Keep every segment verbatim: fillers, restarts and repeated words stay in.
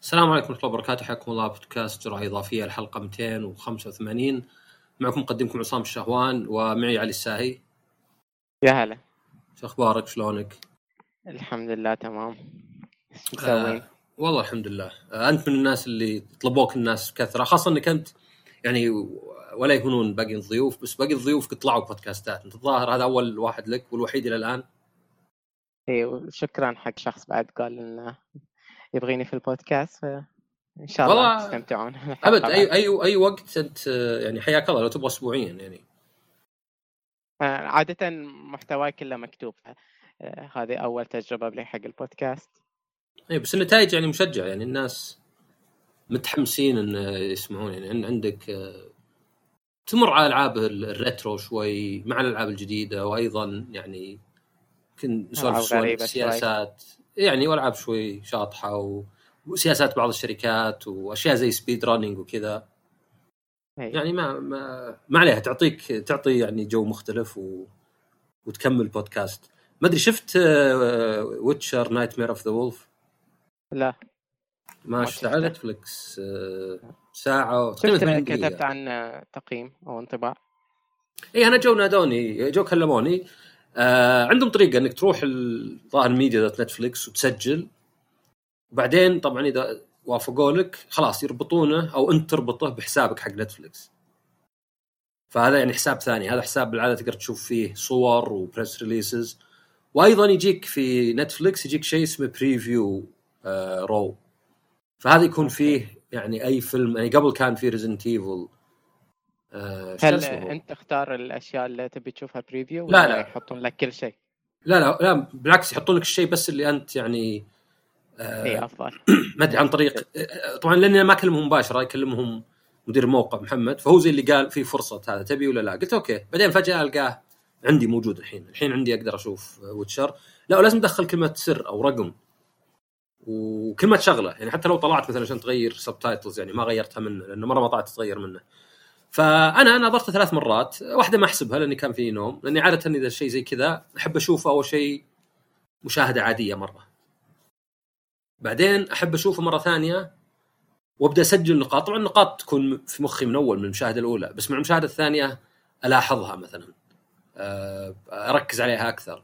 السلام عليكم ورحمة الله وبركاته. حياكم الله بودكاست جرعة إضافية الحلقة مئتين وخمسة وثمانين. معكم مقدمكم عصام الشهوان ومعي علي الساهي. يا هلا، شو أخبارك؟ شلونك؟ الحمد لله تمام. شو مسوين؟ آه والله الحمد لله. آه أنت من الناس اللي يطلبوك الناس بكثرة، خاصة أنك أنت يعني ولا يهونون باقي الضيوف، بس باقي الضيوف قد طلعوا بودكاستات. أنت الظاهر هذا أول واحد لك والوحيد إلى الآن. إيه، وشكرا حق شخص بعد قال إنه يبغيني في البودكاست، فإن شاء الله والله تستمتعون. أبد أي أي أي وقت أنت يعني حياك الله، لو تبغى أسبوعيا يعني. عادة محتواي كله مكتوب. آه، هذه أول تجربة لي حق البودكاست. إيه بس النتائج يعني مشجع، يعني الناس متحمسين إن يسمعون. يعني عندك تمر على ألعاب الريترو شوي مع الألعاب الجديدة، وأيضا يعني يمكن نسولف شوي السياسات شوي. يعني وألعاب شوي شاطحة و... وسياسات بعض الشركات وأشياء زي سبيد رانينج وكذا. يعني ما ما ما عليها، تعطيك تعطي يعني جو مختلف و... وتكمل بودكاست. ما أدري شفت ويتشر نايت مير أوف ذا وولف؟ لا ما شفت على نتفليكس. ساعة شفت كتبت عن تقييم أو انطباع. إيه أنا جو نادوني جو كلموني. آه عندهم طريقة إنك تروح الظاهر ميديا ذات نتفليكس وتسجل، وبعدين طبعا إذا وافقوا لك خلاص يربطونه أو أنت تربطه بحسابك حق نتفليكس. فهذا يعني حساب ثاني. هذا حساب بالعادة تقدر تشوف فيه صور وبريس ريليسز، وأيضا يجيك في نتفليكس يجيك شيء اسمه بريفيو آه رو. فهذا يكون فيه يعني أي فيلم. يعني قبل كان فيه ريزنت ايفل. آه هل أنت تختار الأشياء اللي تبي تشوفها بريفيو ولا لا لا يحطون لك كل شيء؟ لا لا لا بالعكس، يحطون لك الشيء بس اللي أنت يعني آه اي افضل. ما ادري عن طريق طبعا لاني ما اكلمهم مباشره، يكلمهم مدير الموقع محمد، فهو زي اللي قال في فرصه هذا تبي ولا لا. قلت اوكي. بعدين فجاه القاه عندي موجود الحين الحين عندي اقدر اشوف ويتشر. لا لازم ادخل كلمه سر او رقم وكلمه شغله، يعني حتى لو طلعت مثلا عشان تغير سبتايتلز يعني ما غيرتها منه لانه مره ما طلعت تغير منه. فانا نظرت ثلاث مرات، واحده ما احسبها لاني كان في نوم، لاني عاده اذا شيء زي كذا احب اشوفه اول شيء مشاهده عاديه مره، بعدين احب اشوفه مره ثانيه وابدا اسجل نقاط. طبعا النقاط تكون في مخي من اول من المشاهده الاولى، بس مع المشاهده الثانيه الاحظها مثلا، اركز عليها اكثر.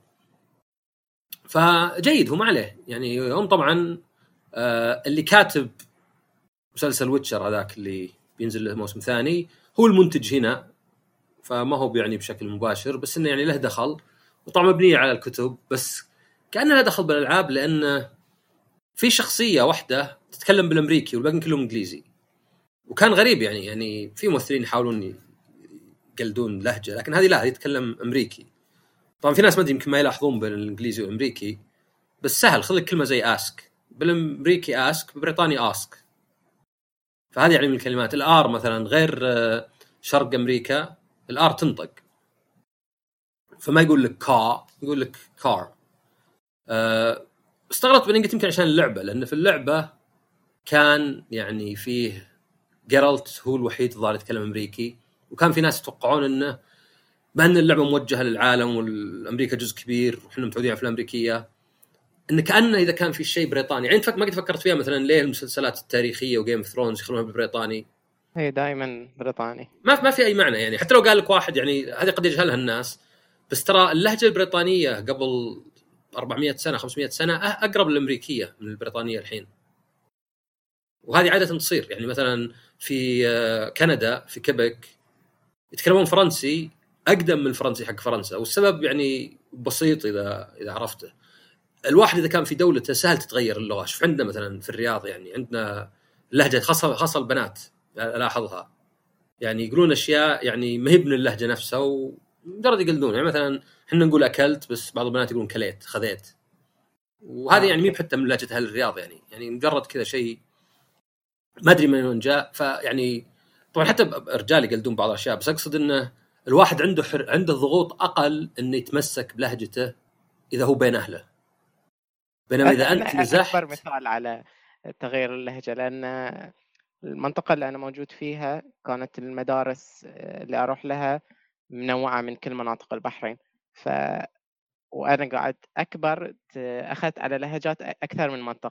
فجيد هو ما عليه يعني. هم طبعا اللي كاتب مسلسل ويتشر هذاك اللي بينزل له موسم ثاني هو المنتج هنا، فما هو يعني بشكل مباشر، بس انه يعني له دخل. وطبعا مبنيه على الكتب بس كأنه له دخل بالالعاب، لان في شخصيه واحده تتكلم بالامريكي والباقي كلهم انجليزي. وكان غريب يعني يعني في ممثلين يحاولون يقلدون لهجه، لكن هذه لا، هي تتكلم امريكي. طبعا في ناس ما ادري يمكن ما يلاحظون بين الانجليزي والامريكي، بس سهل. خذ لك كلمه زي اسك بالامريكي اسك، بالبريطاني اسك. فهذه يعني من الكلمات. الار مثلا غير شرق امريكا الار تنطق، فما يقول لك كا، يقول لك كار. أه استغربت بان يمكن عشان اللعبه، لان في اللعبه كان يعني فيه جيرالت هو الوحيد الظاهر يتكلم امريكي، وكان في ناس يتوقعون انه بان اللعبه موجهه للعالم والامريكا جزء كبير واحنا متعودين على الافلام الامريكيه، ان كانه اذا كان في شيء بريطاني. يعني ما قد فكرت فيها مثلا ليه المسلسلات التاريخيه وجيم اوف ثرونز يخلونها بالبريطاني؟ هي دائما بريطاني، ما ما في اي معنى يعني. حتى لو قال لك واحد يعني هذه قد يجهلها الناس، بس ترى اللهجه البريطانيه قبل أربعمية سنه خمسمية سنه اقرب للامريكيه من البريطانيه الحين. وهذه عاده تصير يعني مثلا في كندا في كيبك يتكلمون فرنسي اقدم من الفرنسي حق فرنسا، والسبب يعني بسيط اذا اذا عرفته. الواحد اذا كان في دولته سهل تتغير اللغه. شوف عندنا مثلا في الرياض يعني عندنا لهجه خاصه خاصه البنات الاحظها، يعني يقولون اشياء يعني ما هي من اللهجه نفسها ومجرد يقلدون. يعني مثلا احنا نقول اكلت، بس بعض البنات يقولون كليت خذيت، وهذه يعني مي حتى من لهجه اهل الرياض يعني يعني مجرد كذا شيء ما ادري من وين جاء. فيعني طبعا حتى الرجال يقلدون بعض الاشياء، بس اقصد انه الواحد عنده حر... عنده ضغوط اقل انه يتمسك بلهجته اذا هو بين اهله، بينما اذا انت نزحت. اكبر مثال على تغيير اللهجه، لان المنطقه اللي انا موجود فيها كانت المدارس اللي اروح لها منوعه من كل مناطق البحرين، ف وانا قاعد اكبر اخذت على لهجات اكثر من منطقه،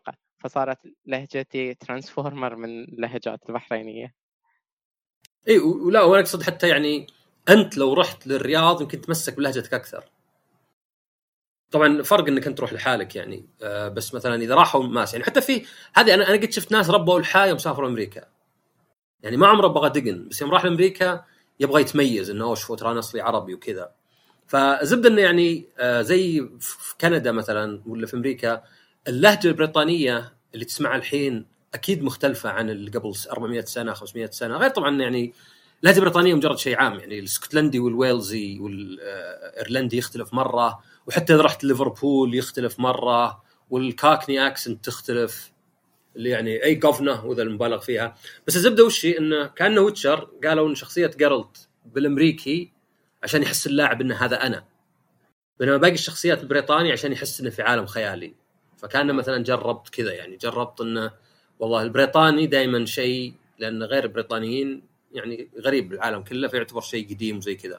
فصارت لهجتي ترانسفورمر من لهجات البحرينية. اي ولا وانا اقصد حتى يعني انت لو رحت للرياض يمكن تمسك بلهجتك اكثر. طبعا فرق انك انت تروح لحالك يعني آه بس مثلا اذا راحوا ناس يعني حتى في هذه انا انا قد شفت ناس ربوا الحياه ومسافروا امريكا يعني ما عمره بغى دقن بس يوم راح لامريكا يبغى يتميز انه اوش فوت ترى اصلي عربي وكذا. فزبد انه يعني آه زي في كندا مثلا ولا في امريكا اللهجه البريطانيه اللي تسمعها الحين اكيد مختلفه عن اللي قبل أربعمية سنه خمسمية سنه. غير طبعا يعني اللهجه البريطانيه مجرد شيء عام يعني الاسكتلندي والويلزي والايرلندي يختلف مره وحتى اذا رحت ليفربول يختلف مره والكاكني اكسنت تختلف اللي يعني اي قفنه وذا المبالغ فيها. بس الزبده وش هي انه كانه ويتشر قالوا ان شخصيه جارلت بالامريكي عشان يحس اللاعب انه هذا انا بينما باقي الشخصيات البريطاني عشان يحس انه في عالم خيالي. فكان مثلا جربت كذا يعني جربت انه والله البريطاني دائما شيء لان غير البريطانيين يعني غريب بالعالم كله فيعتبر شيء قديم وزي كذا.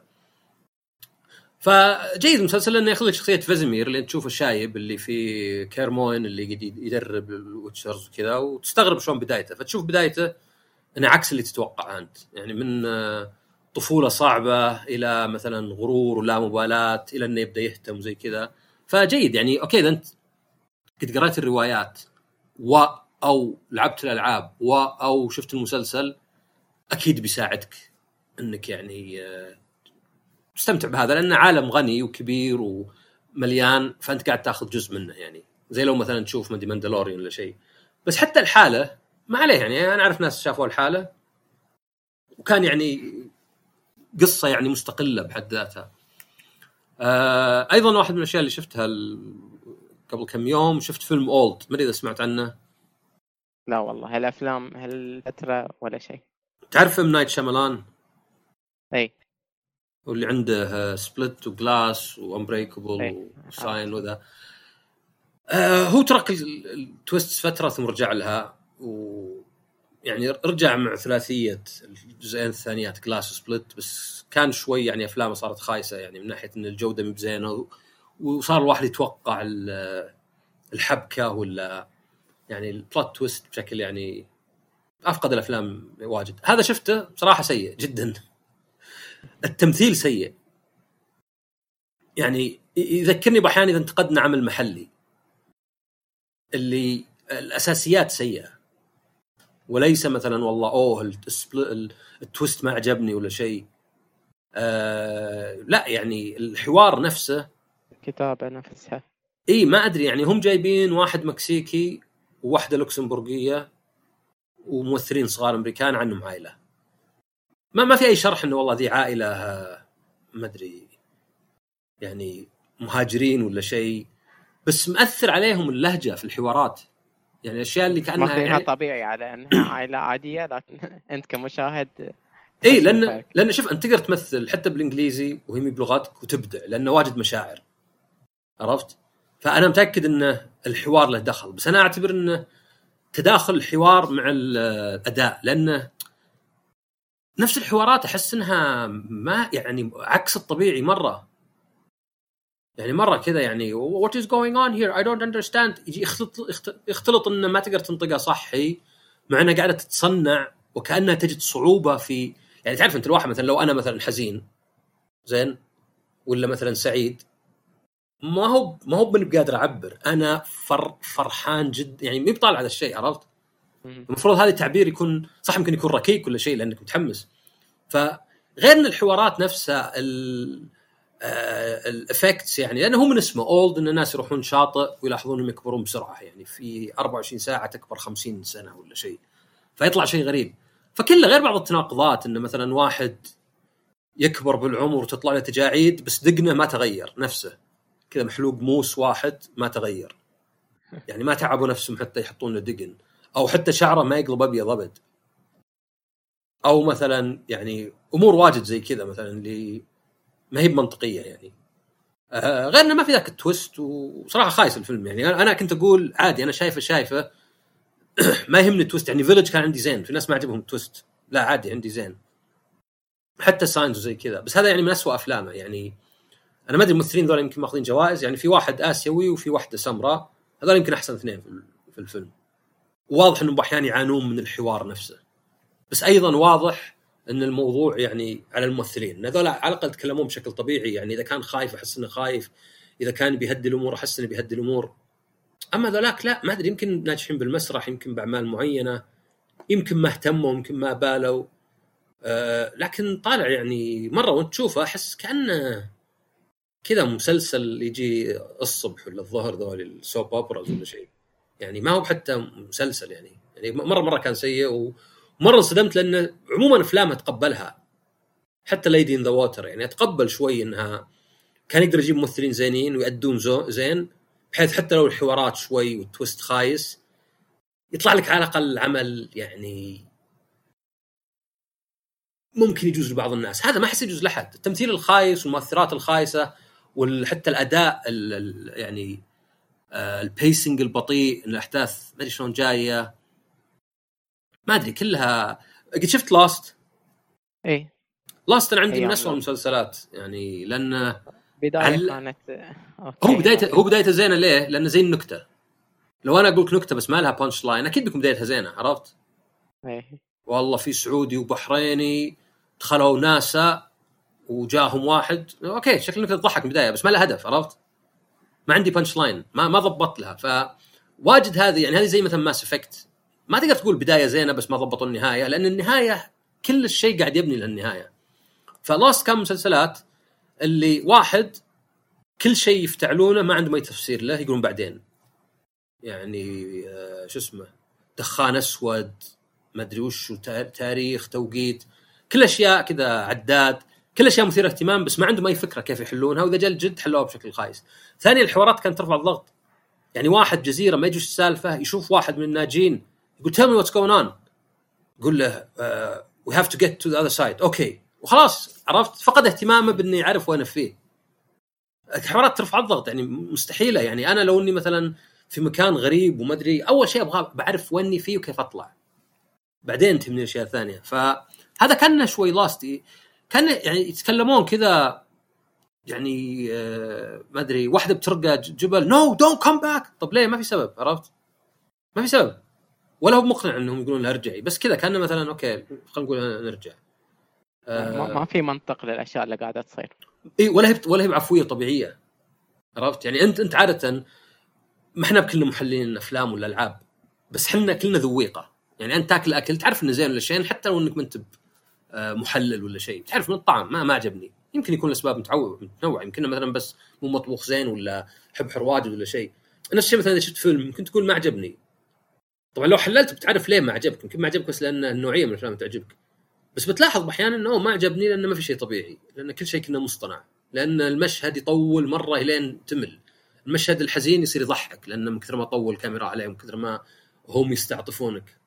فجيد المسلسل انه ياخذ لك شخصيه فازيمير اللي تشوفه الشايب اللي في كيرموين اللي قاعد يدرب الويتشرز وكذا وتستغرب شلون بدايته. فتشوف بدايته انه عكس اللي تتوقع انت يعني من طفوله صعبه الى مثلا غرور ولا مبالاه الى انه يبدا يهتم وزي كذا. فجيد يعني اوكي اذا انت قد قرأت الروايات و او لعبت الالعاب و او شفت المسلسل اكيد بيساعدك انك يعني تستمتع بهذا لانه عالم غني وكبير ومليان فانت قاعد تاخذ جزء منه يعني زي لو مثلا تشوف مدي ماندلوريان ولا شيء. بس حتى الحاله ما عليه يعني انا اعرف ناس شافوا الحاله وكان يعني قصه يعني مستقله بحد ذاتها. آه ايضا واحد من الاشياء اللي شفتها قبل كم يوم شفت فيلم اولد ما ادري اذا سمعت عنه. لا والله هالافلام هالفتره ولا شيء. تعرف ام نايت شامالان؟ اي واللي عنده سبلت وجلاس وامبريكابل وساين وذا. آه هو ترك التويست فتره ثم رجع لها ويعني رجع مع ثلاثيه الجزئين الثانيات جلاس وسبلت بس كان شوي يعني افلامه صارت خايسه يعني من ناحيه ان الجوده مو بزينه وصار الواحد يتوقع الحبكه ولا يعني البلوت تويست بشكل يعني افقد الافلام واجد. هذا شفته بصراحه سيء جدا. التمثيل سيء يعني يذكرني باحيان اذا انتقدنا عمل محلي اللي الاساسيات سيئه وليس مثلا والله اوه التويست ما عجبني ولا شيء. آه لا يعني الحوار نفسه الكتابه نفسها اي ما ادري يعني هم جايبين واحد مكسيكي وواحده لوكسمبورغيه وممثلين صغار امريكان عنهم عائله ما ما في اي شرح انه والله ذي عائله ما ادري يعني مهاجرين ولا شيء بس مأثر عليهم اللهجه في الحوارات يعني الاشياء اللي كانها يعني طبيعي على انها عائله عاديه لكن انت كمشاهد اي لان لان شوف انت تقدر تمثل حتى بالانجليزي وهي بلغتك وتبدع لانه واجد مشاعر عرفت. فانا متاكد انه الحوار له دخل بس انا اعتبر انه تداخل الحوار مع الاداء لانه نفس الحوارات احس انها ما يعني عكس الطبيعي مره يعني مره كذا يعني what is going on here I don't understand يجي يختلط يختلط انه ما تقدر تنطقها صحي مع انها قاعده تتصنع وكانها تجد صعوبه في يعني تعرف انت الواحد مثلا لو انا مثلا حزين زين ولا مثلا سعيد ما هو ما هو بني قادر اعبر انا فر فرحان جد يعني مو بطالع هذا الشيء عرفت. المفروض هذا التعبير يكون صح ممكن يكون ركيك ولا شيء لانك متحمس. فغير ان الحوارات نفسها الافكتس يعني لانه هو من اسمه اولد ان الناس يروحون شاطئ ويلاحظون انهم يكبرون بسرعه يعني في أربعة وعشرين ساعه تكبر خمسين سنه ولا شيء فيطلع شيء غريب. فكله غير بعض التناقضات انه مثلا واحد يكبر بالعمر وتطلع له تجاعيد بس دقنه ما تغير نفسه كذا محلوق موس واحد ما تغير يعني ما تعبوا نفسهم حتى يحطون له دقن او حتى شعره ما يقلب ابيض ابد او مثلا يعني امور واجد زي كذا مثلا اللي ما هي منطقيه يعني. آه غير انه ما في ذاك التويست وصراحه خايس الفيلم يعني انا كنت اقول عادي انا شايفه شايفه ما يهمني التويست يعني فيلج كان عندي زين في ناس ما عجبهم التويست لا عادي عندي زين حتى ساينز وزي كذا بس هذا يعني من أسوأ افلامه يعني انا ما ادري الممثلين ذول يمكن ماخذين جوائز يعني في واحد اسيوي وفي واحده سمراء هذول يمكن احسن اثنين في الفيلم واضح انهم احيانا يعانون من الحوار نفسه، بس ايضا واضح ان الموضوع يعني على الممثلين هذول على الاقل يتكلمون بشكل طبيعي. يعني اذا كان خايف احس انه خايف، اذا كان بيهدي الامور احس انه بيهدي الامور. اما ذولاك لا، ما ادري، يمكن ناجحين بالمسرح، يمكن باعمال معينه، يمكن ما اهتموا، يمكن ما بالوا. أه لكن طالع يعني مره وانت تشوفه احس كانه كذا مسلسل يجي الصبح ولا الظهر، ذول السوب اوبراز ولا شيء. يعني ما هو حتى مسلسل يعني. يعني مره مره كان سيء، ومره انصدمت لان عموما افلام اتقبلها، حتى ليدي ان ذا ووتر يعني اتقبل شوي انها كان يقدر يجيب ممثلين زينين ويأدون زين، بحيث حتى لو الحوارات شوي والتويست خايس يطلع لك على الاقل عمل يعني ممكن يجوز لبعض الناس. هذا ما احس يجوز لحد. التمثيل الخايس والمؤثرات الخايسه وحتى الاداء ال ال يعني آه البيسنج البطيء، الاحداث ما ادري شلون جايه، ما ادري كلها. قد شفت لاست؟ ايه لاست انا عندي من أيام اسوء لو. المسلسلات يعني، لان بداية عل... كانت أوكي. هو بدايته هو بدايته زينه. ليه؟ لانه زي النكته. لو انا اقول لك نكته بس ما لها بانش لاين اكيد بكم بدايتها زينه، عرفت؟ ايه والله في سعودي وبحريني دخلوا ناسا وجاهم واحد، اوكي شكل نكته تضحك بدايه بس ما لها هدف، عرفت؟ ما عندي بانش لاين، ما ما ضبطت لها. فواجد هذه يعني هذه زي مثلا ماس افكت، ما تقدر تقول بدايه زينه بس ما ضبطوا النهايه، لان النهايه كل الشيء قاعد يبني للنهايه. فلاست كان مسلسلات اللي واحد كل شيء يفتعلونه ما عنده ما تفسير له، يقولون بعدين يعني آه شو اسمه دخان اسود ما ادري وش، تاريخ توقيت، كل اشياء كذا عداد، كل اشياء مثيره اهتمام بس ما عندهم اي فكره كيف يحلونها، واذا جاء الجد حلوها بشكل خايس. ثانيا الحوارات كانت ترفع الضغط. يعني واحد جزيره ما يجوش السالفه يشوف واحد من الناجين يقول tell me what's going on، يقول له uh, we have to get to the other side اوكي وخلاص، عرفت؟ فقد اهتمامه باني يعرف وين فيه. الحوارات ترفع الضغط يعني مستحيله. يعني انا لو اني مثلا في مكان غريب وما ادري، اول شيء ابغى بعرف ويني فيه وكيف اطلع، بعدين تهمني الاشياء الثانيه. فهذا كان شوي لاستي، كان يعني يتكلمون كذا يعني آه ما ادري واحده بترقى جبل نو دونت كم باك، طب ليه؟ ما في سبب، عرفت؟ ما في سبب، ولا هو مقنع انهم يقولون لا ارجعي، بس كذا كان مثلا اوكي خلينا نقول نرجع. ما ما في منطق للاشياء اللي قاعده تصير. اي ولا هي ولا هي بعفويه طبيعيه، عرفت؟ يعني انت انت عاده ما احنا بكلنا محللين افلام ولا العاب، بس حنا كلنا ذويقه. يعني انت تاكل اكل تعرف انه زين ولا شيء، حتى لو انك ما انت محلل ولا شيء تعرف من الطعم ما ما عجبني. يمكن يكون الاسباب متعوع متنوع، يمكن مثلا بس مو مطبوخ زين ولا حب واجد ولا شيء. نفس الشيء مثلا اذا شفت فيلم يمكن تقول ما عجبني، طبعا لو حللت بتعرف ليه ما عجبك. يمكن ما عجبك بس لان النوعيه من الافلام تعجبك، بس بتلاحظ احيانا انه ما عجبني لانه ما في شيء طبيعي، لان كل شيء كنا مصطنع، لان المشهد يطول مره الين تمل. المشهد الحزين يصير يضحك لانه من كثر ما طول كاميرا عليه ومن كثر ما هم يستعطفونك.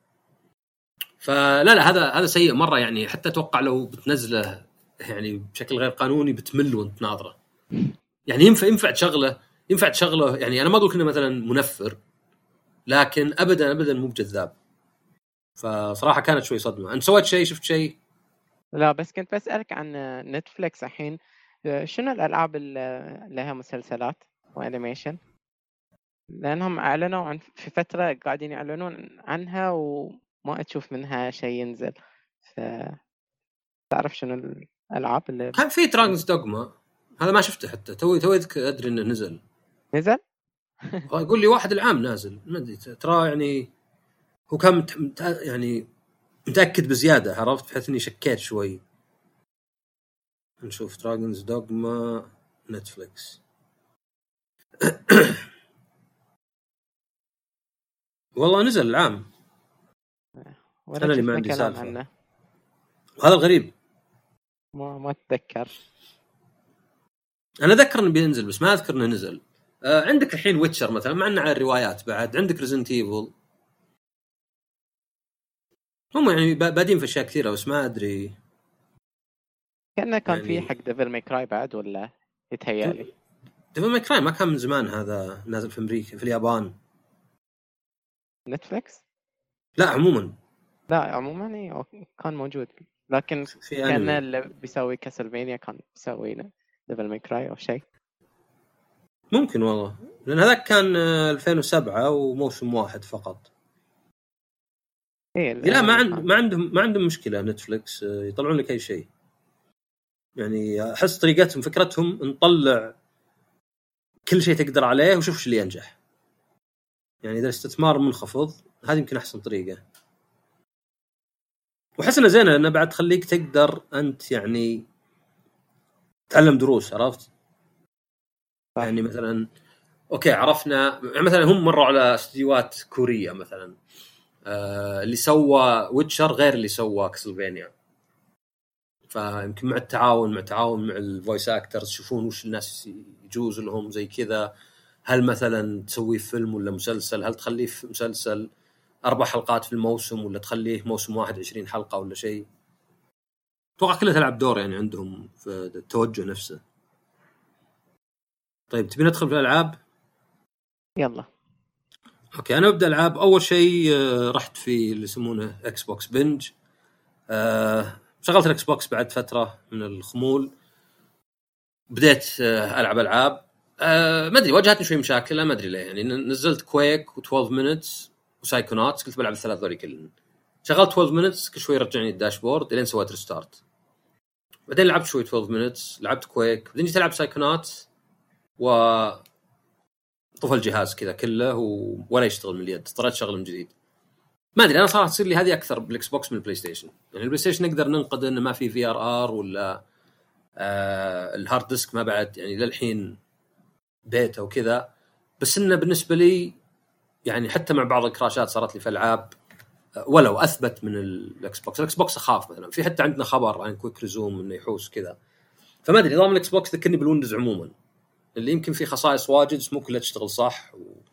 فلا لا هذا هذا سيء مره يعني. حتى اتوقع لو بتنزله يعني بشكل غير قانوني بتمل وانت ناظره. يعني ينفع ينفع تشغله ينفع تشغله يعني انا ما اقول انه مثلا منفر، لكن ابدا ابدا مو بجذاب. فصراحه كانت شوي صدمه. انت سويت شيء؟ شفت شيء؟ لا بس كنت بسألك عن نتفليكس الحين، شنو الألعاب اللي لها مسلسلات وأنيميشن؟ لأنهم أعلنوا عن في فترة قاعدين يعلنون عنها وما أشوف منها شيء ينزل. فتعرف شنو الألعاب اللي كان في دراجونز دوغما، هذا ما شفته حتى توي توي أدري إنه نزل. نزل؟ يقول لي واحد العام نازل، ما أدري ترى يعني هو كان مت... يعني متأكد بزيادة، عرفت؟ بحيث إني شكيت شوي. نشوف دراجونز دوغما نتفليكس. والله نزل العام، ولا أنا اللي ما شفنا عندي كلام سالفة. عنه. وهذا الغريب، ما ما أتذكر. أنا أذكر إنه بينزل بس ما أذكر إنه نزل. آه عندك الحين ويتشر مثلا، مع إنه على الروايات بعد. عندك ريزنت ايفل، هم يعني بادين في أشياء كثيرة بس ما أدري. كأنه كان يعني في حق ديفل ماي كراي بعد ولا يتهيألي؟ ديفل ماي كراي ما كان من زمان، هذا نازل في أمريكا في اليابان. نتفليكس؟ لا عموما لا عموما كان موجود، لكن كان اللي بيسوي كاسلفينيا كان بيسوي ديفل ماي كراي أو شيء. ممكن والله، لأن هذا كان ألفين وسبعة وموسم واحد فقط. إيه لا ما عند ما عندهم ما عندهم مشكله نتفليكس يطلعون لك اي شيء. يعني احس طريقتهم فكرتهم نطلع كل شيء تقدر عليه وشوف ايش اللي ينجح. يعني اذا الاستثمار منخفض هذه يمكن احسن طريقه. وحس انها زينه لانها بعد تخليك تقدر انت يعني تعلم دروس. عرفت؟ يعني مثلا اوكي عرفنا مثلا هم مروا على استديوهات كوريه مثلا آه اللي سوى ويتشر غير اللي سوى كاسلفينيا. فيمكن مع التعاون مع تعاون مع الفويس اكترز تشوفون وش الناس يجوز لهم زي كذا. هل مثلا تسوي فيلم ولا مسلسل؟ هل تخليه في مسلسل أربع حلقات في الموسم ولا تخليه موسم واحد عشرين حلقة ولا شيء؟ توقع كلها تلعب دور يعني عندهم في التوجه نفسه. طيب تبي ندخل في الألعاب؟ يلا. أوكي أنا ببدأ ألعاب. أول شيء رحت في اللي يسمونه إكس بوكس بنج. أه شغلت الإكس بوكس بعد فترة من الخمول. بديت ألعب ألعاب. أه ما أدري واجهتني شوي مشاكل لا ما أدري ليه. يعني نزلت كويك و12 minutes وسايكوناتس قلت بلعب الثلاث ذولي كلهم. شغلت اثنا عشر minutes كل شوي رجعني الداشبورد لين سويت ريستارت. بعدين لعبت شوي اثنا عشر minutes لعبت كويك. بعدين جيت ألعب سايكوناتس و طفى الجهاز كذا كله و... ولا يشتغل من اليد. اضطريت أشغله من جديد. ما أدري أنا صراحة تصير لي هذه أكثر بالإكس بوكس من البلاي ستيشن. يعني البلاي ستيشن نقدر ننقد إنه ما في في آر آر ولا آه الهارد ديسك ما بعد يعني للحين بيتا وكذا. بس إنه بالنسبة لي يعني حتى مع بعض الكراشات صارت لي في ألعاب ولو أثبت من الإكس بوكس. الإكس بوكس أخاف مثلا في حتى عندنا خبر عن كويك ريزوم إنه يحوس كذا. فما أدري نظام الإكس بوكس ذكرني بالويندوز عموما اللي يمكن فيه خصائص واجد مو كلها تشتغل صح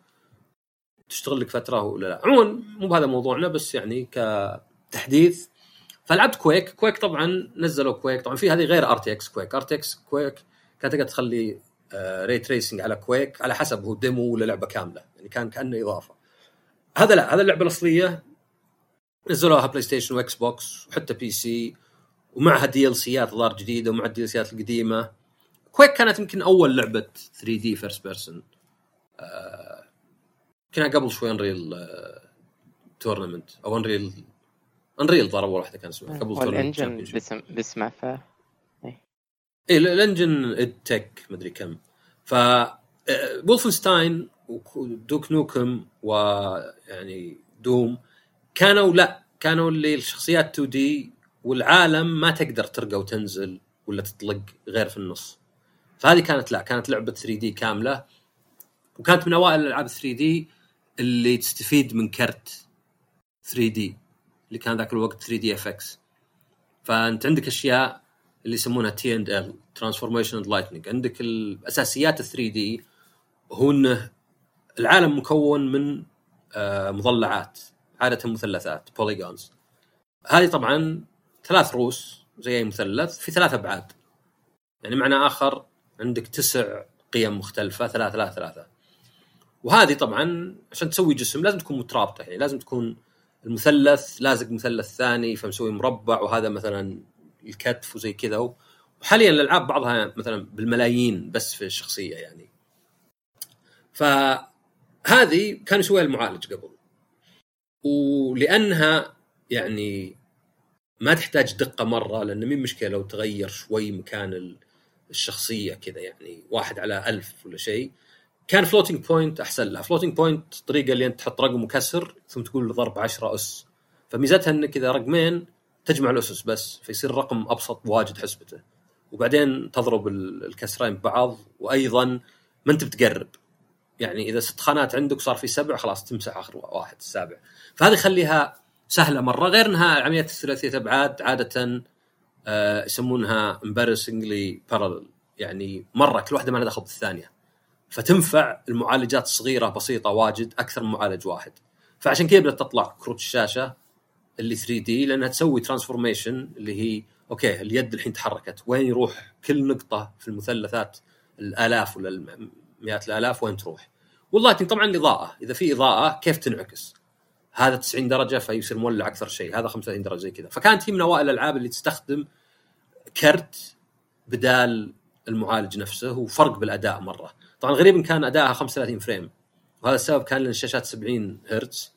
وتشتغل لك فترة ولا لا. عموما مو بهذا موضوعنا بس يعني كتحديث. فلعبت كويك. كويك طبعا نزلوا كويك طبعا في هذه غير ار تي اكس كويك. ار تي اكس كويك كانت تقدر تخلي ري تريسنج على كويك على حسب هو ديمو ولا لعبة كاملة. يعني كان كأنه إضافة. هذا لا هذا اللعبة الأصلية نزلوها بلاي ستيشن واكس بوكس وحتى بي سي ومعها دي ال سيات ظهر جديده ومع الدي ال سيات القديمه. كويك كانت يمكن اول لعبه ثري دي فيرست بيرسون. آه كنا قبل شوي انريل آه تورنمنت او انريل انريل ضرب اول واحده كان اسمها قبل تورنمنت باسم باسمه ف اي الانجن ادتك مدري كم. ف وولفنستاين ودوك نوكم ويعني دوم كانوا لا كانوا اللي الشخصيات تو دي والعالم ما تقدر ترقى وتنزل ولا تطلق غير في النص. فهذه كانت لا كانت لعبة ثري دي كاملة وكانت من أوائل الألعاب ثري دي اللي تستفيد من كرت ثري دي اللي كان ذاك الوقت ثري دي إف إكس. فأنت عندك أشياء اللي يسمونها تي أند إل Transformation and Lightning. عندك الأساسيات ثري دي هو إنه العالم مكون من مضلعات عادة مثلثات polygons. هذه طبعا ثلاث رؤوس زي أي مثلث في ثلاث أبعاد. يعني معنى آخر عندك تسع قيم مختلفة ثلاثة ثلاثة ثلاثة. وهذه طبعا عشان تسوي جسم لازم تكون مترابطة. يعني لازم تكون المثلث لازق مثلث ثاني فمسوي مربع وهذا مثلا الكتف وزي كذا. وحاليا الألعاب بعضها مثلا بالملايين بس في الشخصية يعني. فهذه كان يسويها المعالج قبل. ولأنها يعني ما تحتاج دقة مرة لأن مين مشكلة لو تغير شوي مكان الشخصية كذا يعني واحد على ألف ولا شيء. كان فلوتينج بوينت أحسن لها. فلوتينج بوينت طريقة اللي أنت تحط رقم مكسر ثم تقول ضرب عشرة أس. فميزتها أنك إذا رقمين تجمع الأسس بس فيصير رقم أبسط واجد حسبته. وبعدين تضرب الكسرين ببعض. وأيضا ما أنت بتقرب يعني إذا ست خانات عندك صار في سبع خلاص تمسح آخر واحد السابع. فهذه خليها سهلة مرة. غير أنها عملية الثلاثية أبعاد عادة آه يسمونها embarrassingly parallel. يعني مرة كل واحدة ما لها دخل بالثانية. فتنفع المعالجات الصغيرة بسيطة واجد أكثر من معالج واحد. فعشان كذا بدأت تطلع كروت الشاشة اللي ثري دي لأنها تسوي ترانسفورميشن اللي هي أوكي اليد الحين تحركت وين يروح كل نقطة في المثلثات الآلاف ولا المئات الآلاف وين تروح. والله طبعا الإضاءة إذا في إضاءة كيف تنعكس هذا تسعين درجة فيصير مولع أكثر شيء هذا خمسة وثلاثين درجة زي كذا. فكانت هي من أوائل الألعاب اللي تستخدم كرت بدال المعالج نفسه وفرق بالأداء مرة. طبعا غريب إن كان أداءها خمسة وثلاثين فريم وهذا السبب كان لأن الشاشات سبعين هرتز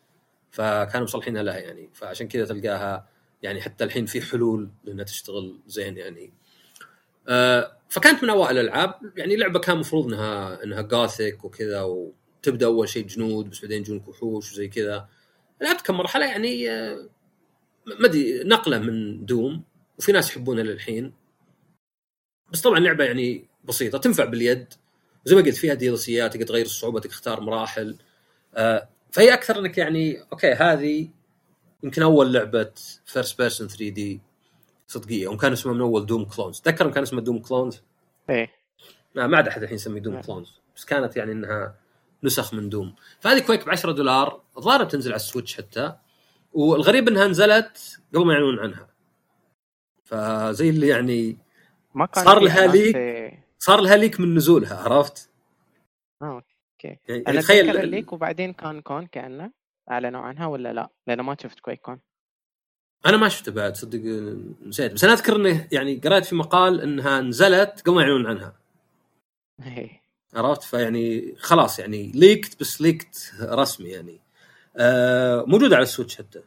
فكانوا مصلحينها لها يعني، فعشان كذا تلقاها يعني حتى الحين في حلول لأنها تشتغل زين يعني. أه فكانت من أوائل الألعاب يعني. لعبة كان مفروض إنها إنها جاثيك وكذا، وتبدأ أول شيء جنود بس بعدين يجونك وحوش وزي كذا. لعبت كم مرحلة يعني، أه ما أدري، نقلة من دوم، وفي ناس يحبونها للحين. بس طبعا لعبة يعني بسيطة تنفع باليد، وزي ما قلت فيها ديلسيات تقدر تغير الصعوبة، تختار مراحل. أه فهي أكثر إنك يعني أوكي هذه يمكن أول لعبة فيرست بيرسون ثري دي صدقية، وكان اسمه من أول دوم كلونز. تذكر كان اسمه دوم كلونز؟ إيه ما ما عاد أحد الحين يسميه دوم كلونز، بس كانت يعني إنها نسخ من دوم. فهذه كويك بعشرة دولار، الظاهر تنزل على السويتش حتى، والغريب إنها نزلت قبل ما يعلنون عنها. فزي اللي يعني ما كان صار في لها إعلان ليك في- صار لها ليك من نزولها، عرفت؟ آه أوكي. يعني أنا تخيل أتذكر الليك وبعدين كان كون كأنه أعلنوا عنها ولا لا، لأن ما شفت كويك كون. أنا ما شفته بعد صدق، نسيت. بس أنا أذكر إنه يعني قرأت في مقال إنها نزلت قبل ما يعلنون عنها، إيه عرفت؟ فيعني خلاص يعني ليكت، بس ليكت رسمي يعني. آه موجودة على السويتش حتى.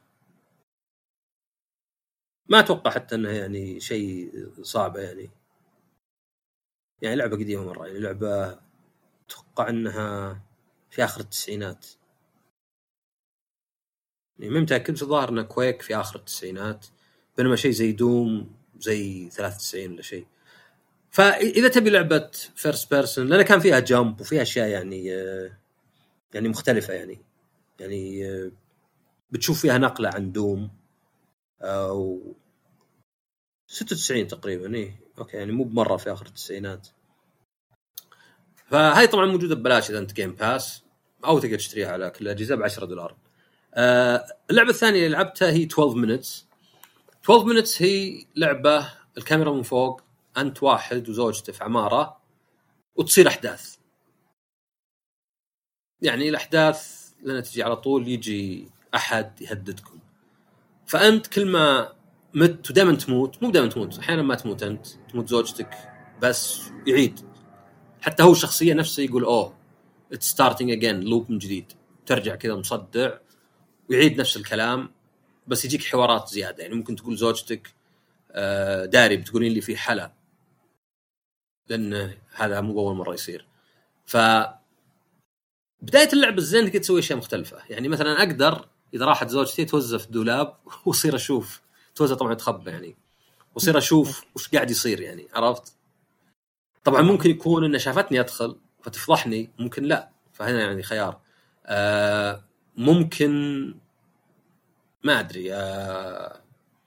ما أتوقع حتى أنها يعني شيء صعبة يعني. يعني لعبة قديمة مرة، يعني لعبة أتوقع أنها في آخر التسعينات، يعني ما متأكد، بس الظاهر أنها كويك في آخر التسعينات، بينما شيء زي دوم زي ثلاثة وتسعين ولا شيء. فإذا تبي لعبة فيرست بيرسون، لأن كان فيها جامب وفيها أشياء يعني يعني مختلفة يعني يعني بتشوف فيها نقلة عن دوم أو ستة وتسعين تقريبا. إيه أوكي، يعني مو بمرة في آخر التسعينات. فهاي طبعا موجودة ببلاش إذا أنت جيم باس، أو تقدر تشتريها على كل الأجهزة بعشرة دولار. آه اللعبة الثانية اللي لعبتها هي اثنا عشر minutes. اثنا عشر minutes هي لعبة الكاميرا من فوق، أنت واحد وزوجته في عمارة وتصير أحداث. يعني الأحداث لنا تجي على طول، يجي أحد يهددكم، فأنت كل ما مت ودائما تموت، مو دائما تموت، أحيانا ما تموت أنت، تموت زوجتك بس يعيد. حتى هو الشخصية نفسه يقول أوه it's starting again، لوب من جديد، ترجع كذا مصدع ويعيد نفس الكلام، بس يجيك حوارات زيادة. يعني ممكن تقول زوجتك آه داري بتقولين لي في حلا، لأن هذا مو أول مرة يصير. ف بداية اللعبة الزين كده تسوي أشياء مختلفة. يعني مثلا أقدر إذا راحت زوجتي توزع في الدولاب وصير أشوف، توزع طبعا تخبى يعني، وصير أشوف وش قاعد يصير يعني، عرفت؟ طبعا ممكن يكون إن شافتني أدخل فتفضحني، ممكن لا، فهنا يعني خيار. آه ممكن ما أدري آه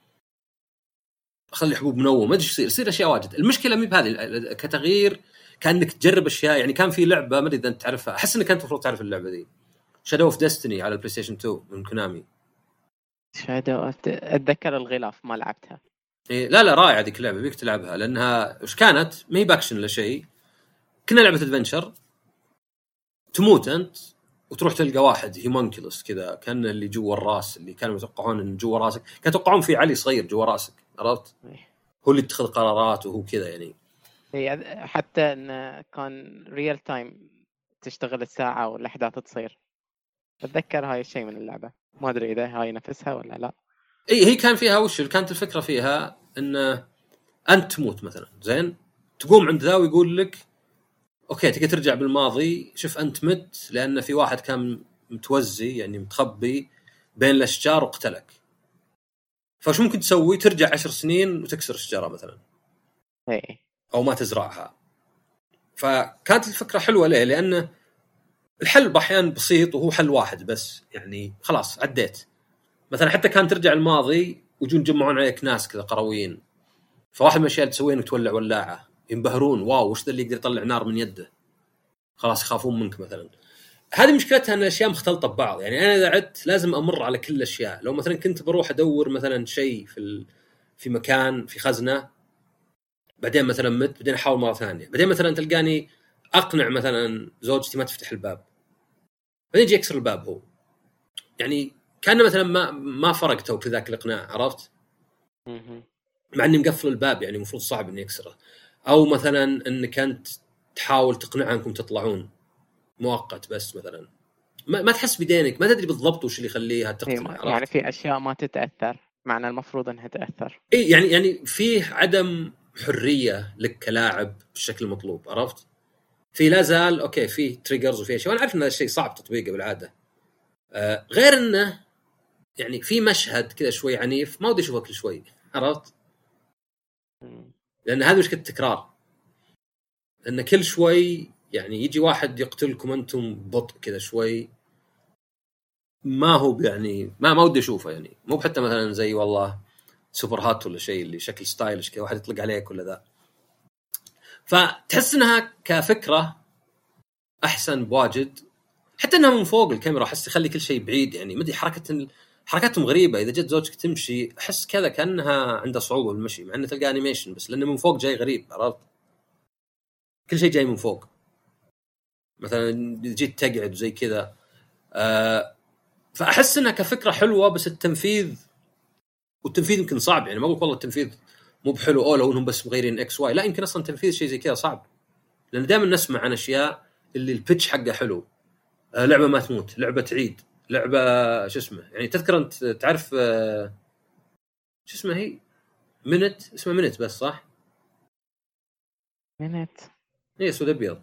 أخلي حبوب منومة، ما أدري يصير يصير أشياء واجد. المشكلة مي بهذه كتغيير، كأنك تجرب أشياء. يعني كان في لعبة ما أدري إذا أنت تعرفها، أحس إنك أنت المفروض تعرف اللعبة دي، شادو اوف ديستني على البلاي ستيشن تو من كونامي. شادو أتذكر الغلاف، ما لعبتها. إيه لا لا رائعة ذيك اللعبة، بيك تلعبها، لأنها وش كانت ما هي باكشن ولا شيء، كنا لعبة ادفنشر. تموت أنت وتروح تلقى واحد هيمونكلوس كذا، كان اللي جوا الراس، اللي كانوا يتوقعون إن جوا راسك، كانوا يتوقعون في علي صغير جوا راسك، عرفت؟ هو اللي يتخذ قرارات وهو كذا يعني. هي حتى إن كان ريال تايم تشتغل الساعة والأحداث تصير. أتذكر هاي الشيء من اللعبة، ما أدري إذا هاي نفسها ولا لا. إيه هي كان فيها وش كانت الفكرة فيها، إن أنت تموت مثلا زين، تقوم عند ذا ويقول لك أوكي تقدر ترجع بالماضي، شوف أنت مت لأن في واحد كان متوزي يعني متخبي بين الأشجار وقتلك، فش ممكن تسوي؟ ترجع عشر سنين وتكسر الشجرة مثلا، إيه أو ما تزرعها. فكانت الفكرة حلوة ليه؟ لأن الحل بأحيان بسيط وهو حل واحد بس، يعني خلاص عديت. مثلا حتى كان ترجع الماضي ويجون يجمعون عليك ناس كذا قرويين، فواحد من الأشياء اللي تسويه إنك تولع ولاعة، ينبهرون واو وش ذا اللي يقدر يطلع نار من يده، خلاص يخافون منك مثلا. هذه مشكلتها أن الأشياء مختلطة ببعض. يعني أنا إذا عدت لازم أمر على كل الأشياء. لو مثلا كنت بروح أدور مثلا شيء في ال... في مكان في خزنة، بعدين مثلا مت، بعدين أحاول مرة ثانية، بعدين مثلا تلقاني أقنع مثلا زوجتي ما تفتح الباب، بعدين يجي يكسر الباب هو، يعني كأنه مثلا ما ما فرقته في ذاك الإقناع، عرفت؟ مع إني مقفل الباب، يعني المفروض صعب إني أكسره. أو مثلا إنك أنت تحاول تقنعها أنكم تطلعون مؤقت بس مثلا، ما, ما تحس بدينك، ما تدري بالضبط وش اللي يخليها تقتنع. يعني في اشياء ما تتاثر معنى المفروض انها تاثر. اي يعني يعني فيه عدم حريه لك كلاعب بالشكل المطلوب، عرفت؟ في لا زال اوكي فيه تريجرز وفيه شيء، وانا عارف ان هذا الشيء صعب تطبيقه بالعاده. آه غير انه يعني في مشهد كذا شوي عنيف ما ودي اشوفه كل شوي، عرفت؟ لان هذا مشكله التكرار، ان كل شوي يعني يجي واحد يقتلكم انتم ببطء كذا شوي، ما هو يعني ما ما ودي اشوفه. يعني مو حتى مثلا زي والله سوبر هات ولا شيء اللي شكل ستايلش كذا واحد يطلق عليك ولا ذا. فتحس انها كفكره احسن بواجد، حتى انها من فوق الكاميرا احس يخلي كل شيء بعيد. يعني مدري حركه حركاتهم غريبه، اذا جت زوجك تمشي احس كذا كانها عندها صعوبه بالمشي، مع انه تلقى انيميشن بس لانه من فوق جاي غريب، عرفت؟ كل شيء جاي من فوق. مثلا جيت تقعد زي كذا أه فاحس انها كفكره حلوه، بس التنفيذ والتنفيذ يمكن صعب. يعني ما اقول والله التنفيذ مو بحلو او لو انهم بس مغيرين اكس واي، لا يمكن اصلا تنفيذ شيء زي كذا صعب، لان دائما نسمع عن اشياء اللي البيتش حقه حلو، أه لعبه ما تموت، لعبه تعيد، لعبه شو اسمه. يعني تذكر انت تعرف أه شو اسمه هي منت، اسمه منت بس صح؟ منت ايه اسود ابيض.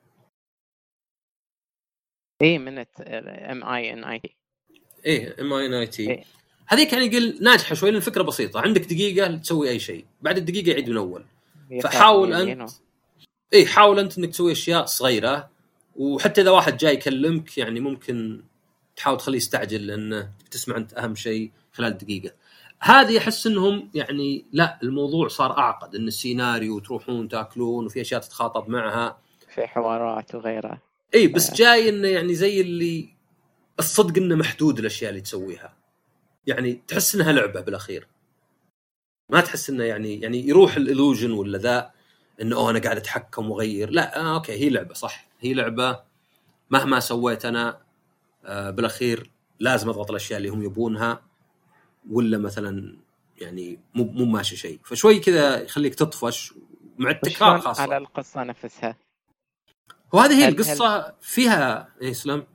ايه منت ام اي ان اي تي. ايه ام اي ان اي تي. هذيك يعني يقول ناجحه شوي لان الفكره بسيطه، عندك دقيقه تسوي اي شيء، بعد الدقيقه يعيد من اول. فحاول انت ايه حاول انت انك تسوي اشياء صغيره، وحتى اذا واحد جاي يكلمك يعني ممكن تحاول تخليه يستعجل لانه تسمع انت اهم شيء خلال دقيقه. هذه احس انهم يعني لا الموضوع صار اعقد، ان السيناريو تروحون تاكلون وفي اشياء تتخاطب معها في حوارات وغيرها. اي بس ف... جاي انه يعني زي اللي الصدق انه محدود الاشياء اللي تسويها، يعني تحس انها لعبه بالاخير، ما تحس انه يعني يعني يروح الالوجن ولا ذا انه أوه انا قاعد اتحكم واغير. لا آه اوكي هي لعبه صح، هي لعبه مهما سويت انا آه بالاخير لازم اضغط الاشياء اللي هم يبونها، ولا مثلا يعني مو مو ماشي شيء. فشوي كذا يخليك تطفش مع التكرار خاصه على القصه نفسها. وهذه هي القصه هل... فيها اسلام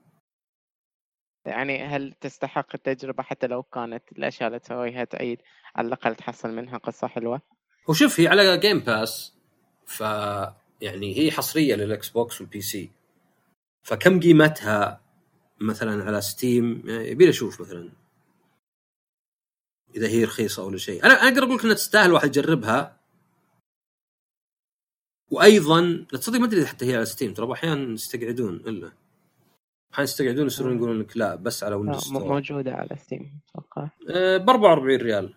يعني هل تستحق التجربه حتى لو كانت الاشياء اللي تسويها تعيد، على الاقل تحصل منها قصه حلوه؟ وشوف هي على جيم باس، ف يعني هي حصريه للاكس بوكس والبي سي، فكم قيمتها مثلا على ستيم؟ يبي اشوف مثلا اذا هي رخيصه ولا شيء. انا اقدر اقول لك انها تستاهل واحد يجربها. وايضا لا تصدق ما ادري حتى هي على ستيم، ترى احيانا يستقعدون الا احيانا يستقعدون يصيرون يقولون لك لا بس على ويندوز ستور. موجوده على ستيم اتوقع أه ب أربعة وأربعين ريال.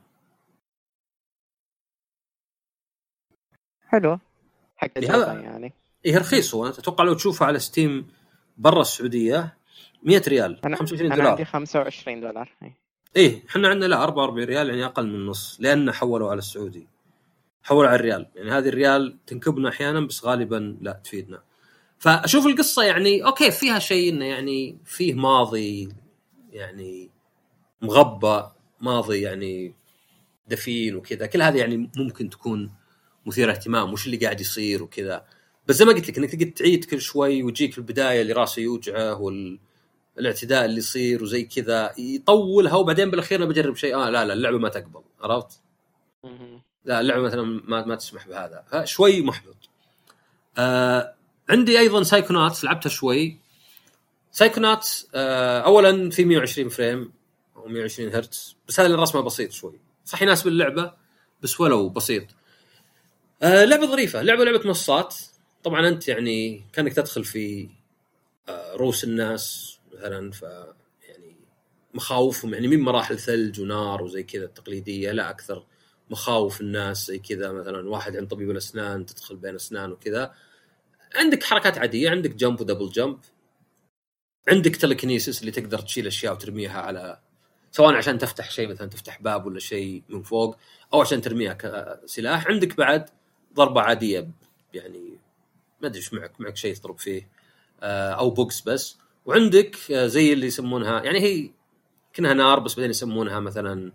حلو حق تجربه يعني. ايه رخيص. هو اتوقع لو تشوفها على ستيم برا السعوديه مية ريال، أنا خمسة وعشرين أنا دولار. عندي خمسة وعشرين دولار. ايه احنا عندنا لا أربعة وأربعين ريال، يعني اقل من النص، لان حولوا على السعودي، حولوا على الريال. يعني هذه الريال تنكبنا احيانا بس غالبا لا تفيدنا. فاشوف القصه يعني اوكي فيها شيء انه يعني فيه ماضي يعني مغبى، ماضي يعني دفين وكذا، كل هذا يعني ممكن تكون مثير اهتمام وش اللي قاعد يصير وكذا. بس زي ما قلت لك انك تقعد تعيد كل شوي وتجيك في البدايه اللي راسه يوجعه والاعتداء اللي يصير وزي كذا يطولها، وبعدين بالاخير انا بجرب شيء اه لا لا اللعبه ما تقبل، عرفت؟ لا اللعبه مثلا ما ما تسمح بهذا، فشوي محبط. آه عندي ايضا سايكوناتس لعبتها شوي. سايكوناتس آه اولا في مية وعشرين فريم او مية وعشرين هرتز، بس هذا الرسمه بسيط شوي صح يناسب اللعبه بس ولو بسيط. آه لعبه ظريفه، لعبه لعبه منصات. طبعا انت يعني كانك تدخل في آه روس الناس مثلا، ف يعني مخاوفهم يعني من مراحل ثلج ونار وزي كذا التقليديه، لا اكثر مخاوف الناس زي كذا. مثلا واحد عند طبيب الاسنان تدخل بين اسنان وكذا، عندك حركات عاديه، عندك جمب ودبل جمب، عندك تلكنيسيس اللي تقدر تشيل اشياء وترميها على سواء عشان تفتح شيء مثلا تفتح باب ولا شيء من فوق او عشان ترميها كسلاح. عندك بعد ضربه عاديه يعني ما ادري ايش معك معك شيء تضرب فيه او بوكس بس. وعندك زي اللي يسمونها يعني هي كأنها نار بس بعدين يسمونها مثلا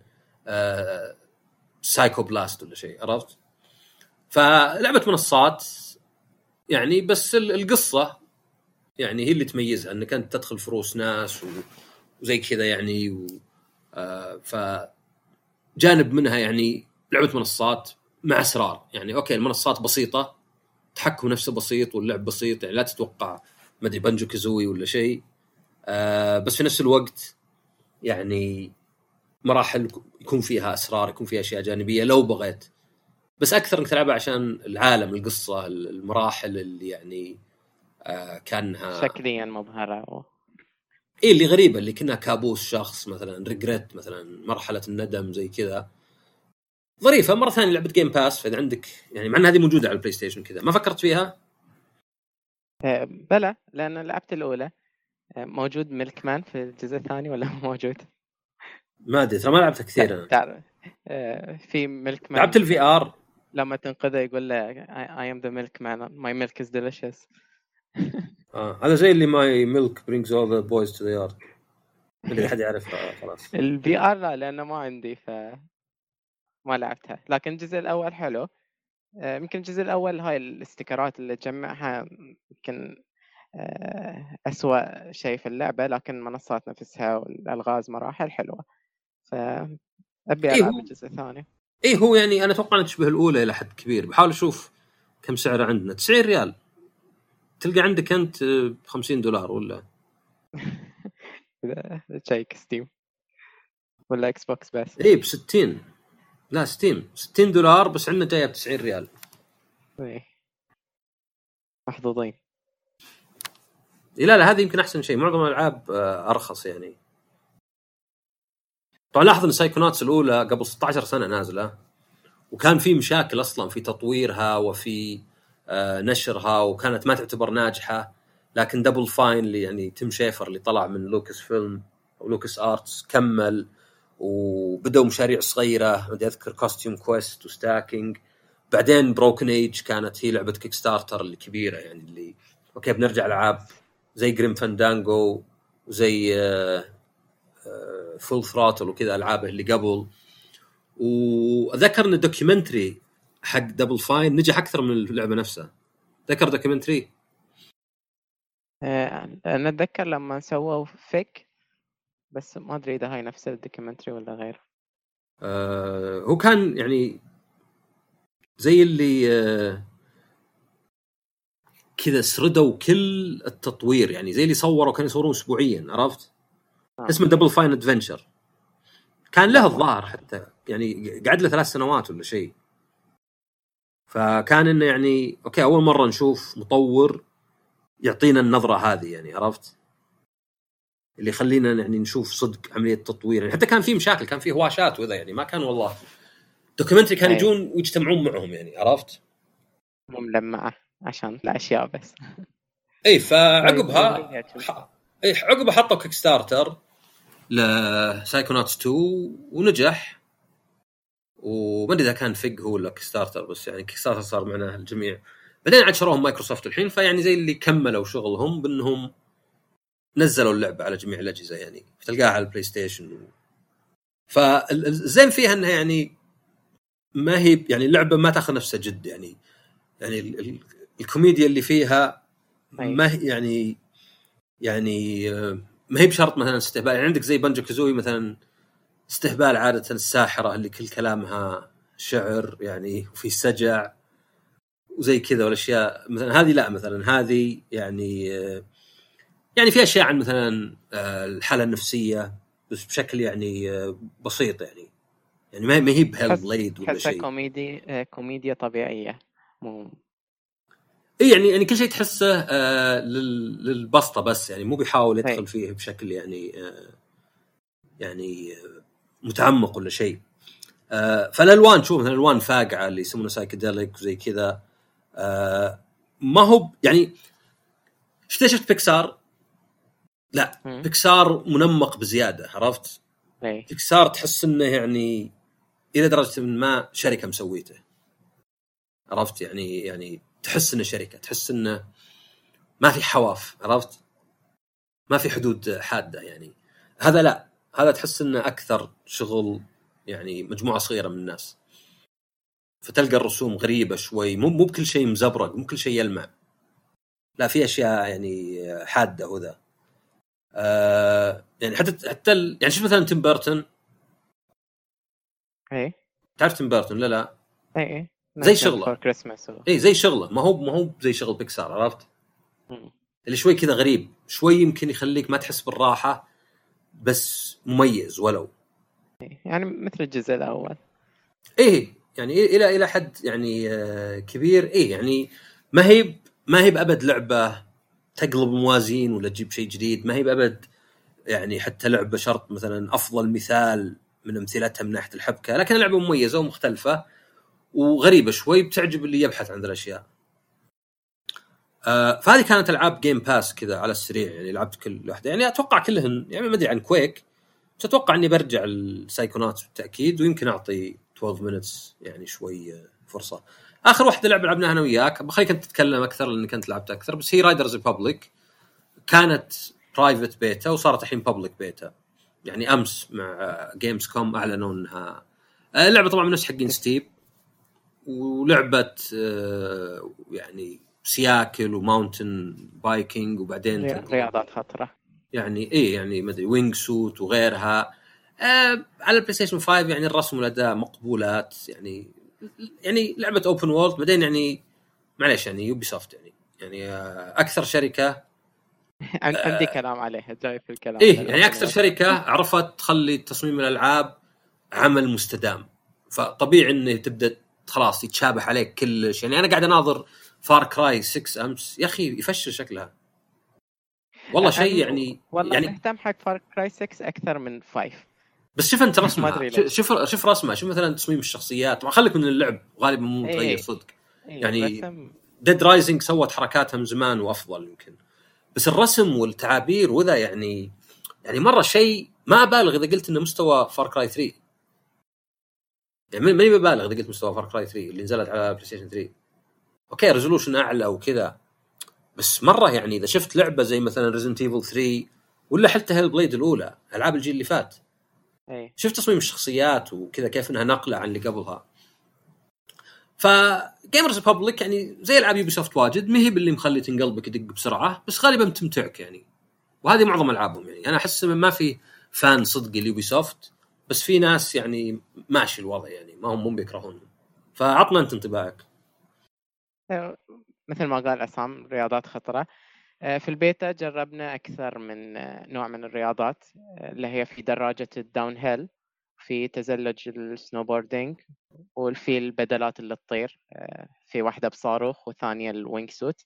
سايكو بلاست ولا شيء، عرفت؟ فلعبه منصات يعني. بس القصه يعني هي اللي تميزها انك انت تدخل فروس ناس وزي كذا يعني و... آه فجانب منها يعني لعبه منصات مع اسرار. يعني اوكي المنصات بسيطه، تحكم نفسه بسيط واللعب بسيط، يعني لا تتوقع ما ادري بانجو كازوي ولا شيء. آه بس في نفس الوقت يعني مراحل يكون فيها اسرار، يكون فيها اشياء جانبيه لو بغيت، بس اكثر انك تلعبها عشان العالم، القصه، المراحل اللي يعني آه كانها شكليا مبهرة و... ايه اللي غريبه، اللي كنا كابوس شخص مثلا، ريجريت مثلا، مرحله الندم زي كذا ظريفه. مره ثانيه لعبه جيم باس، فاذا عندك يعني مع ان هذه موجوده على البلاي ستيشن كذا، ما فكرت فيها؟ آه، بلى، لأن لعبت الأولى. آه، موجود ميلك مان في الجزء الثاني ولا مو موجود؟ ما ادري، ترى ما لعبتها كثير انا. تعرف آه، في ميلك مان لعبت الفي ار لما تنقذه يقول له I am the milk man, my milk is delicious. اه هذا زي اللي my milk brings all the boys to the yard. ما ادري احد يعرفها خلاص. الفي ار لا، لأنه ما عندي ف ما لعبتها، لكن الجزء الأول حلو. آه، يمكن الجزء الأول هاي الاستيكرات اللي تجمعها يمكن آه، أسوأ شيء في اللعبة، لكن المنصات نفسها والألغاز مراحل حلوة، فأبي إيه ألعب هو الجزء الثاني. ايه هو يعني انا اتوقع ان تشبه الاولى الى حد كبير. بحاول اشوف كم سعره عندنا. تسعين ريال تلقى عندك انت ب خمسين دولار ولا تشيك ستيم ولا اكس بوكس بس. ايه ب ستين. لا ستيم ستين دولار بس عندنا جايه ب تسعين ريال. ايه محظوظين. إيه لا لا هذه يمكن احسن شيء. معظم الالعاب آه، ارخص يعني. طبعا لاحظ ان سايكوناتس الاولى قبل ستة عشر سنه نازله، وكان في مشاكل اصلا في تطويرها وفي آه، نشرها، وكانت ما تعتبر ناجحه. لكن دبل فاين اللي يعني تيم شيفر اللي طلع من لوكس فيلم او لوكس ارتس كمل وبدأوا مشاريع صغيره. بدي اذكر كوستيوم كويست وستاكينج، بعدين بروكن ايج كانت هي لعبه كيك ستارتر الكبيره يعني اللي اوكي بنرجع العاب زي جريم فاندانجو وزي فول ثراتل وكذا العابه اللي قبل. وأذكر أن الدوكيومنتري حق دبل فاين نجح أكثر من اللعبة نفسها. ذكر دوكيومنتري آه، انا اتذكر لما سووا فيك، بس ما ادري اذا هاي نفس الدوكيومنتري ولا غير. آه هو كان يعني زي اللي آه كذا سردوا كل التطوير، يعني زي اللي صوروا كانوا يصورون أسبوعيا، عرفت؟ آه. اسمه دبل فاين ادفنشر. كان له الظاهر حتى يعني قعد له ثلاث سنوات ولا شيء. فكان إنه يعني أوكي أول مرة نشوف مطور يعطينا النظرة هذه، يعني عرفت اللي خلينا يعني نشوف صدق عملية تطوير. يعني حتى كان في مشاكل، كان في هواشات وذا، يعني ما كان والله دوكيومنتري كان يجون ويجتمعون معهم يعني، عرفت؟ مو ملمعة عشان الأشياء بس. اي فعقبها طيب، ح... اي عقبها حطوا كيك ستارتر لسايكوناتس اثنين ونجح. وما ادري اذا كان فق هو ولا كيك ستارتر، بس يعني كيك ستارتر صار معنا الجميع. بعدين عاد شروهم مايكروسوفت الحين، فيعني زي اللي كملوا شغلهم بانهم نزلوا اللعبة على جميع الأجهزة، يعني تلقاها على البلاي ستيشن و... فالزين فيها انها يعني ما هي يعني اللعبة ما تاخذ نفسها جد، يعني يعني ال... ال... الكوميديا اللي فيها ما هي يعني يعني ما هي بشرط مثلا استهبال. يعني عندك زي بانجو كازوي مثلا استهبال عادة الساحرة اللي كل كلامها شعر يعني وفي سجع وزي كذا والاشياء. مثلا هذه لا، مثلا هذه يعني يعني في اشياء عن مثلا الحالة النفسية بس بشكل يعني بسيط، يعني يعني ما هي بهيل بليد ولا شيء. كوميدي كوميديا طبيعية مو اي يعني يعني كل شيء تحسه آه للبسطة بس، يعني مو بيحاول يدخل هي. فيه بشكل يعني آه يعني آه متعمق ولا شيء. آه فالالوان شوف مثلا الالوان فاقعه اللي يسمونه سايكيديليك وزي كذا. آه ما هو يعني شفت شفت بيكسار؟ لا م. بيكسار منمق بزياده، عرفت؟ هي. بيكسار تحس انه يعني الى درجه ما شركه مسويته، عرفت؟ يعني يعني تحس انه شركه، تحس انه ما في حواف، عرفت؟ ما في حدود حاده. يعني هذا لا، هذا تحس انه اكثر شغل يعني مجموعه صغيره من الناس. فتلقى الرسوم غريبه شوي، مو مو بكل شيء مزبرق، مو كل شيء يلمع. لا في اشياء يعني حاده وذا. آه يعني حتى حتى ال... يعني شوف مثلا تيم بيرتون. اي تعرف تيم بيرتون؟ لا لا اي اي زي نايتمير شغله. بيفور كريسماس. اي زي شغله، ما هو ما هو زي شغل بيكسار، عرفت؟ اللي شوي كذا غريب، شوي يمكن يخليك ما تحس بالراحه، بس مميز ولو. يعني مثل الجزء الاول. ايه يعني الى الى حد يعني آه كبير. ايه يعني ما هي ما هي بأبد لعبه تقلب الموازين ولا تجيب شيء جديد، ما هي بأبد يعني حتى لعبه شرط مثلا افضل مثال من امثلتها من ناحيه الحبكه، لكن لعبه مميزه ومختلفه وغريبه شوي، بتعجب اللي يبحث عن ذا الاشياء. آه فهذه كانت العاب جيم باس كذا على السريع، يعني لعبت كل واحده، يعني اتوقع كلهن، يعني ما ادري عن كويك، بس اتوقع اني برجع السايكونات بالتاكيد، ويمكن اعطي اثنا عشر مينتس يعني شوي فرصه. اخر واحده لعبه لعبناها انا وياك، بخليك انت تتكلم اكثر لانك انت لعبت اكثر، بس هي رايدرز ريبابليك. كانت برايفت بيتا وصارت الحين بابليك بيتا، يعني امس مع جيمز كوم اعلنوا انها اللعبه طبعا من نفس حقين ستيب، ولعبه يعني سياكل وماونتن بايكينج، وبعدين رياضات خطره يعني ايه يعني ما ادري وينج سوت وغيرها. آه على البلاي ستيشن خمسة يعني الرسم والاداء مقبولات، يعني يعني لعبه اوبن وورلد، بعدين يعني معليش يعني يوبي سوفت يعني يعني آه اكثر شركه عندي كلام عليها، جاي في الكلام على ايه يعني الأوبن اكثر وورلد. شركه عرفت تخلي تصميم الالعاب عمل مستدام، فطبيعي انه تبدا خلاص يتشابه عليك كل شيء. يعني انا قاعد اناظر فار كراي ستة امس، يا اخي يفشل شكلها والله شيء يعني والله يعني مهتم حق فار كراي ستة اكثر من خمسة. بس شوف انت ما رسمها، ادري ليش. شوف شوف رسمها، شوف مثلا تصميم الشخصيات، ما خليك من اللعب غالبا مو متغير اي صدق. اي يعني الرسم. ديد رايزنج سوت حركاتها من زمان وافضل يمكن، بس الرسم والتعابير وذا يعني يعني مره شيء ما ابالغ اذا قلت انه مستوى فار كراي ثلاثة. يعني ماني ببالغ اذا قلت مستوى فار كراي ثلاثة اللي نزلت على بلاي ستيشن ثلاثة. اوكي ريزولوشن اعلى وكذا، بس مره يعني اذا شفت لعبه زي مثلا ريزنت ايفل ثلاثة ولا حتى هيل بليد الاولى، العاب الجيل اللي فات، اي شفت تصميم الشخصيات وكذا كيف انها نقله عن اللي قبلها. فجيمرز ريبابليك يعني زي العاب يوبي سوفت واجد، ما هي باللي مخلي تنقلبك يدق بسرعه، بس غالبا تمتعك يعني. وهذه معظم العابهم، يعني انا احس ما في فان صدق اليوبي سوفت، بس في ناس يعني ماشي الوضع، يعني ما هم مو بيكرهونهم. فعطنا انت انطباعك. مثل ما قال عصام رياضات خطرة. في البيتا جربنا أكثر من نوع من الرياضات، اللي هي في دراجة الداون هيل، في تزلج السنوبوردينج، وفي البدلات اللي تطير، في واحدة بصاروخ وثانية الوينج سوت.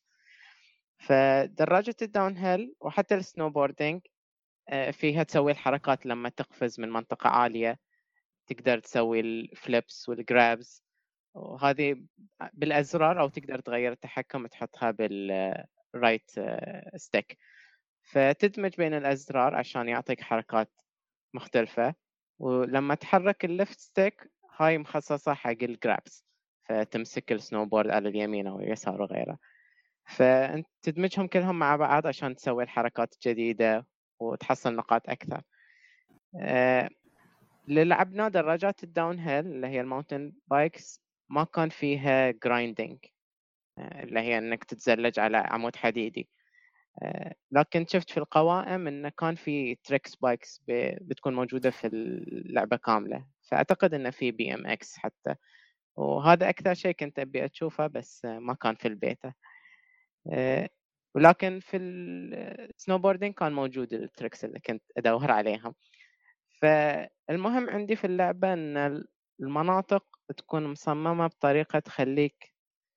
فدراجة الداون هيل وحتى السنوبوردينج فيها تسوي الحركات لما تقفز من منطقة عالية، تقدر تسوي الفليبس والجرابز، وهذه بالأزرار، أو تقدر تغير التحكم تحطها بالرايت ستيك، فتدمج بين الأزرار عشان يعطيك حركات مختلفة. ولما تحرك الليفت ستيك هاي مخصصة حق الجرابز، فتمسك السنوبورد على اليمين أو اليسار وغيره، فأنت تدمجهم كلهم مع بعض عشان تسوي الحركات الجديدة وتحصل نقاط أكثر. أه اللي لعبنا دراجات الداون هيل اللي هي الماونتن بايكس ما كان فيها جرايندينج، أه اللي هي انك تتزلج على عمود حديدي. أه لكن شفت في القوائم انه كان في تريكس بايكس بتكون موجودة في اللعبة كاملة، فأعتقد انه في بي ام اكس حتى، وهذا أكثر شيء كنت أبي أشوفه بس ما كان في البيتا. أه ولكن في السنوبوردينج كان موجود التريكس اللي كنت أدور عليهم. فالمهم عندي في اللعبة أن المناطق تكون مصممة بطريقة تخليك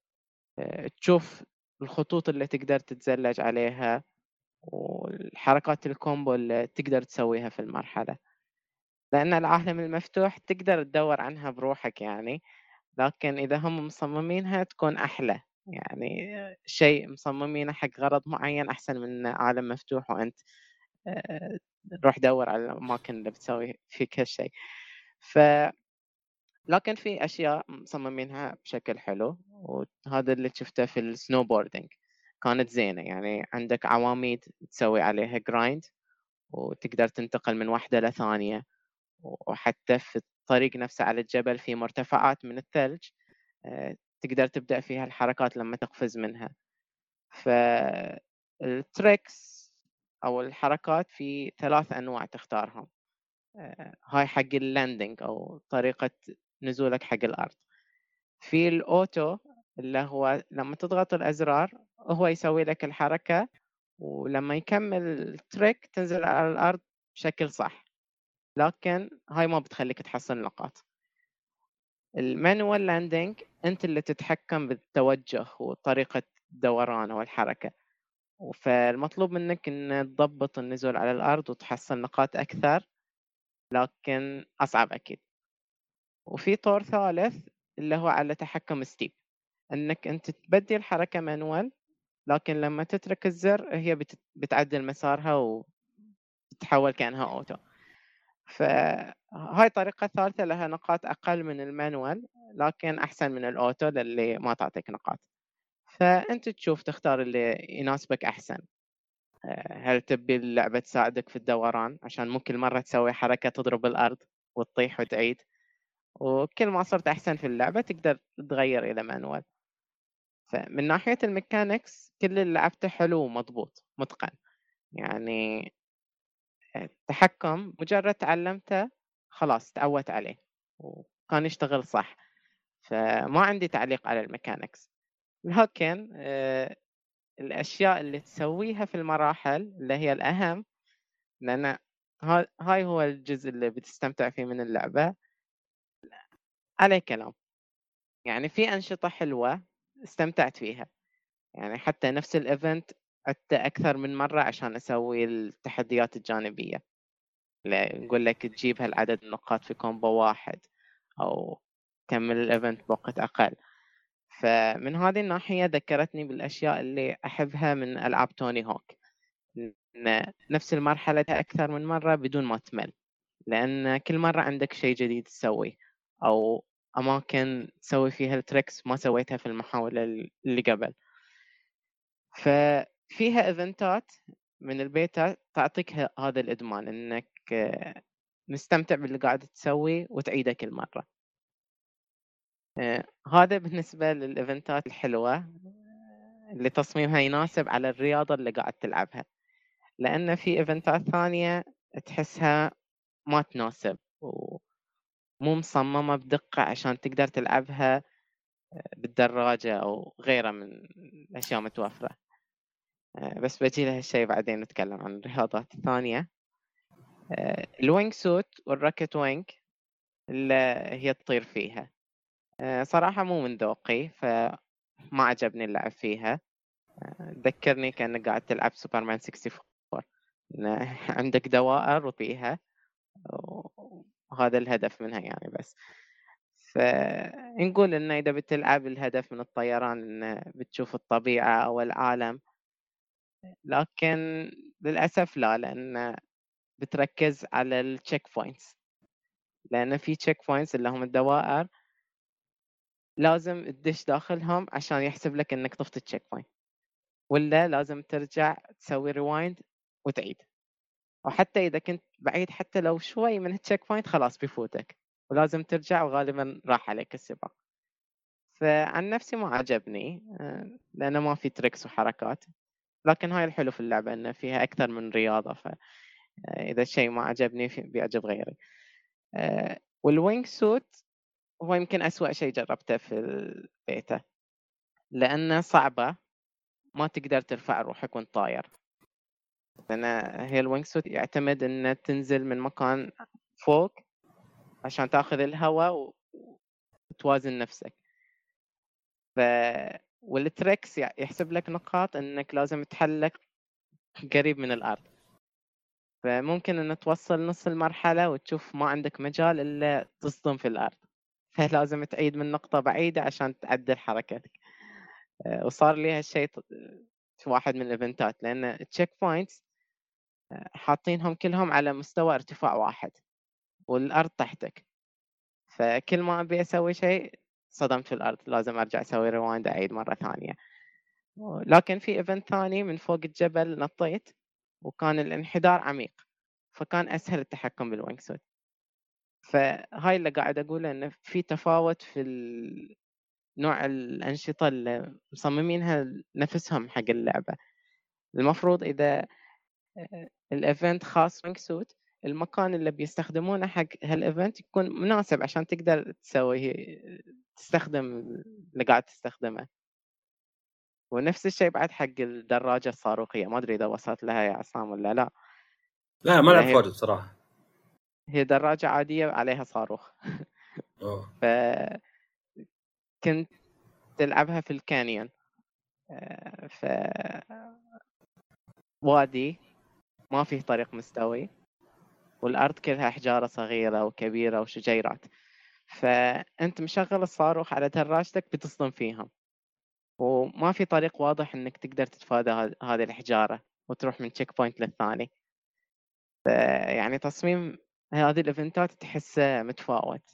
تشوف الخطوط اللي تقدر تتزلج عليها، والحركات الكومبو اللي تقدر تسويها في المرحلة، لأن العالم المفتوح تقدر تدور عنها بروحك يعني، لكن إذا هم مصممينها تكون أحلى، يعني شيء مصممينه حق غرض معين أحسن من عالم مفتوح وأنت روح دور على الأماكن اللي بتسوي فيك هالشيء. ف لكن في أشياء مصممينها بشكل حلو، وهذا اللي شفته في السنوبوردينج كانت زينة، يعني عندك عواميد تسوي عليها جرايند وتقدر تنتقل من واحدة لثانية، وحتى في الطريق نفسه على الجبل في مرتفعات من الثلج تقدر تبدأ فيها الحركات لما تقفز منها. فالتريكس أو الحركات في ثلاث أنواع تختارهم. آه، هاي حق اللاندنج أو طريقة نزولك حق الأرض. في الأوتو اللي هو لما تضغط الأزرار هو يسوي لك الحركة، ولما يكمل التريك تنزل على الأرض بشكل صح، لكن هاي ما بتخليك تحصل نقاط. المانوال لاندنج أنت اللي تتحكم بالتوجه وطريقة الدوران أو الحركة، فالمطلوب منك أن تضبط النزول على الأرض وتحصل نقاط أكثر، لكن أصعب أكيد. وفي طور ثالث اللي هو على تحكم ستيب، أنك أنت تبدي الحركة مانوال، لكن لما تترك الزر هي بت- بتعدل مسارها وتتحول كأنها أوتو. فهاي طريقة ثالثة لها نقاط أقل من المانوال، لكن أحسن من الأوتو اللي ما تعطيك نقاط. فأنت تشوف تختار اللي يناسبك أحسن. هل تبي اللعبة تساعدك في الدوران عشان مو كل مرة تسوي حركة تضرب الأرض وتطيح وتعيد، وكل ما صرت أحسن في اللعبة تقدر تغير إلى مانوال. فمن ناحية الميكانيكس كل اللي لعبته حلو ومضبوط متقن، يعني التحكم مجرد تعلمته خلاص تعودت عليه وكان يشتغل صح، فما عندي تعليق على الميكانيكس. لكن آه، الأشياء اللي تسويها في المراحل اللي هي الأهم، لأن ها- هاي هو الجزء اللي بتستمتع فيه من اللعبة، عليه كلام. يعني في أنشطة حلوة استمتعت فيها، يعني حتى نفس الإيفنت عدته أكثر من مرة عشان أسوي التحديات الجانبية، لا نقول لك تجيب هالعدد النقاط في كومبو واحد أو كمل الإيفنت بوقت أقل. فمن هذه الناحية ذكرتني بالأشياء اللي أحبها من ألعاب توني هوك، إن نفس المرحلة أكثر من مرة بدون ما تمل، لأن كل مرة عندك شيء جديد تسويه أو أماكن تسوي فيها التريكس ما سويتها في المحاولة اللي قبل. ففيها إيفنتات من البيتا تعطيك ه- هذا الإدمان، إنك آه، مستمتع باللي قاعد تسويه وتعيده كل مرة. آه، هذا بالنسبة للإيفنتات الحلوة اللي تصميمها يناسب على الرياضة اللي قاعد تلعبها، لأن في إيفنتات ثانية تحسها ما تناسب ومو مصممة بدقة عشان تقدر تلعبها بالدراجة أو غيرها من الأشياء متوفرة. آه، بس بجي لها الشيء بعدين نتكلم عن الرياضات الثانية. آه، الوينج سوت والراكت وينج اللي هي تطير فيها، آه، صراحة مو من ذوقي فما عجبني اللعب فيها. ذكرني كأنك قاعد تلعب سوبرمان أربعة وستين، إن عندك دوائر وفيها وهذا الهدف منها يعني. بس فنقول إنه إذا بتلعب الهدف من الطيران إنه بتشوف الطبيعة أو العالم، لكن للأسف لا، لأن بتركز على التشيك بوينتس، لأن في تشيك بوينتس اللي هم الدوائر لازم تدش داخلهم عشان يحسب لك إنك طفت التشيك بوينت، ولا لازم ترجع تسوي ريوايند وتعيد. وحتى إذا كنت بعيد حتى لو شوي من التشيك بوينت خلاص بيفوتك ولازم ترجع وغالبا راح عليك السباق. فعن نفسي ما عجبني آه، لأنه ما في تريكس وحركات، لكن هاي الحلو في اللعبة إنه فيها أكثر من رياضة، فإذا الشيء ما عجبني في- بيعجب غيري. آه، والوينج سوت هو يمكن أسوأ شيء جربته في البيتا، لأنه صعبة ما تقدر ترفع روحك وانت طاير، لأن هي الوينج سوت يعتمد إنه تنزل من مكان فوق عشان تاخذ الهواء وتوازن نفسك. ف والتريكس يحسب لك نقاط إنك لازم تحلق قريب من الأرض، فممكن إن توصل نص المرحلة وتشوف ما عندك مجال إلا تصدم في الأرض، فلازم تعيد من نقطة بعيدة عشان تعدل حركتك. آه، وصار لي هالشيء ط- في واحد من الإيفنتات، لأن التشيك بوينتس حاطينهم كلهم على مستوى ارتفاع واحد والأرض تحتك، فكل ما أبي أسوي شيء صدمت في الأرض، لازم أرجع أسوي ريوايند أعيد مرة ثانية. لكن في إيفنت ثاني من فوق الجبل نطيت وكان الانحدار عميق، فكان أسهل التحكم بالوينج سوت. فهاي اللي قاعد أقوله، إنه في تفاوت في نوع الأنشطة اللي مصممينها نفسهم حق اللعبة. المفروض إذا الإيفنت خاص وينج سوت، المكان اللي بيستخدمونه حق هالإيفنت يكون مناسب عشان تقدر تسوي تستخدم اللي قاعد تستخدمه. ونفس الشيء بعد حق الدراجة الصاروخية، ما أدري إذا وصلت لها يا عصام ولا لا. لا ما إذا لعبت هي واجد صراحه. هي دراجة عادية عليها صاروخ. أوه. فكنت تلعبها في الكانيون، آه، ف وادي ما فيه طريق مستوي، والأرض كلها أحجار صغيرة وكبيرة وشجيرات، فأنت مشغل الصاروخ على دراجتك بتصدم فيهم، وما في طريق واضح إنك تقدر تتفادى ه- هذه الحجارة وتروح من تشيك بوينت للثاني. ف- يعني تصميم هذه الإيفنتات تحسه متفاوت.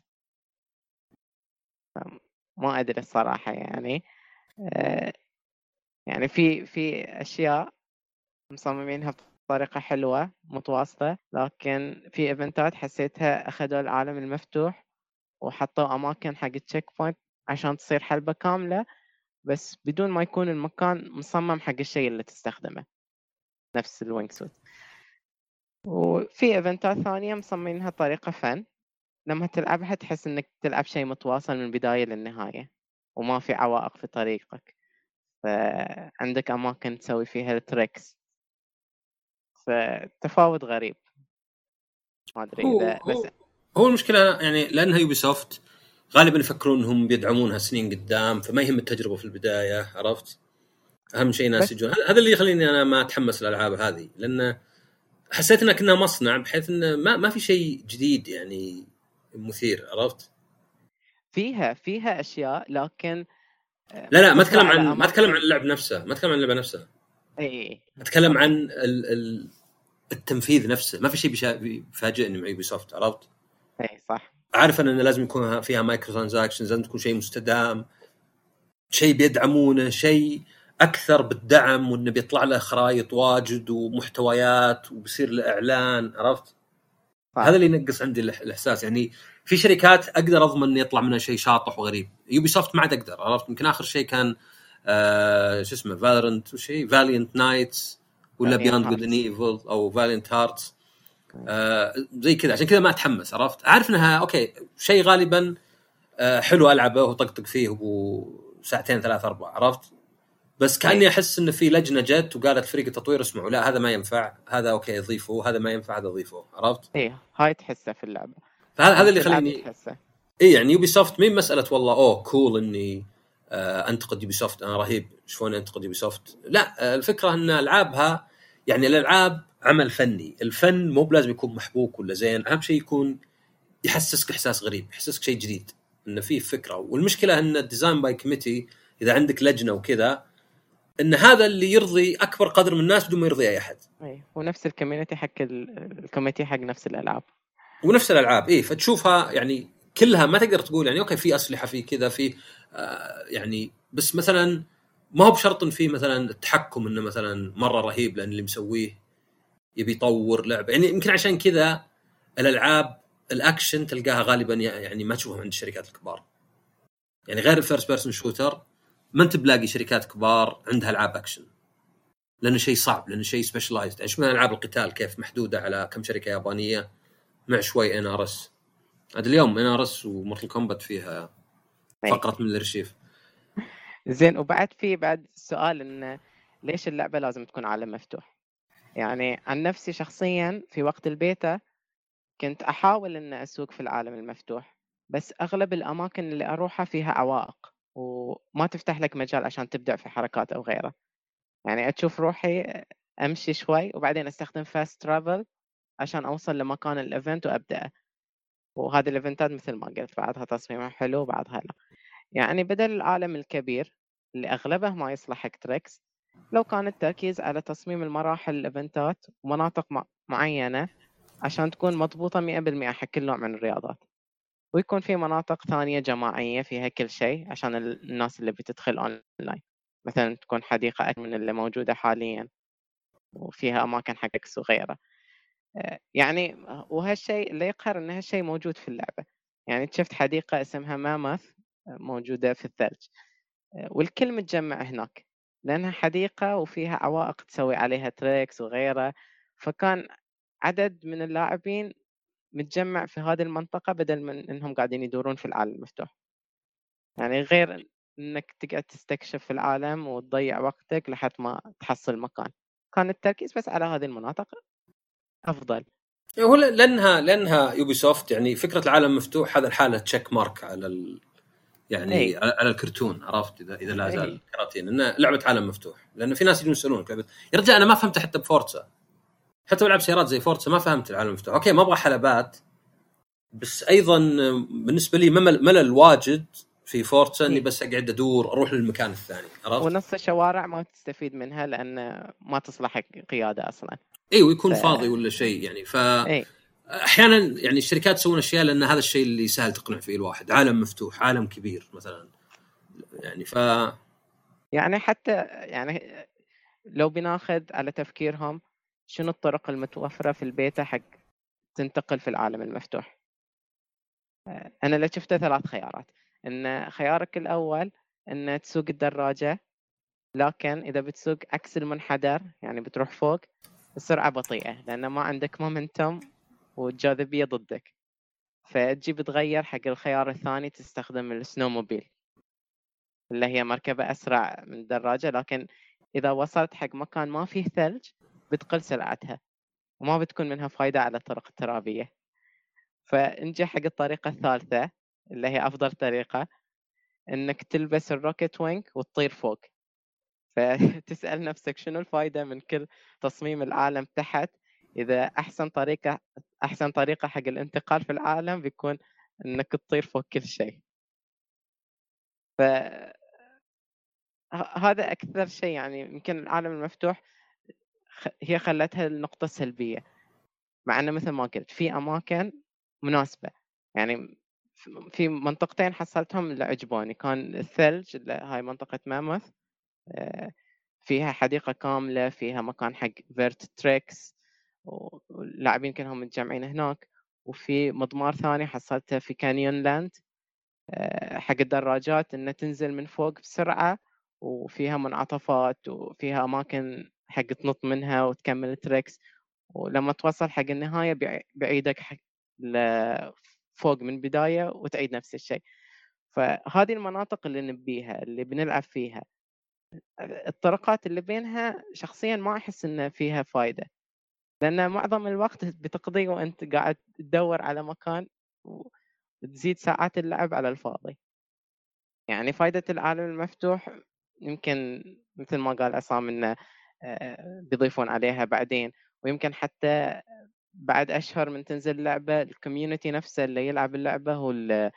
ما أدري الصراحة يعني. آه، يعني في في أشياء مصممينها بطريقة حلوة متواصلة، لكن في إيفنتات حسيتها أخذوا العالم المفتوح وحطوا أماكن حق التشيك بوينت عشان تصير حلبة كاملة، بس بدون ما يكون المكان مصمم حق الشيء اللي تستخدمه نفس الوينج سوت. وفي إيفنتات ثانية مصممينها طريقة فن، لما تلعبها تحس إنك تلعب شيء متواصل من البداية للنهاية وما في عوائق في طريقك، فعندك أماكن تسوي فيها التريكس، فتفاوت غريب. ما أدري هو إذا بس هو هو المشكله يعني لانها يوبي سوفت غالبا يفكرون انهم بيدعمونها سنين قدام، فما يهم التجربه في البدايه، عرفت؟ اهم شيء ناس بس يجون. هذا اللي يخليني انا ما اتحمس الالعاب هذه، لان حسيت انها كنا مصنع بحيث انه ما ما في شيء جديد يعني مثير، عرفت؟ فيها فيها أشياء، لكن لا لا ما مقتصرة اتكلم على عن ما اتكلم عن أماكن. اللعب نفسه، ما اتكلم عن اللعبه نفسها، إيه اتكلم عن تفضل. ال ال التنفيذ نفسه. ما في شيء بيشا- بيفاجئني مع يوبي سوفت، عرفت؟ إيه صح. عارف ان لازم يكون فيها مايكرو ترانزاكشنز، لازم تكون شيء مستدام، شيء بيدعمونه، شيء اكثر بالدعم، وانه بيطلع له خرائط واجد ومحتويات وبصير له اعلان، عرفت؟ صح. هذا اللي ينقص عندي الإح- الاحساس. يعني في شركات اقدر اضمن ان يطلع منها شيء شاطح وغريب، يوبي سوفت ما عاد اقدر، عرفت؟ يمكن اخر شيء كان آه شو اسمه فالورنت وشيء فاليانت نايتس ولا Valiant بياند جود Hearts. ايفل او فاليانت هارتس، آه زي كذا. عشان كذا ما اتحمس، عرفت؟ عارف انها اوكي شيء غالبا آه حلو العبه وطقطق فيه وساعتين ثلاث اربع، عرفت؟ بس كاني إيه احس ان في لجنه جت وقالت فريق التطوير اسمعوا لا هذا ما ينفع، هذا اوكي ضيفوه، هذا ما ينفع هذا ضيفوه، عرفت؟ إيه هاي تحسه في اللعبة، فهذا هذا لما اللي تلعب يخليني تحسه. اي يعني يوبي سوفت مين مساله والله اوه كول اني آه انتقد يوبي سوفت انا رهيب شلون انتقد يوبي سوفت. لا، آه الفكره ان العابها يعني الالعاب عمل فني، الفن مو بلازم يكون محبوك ولا زين، اهم شيء يكون يحسسك احساس غريب، يحسسك شيء جديد، انه فيه فكره. والمشكله ان الديزاين باي كوميتي اذا عندك لجنه وكذا ان هذا اللي يرضي اكبر قدر من الناس بدون ما يرضي اي احد. إيه ونفس الكوميونتي حق ال- الكوميتي حق نفس الألعاب. ونفس الالعاب ايه، فتشوفها يعني كلها ما تقدر تقول يعني اوكي في اسلحه في كذا في آه يعني، بس مثلا ما هو بشرط ان في مثلا التحكم انه مثلا مره رهيب لان اللي مسويه يبي يطور لعبه. يعني يمكن عشان كذا الالعاب الاكشن تلقاها غالبا يعني ما تشوفها عند الشركات الكبار. يعني غير الفيرست بيرسون شوتر ما انت بلاقي شركات كبار عندها العاب اكشن، لانه شيء صعب، لانه شيء سبيشلايزد. يعني شفنا العاب القتال كيف محدوده على كم شركه يابانيه مع شوي ان ار اس. هذا اليوم ان ار اس ومورتل كومبات فيها إيه فقره من الارشيف. زين. وبعد في بعد سؤال إنه ليش اللعبة لازم تكون عالم مفتوح؟ يعني عن نفسي شخصيا في وقت البيتا كنت أحاول إن أسوق في العالم المفتوح، بس أغلب الأماكن اللي أروحها فيها عوائق وما تفتح لك مجال عشان تبدع في حركات أو غيره. يعني أشوف روحي أمشي شوي وبعدين أستخدم فاست ترافل عشان أوصل لمكان الإيفنت وأبدأ. وهذه الإيفنتات مثل ما قلت بعضها تصميمها حلو وبعضها لا. يعني بدل العالم الكبير اللي أغلبه ما يصلح حق تريكس، لو كان التركيز على تصميم المراحل الإيفنتات ومناطق مع- معينة عشان تكون مضبوطة مئة بالمئة حق كل نوع من الرياضات، ويكون في مناطق ثانية جماعية فيها كل شيء عشان ال- الناس اللي بتدخل أونلاين، مثلا تكون حديقة أكبر من اللي موجودة حاليا وفيها أماكن حق إكس وغيره. آه، يعني وهالشيء اللي يقهر إن هالشيء موجود في اللعبة. يعني شفت حديقة اسمها ماماث موجودة في الثلج، والكل متجمع هناك لأنها حديقة وفيها عوائق تسوي عليها تريكس وغيره. فكان عدد من اللاعبين متجمع في هذه المنطقة بدل من إنهم قاعدين يدورون في العالم المفتوح. يعني غير إنك تقعد تستكشف في العالم وتضيع وقتك لحد ما تحصل مكان، كان التركيز بس على هذه المناطق أفضل. هو لانها لانها يوبي سوفت يعني فكره العالم مفتوح هذا الحاله تشيك مارك على ال... يعني أي. على الكرتون، عرفت؟ اذا اذا لا زال أي. كراتين انه لعبه عالم مفتوح، لانه في ناس يجون يسالونك لعبه يا رجال انا ما فهمت حتى بفورتسا، حتى بلعب سيارات زي فورتسا ما فهمت العالم المفتوح. اوكي ما ابغى حلبات، بس ايضا بالنسبه لي ملل ملل واجد في فورتسا اني إيه. بس اقعد ادور اروح للمكان الثاني، عرفت؟ ونص الشوارع ما تستفيد منها لأن ما تصلح قيادة أصلا. اي ويكون ف... فاضي ولا شيء يعني. ف أي. احيانا يعني الشركات تسوون اشياء لان هذا الشيء اللي سهل تقنع فيه الواحد، عالم مفتوح عالم كبير مثلا يعني. ف يعني حتى يعني لو بناخذ على تفكيرهم شنو الطرق المتوفرة في البيت حق تنتقل في العالم المفتوح، أنا اللي شفته ثلاث خيارات. إن خيارك الأول إن تسوق الدراجة، لكن إذا بتسوق عكس المنحدر يعني بتروح فوق السرعة بطيئة لأن ما عندك مومنتوم والجاذبية ضدك، فتجي بتغير حق الخيار الثاني تستخدم السنوموبيل اللي هي مركبة أسرع من الدراجة، لكن إذا وصلت حق مكان ما فيه ثلج بتقل سرعتها وما بتكون منها فايدة على الطرق الترابية. فنجي حق الطريقة الثالثة اللي هي أفضل طريقة، إنك تلبس الروكت وينج وتطير فوق. فتسأل نفسك شنو الفايدة من كل تصميم العالم تحت إذا أحسن طريقة أحسن طريقة حق الانتقال في العالم بيكون إنك تطير فوق كل شيء. ف هذا أكثر شيء يعني يمكن العالم المفتوح هي خلتها النقطة السلبية، مع أنه مثل ما قلت في أماكن مناسبة. يعني في منطقتين حصلتهم اللي عجبوني، كان الثلج اللي هاي منطقة ماموث فيها حديقة كاملة، فيها مكان حق فيرت تريكس واللاعبين كلهم متجمعين هناك. وفي مضمار ثاني حصلته في كانيون لاند حق الدراجات إنه تنزل من فوق بسرعة وفيها منعطفات وفيها أماكن حق تنط منها وتكمل تريكس، ولما توصل حق النهاية بعيدك حق فوق من بداية وتعيد نفس الشيء. فهذه المناطق اللي نبيها اللي بنلعب فيها. الطرقات اللي بينها شخصيا ما أحس إن فيها فايدة، لأن معظم الوقت بتقضي وأنت قاعد تدور على مكان وتزيد ساعات اللعب على الفاضي. يعني فايدة العالم المفتوح يمكن مثل ما قال عصام إنه بيضيفون عليها بعدين، ويمكن حتى بعد أشهر من تنزل اللعبة الكوميونتي نفسه اللي يلعب اللعبة هو اللي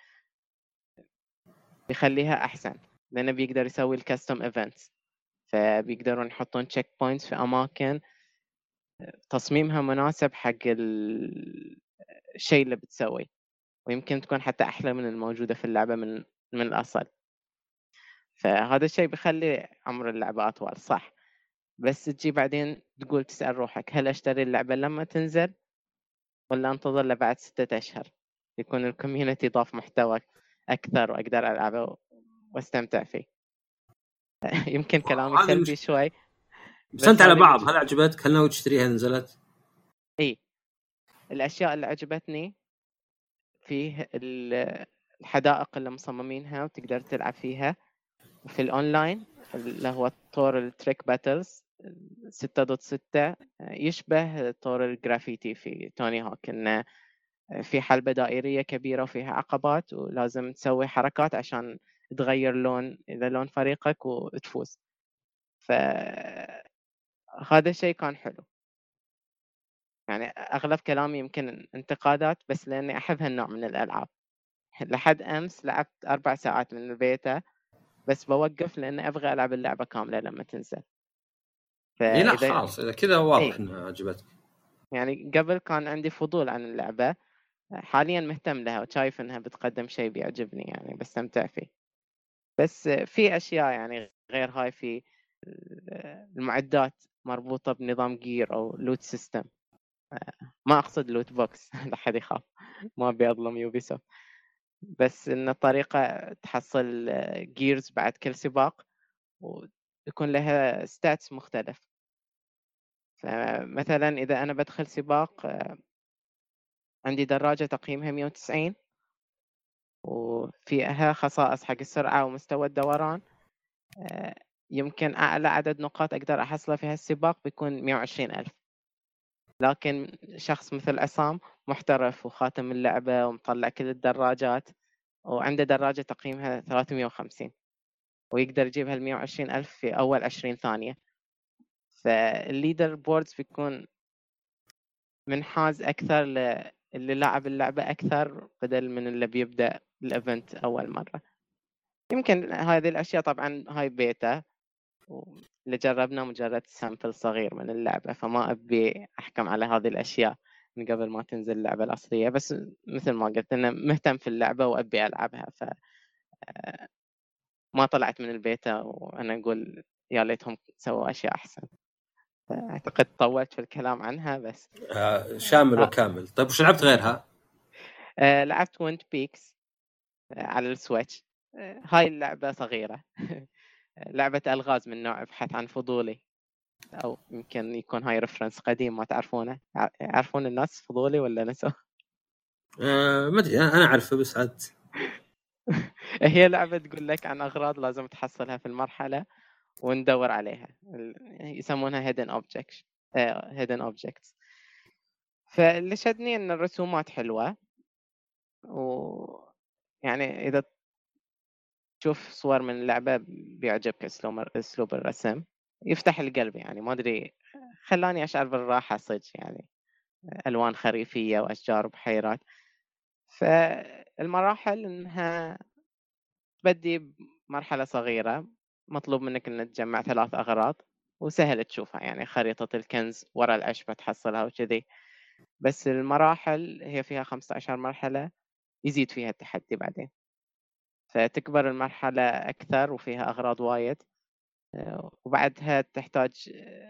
بيخليها أحسن، لأنه بيقدر يسوي الكاستم إيفنتس، فبيقدرون يحطون تشيك بوينتس في أماكن تصميمها مناسب حق الشيء اللي بتسوي، ويمكن تكون حتى أحلى من الموجودة في اللعبة من من الأصل. فهذا الشيء بيخلي عمر اللعبة أطول صح، بس تجي بعدين تقول تسأل روحك هل أشتري اللعبة لما تنزل ولا أنتظر لبعد ستة أشهر يكون الكوميونتي ضاف محتوى أكثر وأقدر ألعبه واستمتع فيه. يمكن كلامي هذه سلبي مش... شوي بس انت بس على هذه بعض الوجه... هل عجبتك؟ هل ناوي تشتريها نزلت؟ اي الاشياء اللي عجبتني فيه الحدائق اللي مصممينها وتقدر تلعب فيها، وفي الاونلاين اللي هو طور التريك باتلز ستة ضد ستة يشبه طور الجرافيتي في توني هوك، انه في حلبة دائرية كبيرة وفيها عقبات ولازم تسوي حركات عشان تغير لون إذا لون فريقك وتفوز. فهذا الشيء كان حلو. يعني أغلب كلامي يمكن انتقادات بس لأني أحب هالنوع من الألعاب. لحد أمس لعبت أربع ساعات من البيتا بس بوقف لأني أبغى ألعب اللعبة كاملة لما تنزل. اي لا فإذا خلاص اذا كذا واضح إيه انها عجبتك. يعني قبل كان عندي فضول عن اللعبة، حاليا مهتم لها وشايف إنها بتقدم شيء بيعجبني يعني بستمتع فيه. بس في أشياء يعني غير هاي، في المعدات مربوطة بنظام جير أو لوت سيستم، ما أقصد لوت بوكس لا حد يخاف ما أبي أظلم يوبيسوفت، بس إن الطريقة تحصل جيرز بعد كل سباق ويكون لها ستاتس مختلف. فمثلا إذا أنا بدخل سباق عندي دراجة تقييمها مية وتسعين وفيها خصائص حق السرعة ومستوى الدوران، يمكن أعلى عدد نقاط أقدر أحصله في هالسباق بيكون مية وعشرين ألف. لكن شخص مثل عصام محترف وخاتم اللعبة ومطلع كل الدراجات وعنده دراجة تقييمها ثلاثمية وخمسين ويقدر يجيبها المية وعشرين ألف في أول عشرين ثانية. فالليدر بوردز بيكون منحاز أكثر اللي لعب اللعبة أكثر بدل من اللي بيبدأ الإيفنت أول مرة. يمكن هذه الأشياء طبعا هاي بيتا واللي جربنا مجرد سامبل صغير من اللعبة، فما أبي أحكم على هذه الأشياء من قبل ما تنزل اللعبة الأصلية. بس مثل ما قلت أنا مهتم في اللعبة وأبي ألعبها، ف ما طلعت من البيتا وأنا أقول يا ليتهم سووا أشياء أحسن. أعتقد طولت في الكلام عنها بس آه شامل آه. وكامل. طيب وش لعبت غيرها؟ آه لعبت ويند بيكس آه على السويتش. آه هاي اللعبة صغيرة لعبة ألغاز من نوع ابحث عن فضولي، أو يمكن يكون هاي ريفرنس قديم ما تعرفونه. يعرفون الناس فضولي ولا نسوا؟ آه ما أدري، أنا أعرفه بس عاد. هي لعبة تقول لك عن أغراض لازم تحصلها في المرحلة وندور عليها، يسمونها hidden objects hidden objects. فاللي شدني إن الرسومات حلوة، ويعني إذا تشوف صور من اللعبة بيعجبك أسلوب أسلوب الرسم، يفتح القلب يعني. ما أدري، خلاني أشعر بالراحة صدق يعني. ألوان خريفية وأشجار وبحيرات. فالمراحل إنها تبدي بمرحلة صغيرة مطلوب منك إن تجمع ثلاث أغراض وسهل تشوفها، يعني خريطة الكنز ورا العشبة تحصلها وكذي. بس المراحل هي فيها خمسة عشر مرحلة، يزيد فيها التحدي بعدين، فتكبر المرحلة أكثر وفيها أغراض وايد. وبعدها تحتاج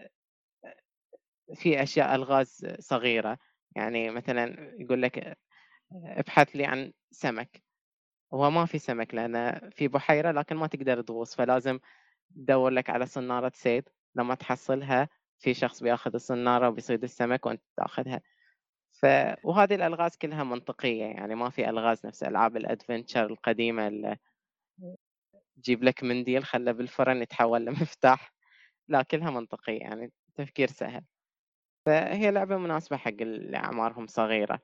في أشياء ألغاز صغيرة، يعني مثلا يقول لك ابحث لي عن سمك. هو ما في سمك لأن في بحيرة لكن ما تقدر تغوص، فلازم تدور لك على صنارة صيد. لما تحصلها في شخص بياخذ الصنارة وبيصيد السمك وأنت تاخذها. ف... وهذه الألغاز كلها منطقية، يعني ما في ألغاز نفس ألعاب الأدفنتشر القديمة اللي تجيب لك منديل خله بالفرن يتحول لمفتاح. لا، كلها منطقية يعني تفكير سهل. فهي لعبة مناسبة حق اللي أعمارهم صغيرة.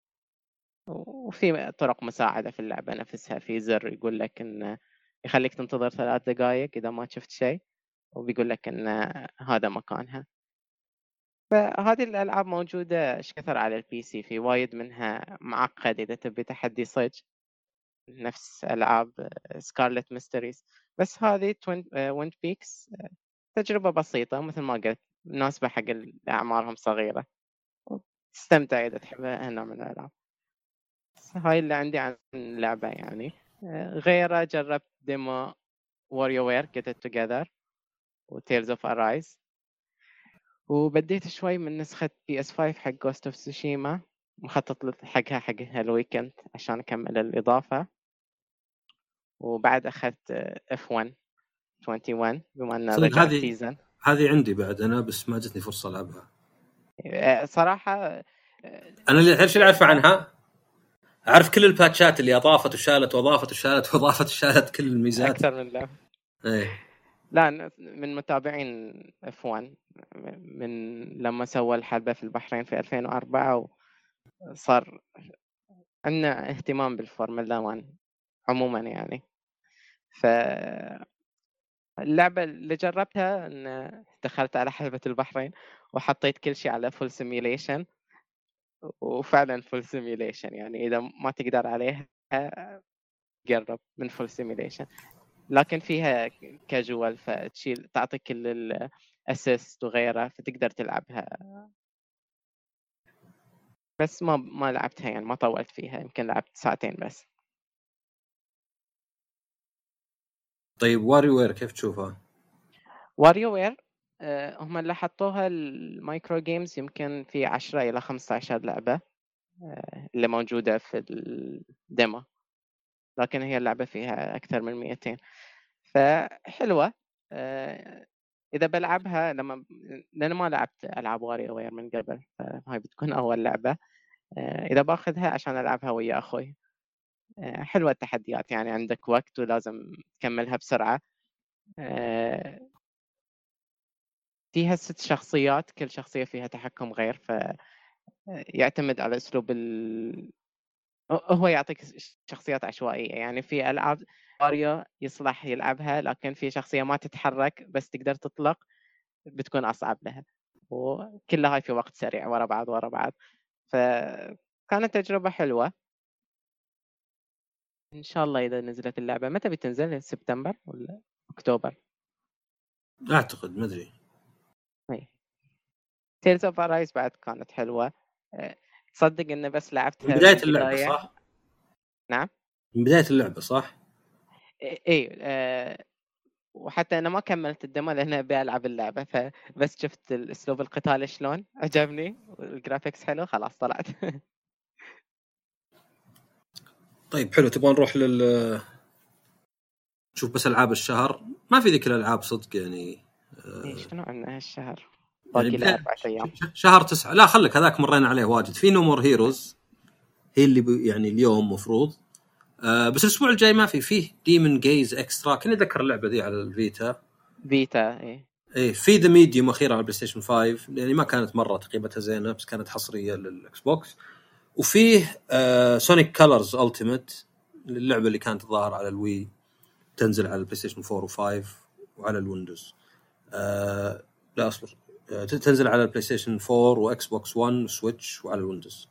وفي طرق مساعدة في اللعبة نفسها، في زر يقول لك إن يخليك تنتظر ثلاث دقائق إذا ما شفت شيء، وبيقول لك إن هذا مكانها. فهذه الألعاب موجودة إيش كثر على البي سي، في وايد منها معقد إذا تبي تحدي صج نفس ألعاب سكارلت ميستريز. بس هذه ويند بيكس تجربة بسيطة مثل ما قلت مناسبة حق اللي أعمارهم صغيرة، تستمتع إذا تحب هالنوع من الألعاب. هاي اللي عندي عن اللعبة يعني. غيره جربت ديمو واريو وير Get It Together و Tales of Arise، وبديت شوي من نسخة بي اس خمسة حق Ghost of Tsushima، مخطط حقها حق هالويكند عشان أكمل الإضافة. وبعد أخذت اف واحد واحد وعشرين بما أنه صدق رجع هذه السيزن. هذه عندي بعد أنا، بس ما جتني فرصة ألعبها صراحة أنا. اللي تعرف اللي أعرفه عنها، أعرف كل الباتشات اللي أضافت وشالت وأضافت وشالت وأضافت وشالت كل الميزات أكثر من لعبة. إيه. لا، من متابعين اف واحد من لما سوى الحلبة في البحرين في ألفين وأربعة، وصار عندنا اهتمام بالفورمولا واحد عموما يعني. ف اللعبة اللي جربتها إن دخلت على حلبة البحرين وحطيت كل شيء على فول سيميوليشن، وفعلا فول سيميوليشن يعني إذا ما تقدر عليها جرب من فول سيميوليشن. لكن فيها كاجوال فتشيل تعطيك كل الاسيست وغيره فتقدر تلعبها. بس ما ما لعبتها يعني ما طولت فيها، يمكن لعبت ساعتين بس. طيب واريو وير كيف تشوفها؟ واريو وير هم اللي حطوها المايكرو جيمز، يمكن في عشرة إلى خمسة عشر لعبة اللي موجودة في الديمو. لكن هي اللعبة فيها أكثر من مئتين، فحلوة. آه، إذا بلعبها لما لأن ما لعبت ألعاب واري أوير من قبل، فهاي بتكون أول لعبة. آه، إذا باخذها عشان ألعبها ويا أخوي. آه، حلوة التحديات، يعني عندك وقت ولازم تكملها بسرعة. آه، فيها ست شخصيات، كل شخصية فيها تحكم غير، فيعتمد على أسلوب ال... هو يعطيك شخصيات عشوائية. يعني في ألعاب ماريو يصلح يلعبها، لكن في شخصية ما تتحرك بس تقدر تطلق بتكون أصعب لها، وكلها هاي في وقت سريع ورا بعض ورا بعض. فكانت تجربة حلوة. إن شاء الله إذا نزلت اللعبة. متى بتنزل؟ سبتمبر ولا أكتوبر؟ اعتقد ما ادري. أي تيلز اوف ارايز بعد كانت حلوة. أه، تصدق إن بس من لعبتها بدايه اللعبه بالبداية. صح؟ نعم. من بدايه اللعبه صح؟ إيه إيه، أه، وحتى أنا ما كملت الدمو لأن أبي ألعب اللعبة، فبس شفت الأسلوب القتال شلون عجبني والجرافيكس حلو، خلاص طلعت. طيب حلو، تبغى نروح لل شوف بس العاب الشهر. ما في ذيك الالعاب صدق يعني. إيه شنو عندنا هالشهر؟ يعني باقي له بداية أربعة أيام. شهر تسعة، لا خليك هذاك مرينا عليه واجد. في نو مور هيروز هي اللي بي يعني اليوم مفروض. آه بس الاسبوع الجاي ما في فيه ديمون جيز اكسترا. كني اتذكر اللعبه ذي على الفيتا. فيتا إيه. ايه في ذا ميديوم اخيرا على البلاي ستيشن خمسة، يعني ما كانت مره تقييمتها زينه بس كانت حصريه للاكس بوكس. وفيه آه سونيك كالرز التيميت، اللعبه اللي كانت ظاهر على الوي، تنزل على البلاي ستيشن أربعة و5 وعلى الويندوز. آه لا اصبر، آه تنزل على البلاي ستيشن أربعة واكس بوكس واحد وسويتش وعلى الويندوز.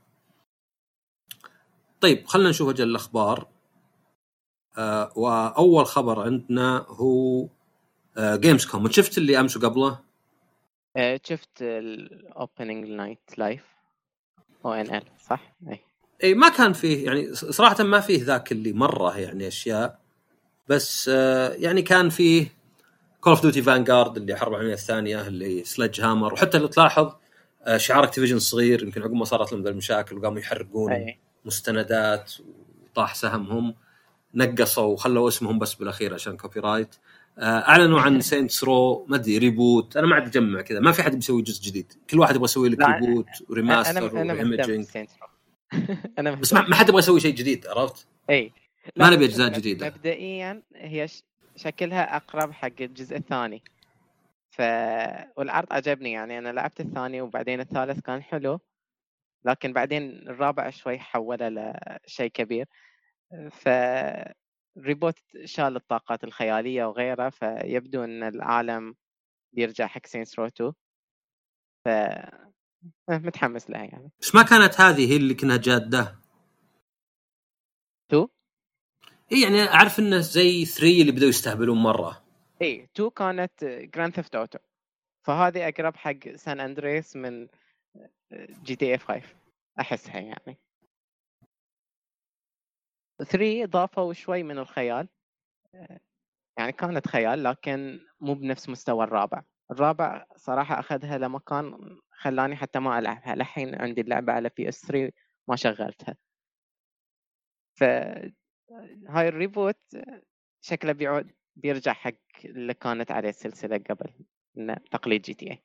طيب خلنا نشوف اجل الاخبار. آه واول خبر عندنا هو آه جيمز كوم. شفت اللي امس قبله؟ أه، شفت الأوبننج نايت لايف او ان ال صح؟ اي اي ما كان فيه يعني صراحه ما فيه ذاك اللي مره يعني اشياء، بس آه يعني كان فيه كول اوف ديوتي فانغارد اللي حرب العالميه الثانيه اللي سلج هامر. وحتى لو تلاحظ آه شعار اكتيفيجن صغير، يمكن عقب ما صارت لهم ذا المشاكل وقاموا يحرقون اي مستندات وطاح سهمهم، نقصوا وخلوا اسمهم بس بالاخير عشان كوبي رايت. اعلنوا عن سينتس رو ما ادري ريبوت. انا ما عاد اجمع كذا، ما في حد بيسوي جزء جديد، كل واحد يبغى يسوي لك لا ريبوت وريماستر انا انا مهتم وريميجينج. بالسينتس رو. انا بس مهتم. ما حد يبغى يسوي شيء جديد، عرفت؟ اي ما لا نبي بس شوف، اجزاء مب- جديده. مبدئيا هي ش... شكلها اقرب حق الجزء الثاني. ف والعرض عجبني، يعني انا لعبت الثاني وبعدين الثالث كان حلو، لكن بعدين الرابع شوي حوله لشيء كبير. ف ريبوت شال الطاقات الخيالية وغيرها، فيبدو ان العالم بيرجع حق سينس رو تو. ف متحمس لها يعني. بس ما كانت هذه هي اللي كنا جاده. تو اي يعني اعرف انه زي ثلاثة اللي بدأوا يستهبلون مره. اي تو كانت جراند ثيفت اوتو، فهذه اقرب حق سان اندريس من جي تي اي خمسة احسها يعني. ثلاثة ضافوا شوي من الخيال، يعني كانت خيال لكن مو بنفس مستوى الرابع. الرابع صراحة أخذها لمكان خلاني حتى ما ألعبها. لحين عندي اللعبة على بي اس ثلاثة ما شغلتها. فهاي الريبوت شكله بيعود بيرجع حق اللي كانت عليه السلسلة قبل، إنه تقليد جي تي اي.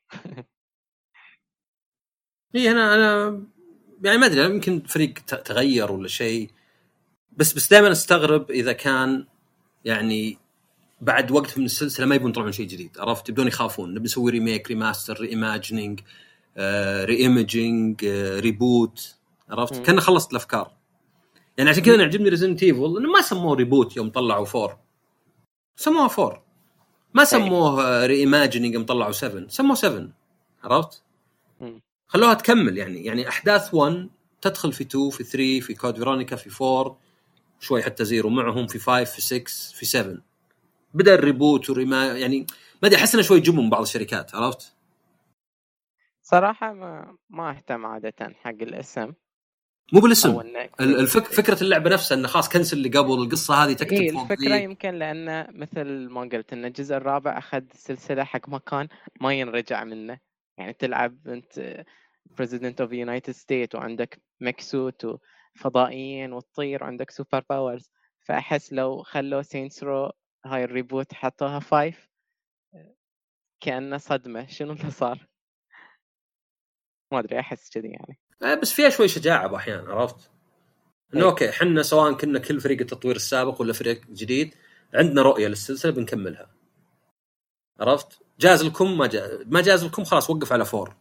اي انا انا يعني ما ادري، يمكن فريق تغير ولا شيء، بس بس دائما استغرب اذا كان يعني بعد وقت من السلسله ما يبون يطلعون شيء جديد، عرفت؟ يبدون يخافون نبي نسوي ريميك ريماستر ريماجينينج آه، ريميجينج آه، ريبوت، عرفت؟ كان خلصت الافكار. يعني عشان كذا انا عجبني ريزنت ايفل انه ما سموه ريبوت يوم طلعوا فور، سموها فور. ما سموه ريماجينينج يوم طلعوا سفن، سموه سفن، عرفت؟ خلوها تكمل يعني يعني احداث واحد تدخل في اثنين في ثلاثة في كود فيرونيكا في أربعة شوي حتى زيرو معهم في خمسة في ستة في سبعة. بدأ الريبوت وريما يعني ما ادري، احس انه شوي يجيبون من بعض الشركات، عرفت؟ صراحة ما ما اهتم عادة حق الاسم، مو بالاسم او انه يكون الفك... ريبوت. فكره اللعبه نفسها انه خلاص كنسل اللي قبل القصه هذه تكتب إيه فوق الفكرة ذي. يمكن لأن مثل ما قلت إن الجزء الرابع أخذ السلسلة حق مكان ما ينرجع منه. يعني تلعب أنت President of the United States وعندك مكسوت وفضائيين وتطير وعندك سوبر باورز، فأحس لو خلوا سينتس رو هاي الريبوت حطوها فايف كأنه صدمة شنو اللي صار ما أدري أحس كذي يعني. بس فيها شوي شجاعة بأحيان عرفت إنه أوكي حنا سواء كنا كل فريق التطوير السابق ولا فريق جديد عندنا رؤية للسلسلة بنكملها عرفت جاز لكم ما جاز ما جاز لكم خلاص وقف على فور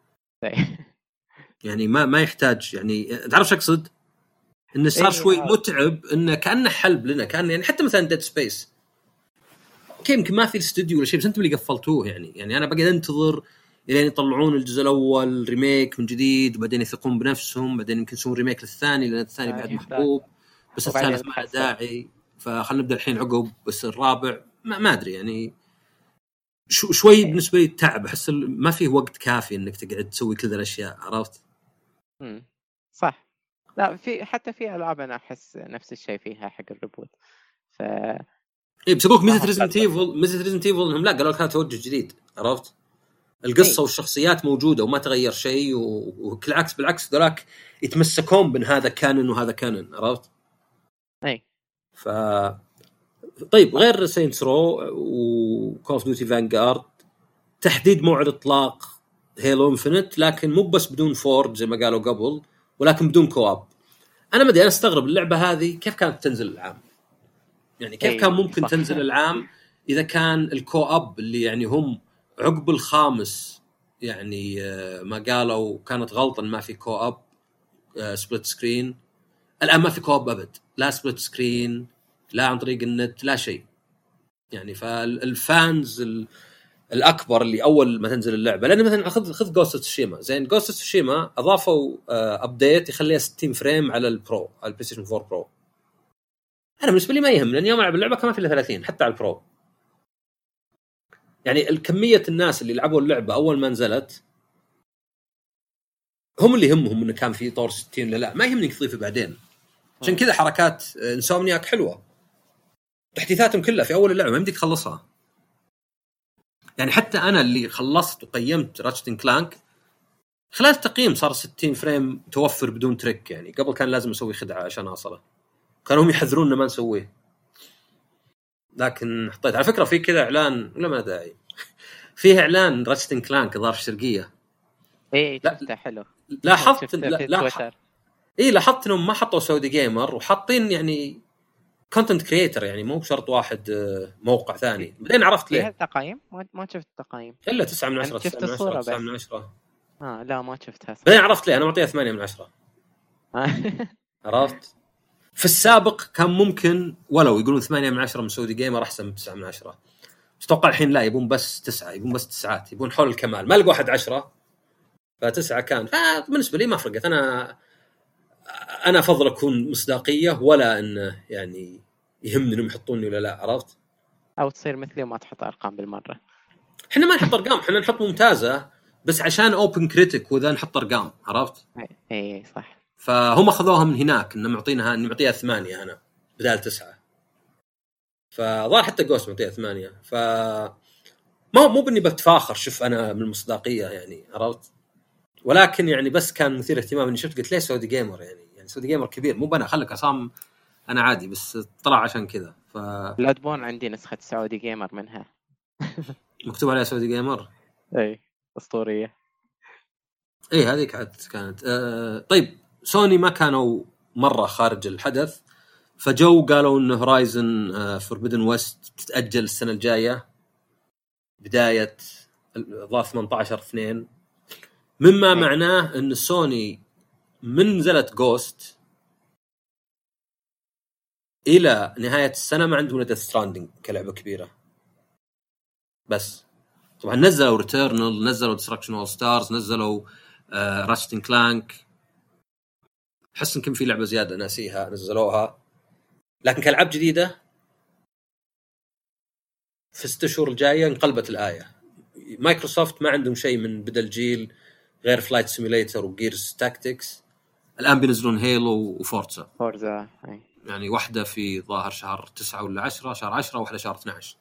يعني ما ما يحتاج يعني تعرف شو أقصد إنه صار شوي متعب إنه كأنه حلب لنا كان يعني حتى مثلا ديد سبيس اوكي يمكن ما في الاستوديو ولا شيء بس انتم اللي قفلتوه يعني يعني انا بقعد انتظر الين يطلعون الجزء الاول ريميك من جديد وبعدين يثقون بنفسهم بعدين يمكن يسوون ريميك للثاني لان الثاني بعد محبوب بس الثالث ما له داعي فخلنا نبدا الحين عقب بس الرابع ما, ما ادري يعني شو شوي بالنسبه لي تعب احس ما فيه وقت كافي انك تقعد تسوي كذا الاشياء عرفت امم صح لا في حتى في العاب انا احس نفس الشيء فيها حق الريبوت ف اي بس اقولك ميزه ريزنت ايفل ميزه ريزنت ايفل انهم لا قالوا لك هذا توجه جديد عرفت القصه والشخصيات موجوده وما تغير شيء وكل عكس بالعكس ذولاك يتمسكون بان هذا كانن وهذا كانن عرفت اي ف طيب غير ساينتس رو وكول اوف ديوتي فانغارد تحديد موعد اطلاق هيلو انفينيت لكن مو بس بدون فورد زي ما قالوا قبل ولكن بدون كواب انا ما ادري انا استغرب اللعبه هذه كيف كانت تنزل العام يعني كيف كان ممكن صح. تنزل العام اذا كان الكو اب اللي يعني هم عقب الخامس يعني ما قالوا كانت غلطا ما في كو اب سبلت سكرين الان ما في كو اب ابد لا سبلت سكرين لا عن طريق النت لا شيء يعني فالفانز الاكبر اللي اول ما تنزل اللعبه لان مثلا اخذ خذ جوست اوف تسوشيما زين جوست اوف تسوشيما اضافوا ابديت يخليها ستين فريم على البرو على البلاي ستيشن فور برو انا بالنسبه لي ما يهم لان يوم العب اللعبه كمان في ثلاثين حتى على البرو يعني الكميه الناس اللي لعبوا اللعبه اول ما نزلت هم اللي يهمهم انه كان في طور ستين لا لا ما يهمني تضيفه بعدين عشان كذا حركات انسومنياك حلوه تحديثاتهم كلها في اول اللعبه ما يمديك تخلصها يعني حتى انا اللي خلصت وقيمت راتشت اند كلانك خلال التقييم صار ستين فريم توفر بدون تريك يعني قبل كان لازم اسوي خدعه عشان اوصله كانوا هم يحذروننا ما نسويه لكن حطيت على فكره في كذا اعلان ولا ما داعي فيه اعلان راتشت اند كلانك ظهر الشرقيه ايه شفته حلو لاحظت لا لا ايه لاحظت انهم ما حطوا سعودي جيمر وحاطين يعني كونتنت كرييتر يعني مو بشرط واحد موقع ثاني بعدين عرفت ليه التقييم ما شفت التقييم الا تسعة من عشرة شفت الصوره تسعة من عشرة اه لا ما شفتها بعدين عرفت ليه انا معطيها ثمانية من عشرة عرفت في السابق كان ممكن ولو يقولون ثمانية من عشرة من سعودي جيمر احسن من تسعة من عشرة اتوقع الحين لا يبون بس تسعة يبون بس تسعات يبون حول الكمال ما لقوا واحد عشرة فتسعة كان فبالنسبه لي ما فرقت انا انا افضل اكون مصداقيه ولا انه يعني يهمني انهم يحطوني ولا لا عرفت او تصير مثلي وما تحط ارقام بالمره احنا ما نحط ارقام احنا نحط ممتازه بس عشان اوبن كريتيك وذا نحط ارقام عرفت اي صح فهم اخذوها من هناك انه معطينها اني معطيها ثمانية انا بدال تسعة فظهر حتى جوست معطيها ثمانية ف ما مو بني بتفاخر شوف انا من المصداقيه يعني عرفت ولكن يعني بس كان مثير اهتمام اني شفت قلت ليه سعودي جيمر يعني يعني سعودي جيمر كبير مو بنا خليك عصام انا عادي بس طلع عشان كذا ف لا تبون عندي نسخه سعودي جيمر منها مكتوب عليها سعودي جيمر اي اسطوريه اي هذيك كانت آه طيب سوني ما كانوا مره خارج الحدث فجو قالوا ان هورايزن آه فوربيدن ويست تتاجل السنه الجايه بدايه ظهر ثمانية عشر اثنين مما أي. معناه ان سوني من نزلت جوست الى نهايه السنه ما عندهم ديث ستراندنج كلعبه كبيره بس طبعا نزلوا ريتيرنال نزلوا ديستركشن اول ستارز نزلوا آه راتشت اند كلانك حس يمكن في لعبه زياده ناسيها نزلوها لكن كالعاب جديده في الست شهور الجايه انقلبت الايه مايكروسوفت ما عندهم شيء من بدل جيل غير فلايت سيميليتر وجيرز تاكتكس الان بينزلون هيلو وفورتزا فورتزا يعني واحده في ظاهر شهر تسعة ولا عشرة شهر عشرة واحده شهر اثنا عشر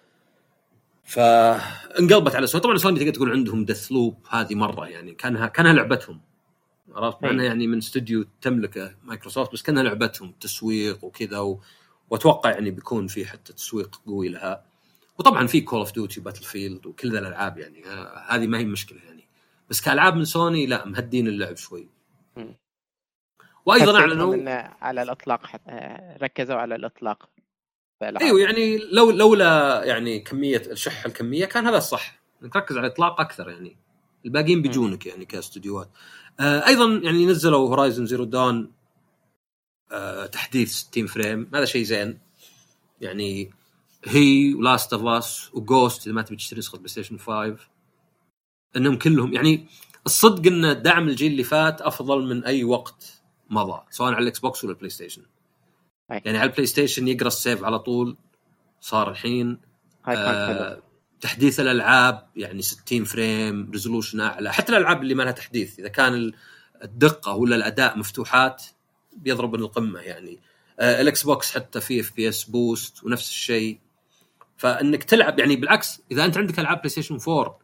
فانقلبت على سوني طبعا سوني تقدر تقول عندهم ديث لوب هذه مره يعني كانها كانها لعبتهم عرفت معنا يعني من استوديو تملكه مايكروسوفت بس كانها لعبتهم تسويق وكذا و... واتوقع يعني بيكون في حتى تسويق قوي لها. وطبعا في كول اوف ديوتي باتل فيلد وكل ذا الالعاب يعني هذه ما هي مشكله يعني، بس كالعاب من سوني لا مهدين اللعب شوي. مم. وايضا حسيتهم اعلنوا إن على الإطلاق حت- آه، ركزوا على الإطلاق بألعاب. ايوه يعني لو لولا يعني كميه الشح الكميه كان هذا الصح، نركز على الاطلاق اكثر يعني، الباقيين بيجونك يعني كاستوديوهات. آه ايضا يعني نزلوا هورايزن زيرو دون آه تحديث ستين فريم، هذا شيء زين يعني. هي ولاست اوف اس وجوست اذا ما تبي تشتري نسخه بلاي ستيشن خمسة، انهم كلهم يعني الصدق ان دعم الجيل اللي فات افضل من اي وقت مضى سواء على الاكس بوكس ولا البلاي ستيشن. أي. يعني على البلاي ستيشن يقرا السيف على طول، صار الحين هاي كان آه حلو. تحديث الالعاب يعني ستين فريم ريزولوشن اعلى، حتى الالعاب اللي ما لها تحديث اذا كان الدقه ولا الاداء مفتوحات بيضرب من القمه يعني. آه الاكس بوكس حتى فيه اف بي اس بوست ونفس الشيء، فانك تلعب يعني بالعكس اذا انت عندك العاب بلاي ستيشن فور،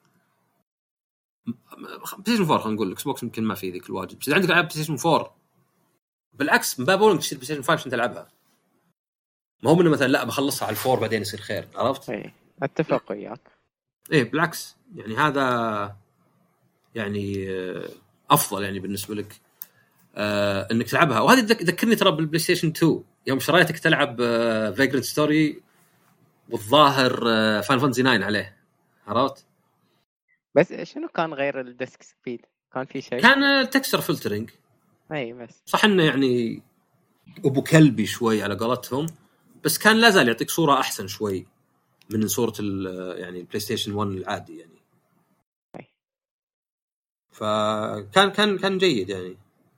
بلاي ستيشن فور خلينا نقول اكس بوكس يمكن ما في ذيك الواجب، بس اذا عندك العاب بلاي ستيشن فور بالعكس من باب اولك تشتري بلاي ستيشن خمسة عشان تلعبها، ما هو من مثلا لا بخلصها على الفور بعدين يصير خير، عرفت؟ اي اتفق وياك. ايه بالعكس يعني هذا يعني افضل يعني بالنسبه لك آه انك تلعبها. وهذه تذكرني ترى بالبلاي ستيشن تو يوم شريتك تلعب آه فيجرنت ستوري والظاهر آه فان فانتسي ناين عليه، عرفت؟ بس شنو كان غير الديسك سبيد؟ كان في شيء؟ كان تكستشر فلترنج. اي بس صح انه يعني ابو كلبي شوي على قولتهم، بس كان لا زال يعطيك صوره احسن شوي من صوره يعني البلاي ستيشن ون العادي يعني. أي. فكان كان كان جيد يعني.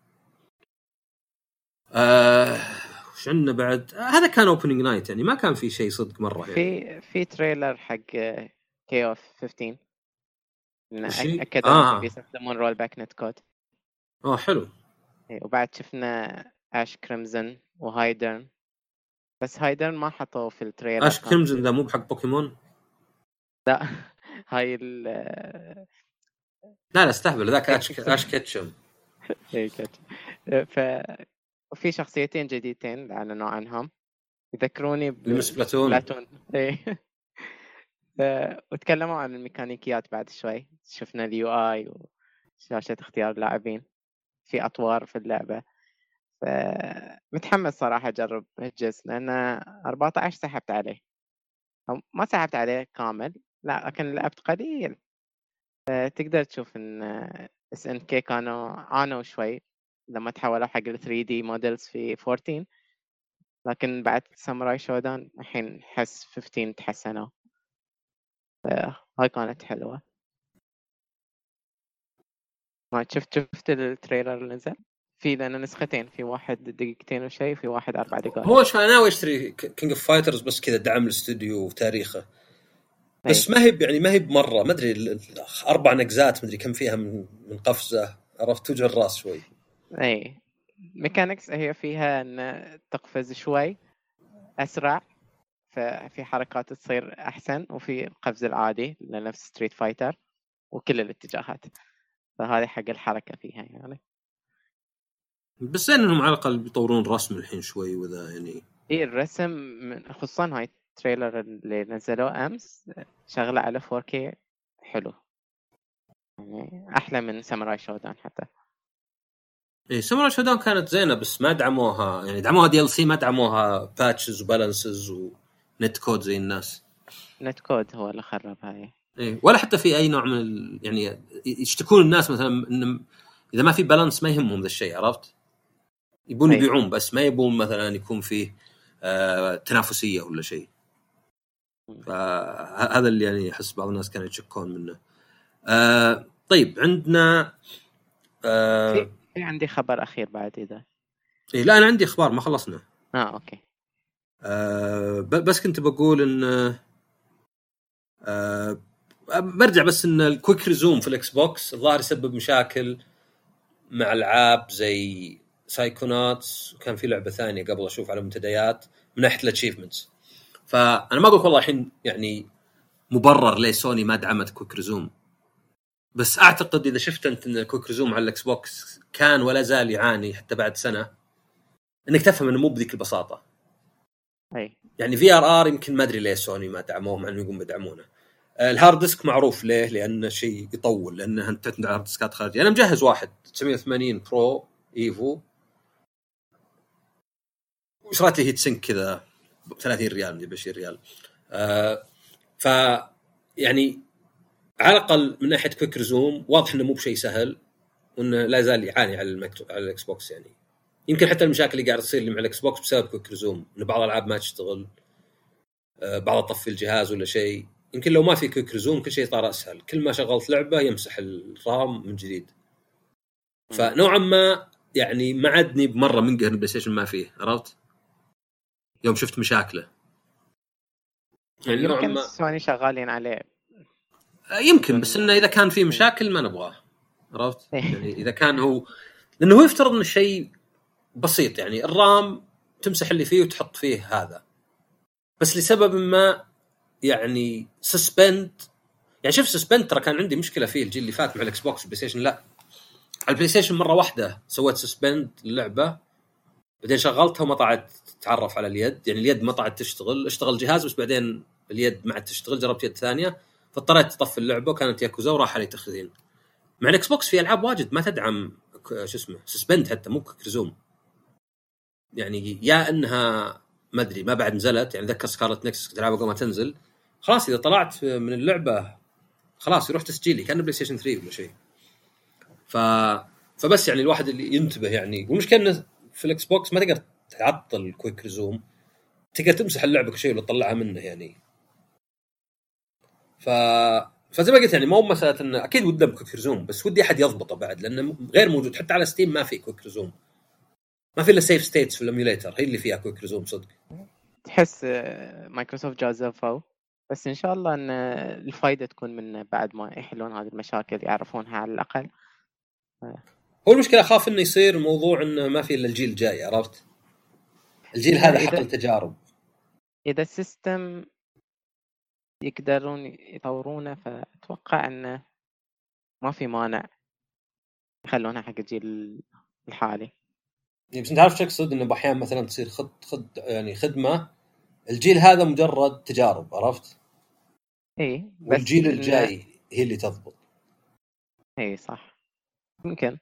آه وش عندنا بعد؟ آه هذا كان اوبننج نايت يعني ما كان في شيء صدق مره يعني. في في تريلر حق كي اوف خمستاشر وشي؟ اكدوا اه انهم بيستخدمون رول باك نت كود. اه حلو. وبعد شفنا اش كريمزن وهايدرن، بس هايدرن ما حطوا في التريلر. اش كريمزن ذا مو بحق بوكيمون؟ لا هاي ال لا لا استهبل ذاك اش اش كيتشم. ف وفي شخصيتين جديدتين اعلنوا عنهم يذكروني بلاتون. بلاتون. وتكلموا عن الميكانيكيات بعد شوي، شفنا اليو اي وشاشة اختيار اللاعبين في أطوار في اللعبة. فمتحمس صراحة أجرب الجزء لأن أربعة عشر سحبت عليه، أو ما سحبت عليه كامل لا لكن لعبت قليل. تقدر تشوف إن اس ان كي كانوا عانوا شوي لما تحولوا حق ال ثري دي موديلز في فورتين، لكن بعد ساموراي شودان الحين حس فيفتين تحسنوا. هاي كانت حلوة. ما شفت شفت التريلر اللي نزل في لنا نسختين، في واحد دقيقتين وشيء في واحد أربع دقائق. هو انا ناوي اشتري كينج اوف فايترز بس كذا دعم الاستوديو وتاريخه، بس أي. ما هي يعني ما هي بمره ما ادري اربع نقزات ما ادري كم فيها من من قفزه، عرفت توجه الراس شوي. اي ميكانكس هي فيها ان تقفز شوي اسرع، ففي حركات تصير احسن، وفي القفز العادي لنفس ستريت فايتر وكل الاتجاهات، فهذه حق الحركه فيها يعني. بس انهم على الاقل بيطورون الرسم الحين شوي وذا يعني. اي الرسم من خصوصا هاي التريلر اللي نزلوه امس شغله على فور كي حلو يعني، احلى من ساموراي شودان حتى. اي ساموراي شودان كانت زينه بس ما دعموها يعني، دعموها دي ال سي ما دعموها باتشز وبالانسز ونت كود زي الناس. نت كود هو اللي خرب هاي. اي ولا حتى في اي نوع من ال... يعني يشتكون الناس مثلا ان اذا ما في بالانس ما يهمهم ذا الشيء، عرفت؟ يبون يبيعون بس ما يبون مثلا يكون فيه آه تنافسيه ولا شيء. فهذا اللي يعني احس بعض الناس كانوا يشكون منه. آه طيب عندنا آه في, في عندي خبر اخير بعد اذا إيه لا انا عندي اخبار ما خلصنا. اه اوكي. آه بس كنت بقول ان آه برجع بس ان الكويك ريزوم في الاكس بوكس الظاهر يسبب مشاكل مع العاب زي سايكوناتس، وكان في لعبه ثانيه قبل اشوف على منتديات من ناحيه الاتشيفمنتس. فانا ما اقول والله الحين يعني مبرر ليه سوني ما دعمت كويك ريزوم، بس اعتقد اذا شفت انت ان الكويك ريزوم على الاكس بوكس كان ولا زال يعاني حتى بعد سنه، انك تفهم انه مو بذيك البساطه. اي يعني في ار ار يمكن ما ادري ليه سوني ما دعموه مع انه يقوم يدعمونه. الهارد ديسك معروف ليه، لان شيء يطول، لانه انت تعتمد على هارد ديسكات خارجيه. انا مجهز واحد تسعمية وثمانين برو ايفو، وشريت لي هيت سينك كذا ب ثلاثين ريال ب عشرين ريال. آه ف يعني على الاقل من ناحيه كويك ريزوم واضح انه مو بشيء سهل، وانه لا زال يعاني على المكتو... على الاكس بوكس. يعني يمكن حتى المشاكل اللي قاعده تصير لي مع الاكس بوكس بسبب كويك ريزوم، ان بعض الالعاب ما تشتغل، آه بعض طفي الجهاز ولا شيء. يمكن لو ما في كويك ريزوم كل شيء صار اسهل، كل ما شغلت لعبه يمسح الرام من جديد. فنوعا ما يعني ما عدني بمره من قهر بلاي ستيشن ما فيه، عرفت يوم شفت مشاكله. يعني يمكن سوني شغالين عليه، يمكن، بس انه اذا كان في مشاكل ما نبغاه، عرفت يعني اذا كان هو، لانه هو يفترض ان الشيء بسيط، يعني الرام تمسح اللي فيه وتحط فيه هذا، بس لسبب ما يعني سسبند. يعني شوف سسبند ترى كان عندي مشكله فيه الجيل اللي فات مع الاكس بوكس. بلاي ستيشن لا، على البلاي ستيشن مره واحده سويت سسبند اللعبه، بعدين شغلتها وما طلعت تتعرف على اليد، يعني اليد ما طلعت تشتغل، اشتغل الجهاز بس بعدين اليد ما عاد تشتغل. جربت يد ثانيه فاضطريت تطفي اللعبه، وكانت ياكوزا وراح علي تخزين. مع الاكس بوكس في العاب واجد ما تدعم شو اسمه سسبند، حتى مو كرزوم. يعني يا انها ما ادري ما بعد نزلت، يعني ذكر سكارلت نكسس كنت العبها قبل ما تنزل، خلاص اذا طلعت من اللعبه خلاص يروح تسجيلي كان بلاي ستيشن ثري ولا شيء. ف فبس يعني الواحد اللي ينتبه، يعني والمشكله انه في الاكس بوكس ما تقدر تعطل كويك ريزوم، تقدر تمسح اللعبه كشيء ولا تطلعها منه يعني. ف فزي ما قلت يعني مو مساله انه اكيد ودي كويك ريزوم، بس ودي احد يضبطه بعد، لانه غير موجود حتى على ستيم. ما في كويك ريزوم، ما في الا سيف ستيتس في الاميوليتر هي اللي فيها كويك ريزوم صدق. تحس مايكروسوفت جازفوا، بس ان شاء الله ان الفائده تكون من بعد ما يحلون هذه المشاكل يعرفونها على الاقل. هو المشكله اخاف انه يصير موضوع انه ما في الا الجيل الجاي، عرفت الجيل هذا حق التجارب. اذا السيستم يقدرون يطورونه فاتوقع انه ما في مانع يخلونها حق الجيل الحالي. يعني بس انت عارف شو اقصد، انه باحيان مثلا تصير خد خد يعني خدمه الجيل هذا مجرد تجارب، عرفت اي بس والجيل الجاي هي اللي تضبط. اي صح ممكن.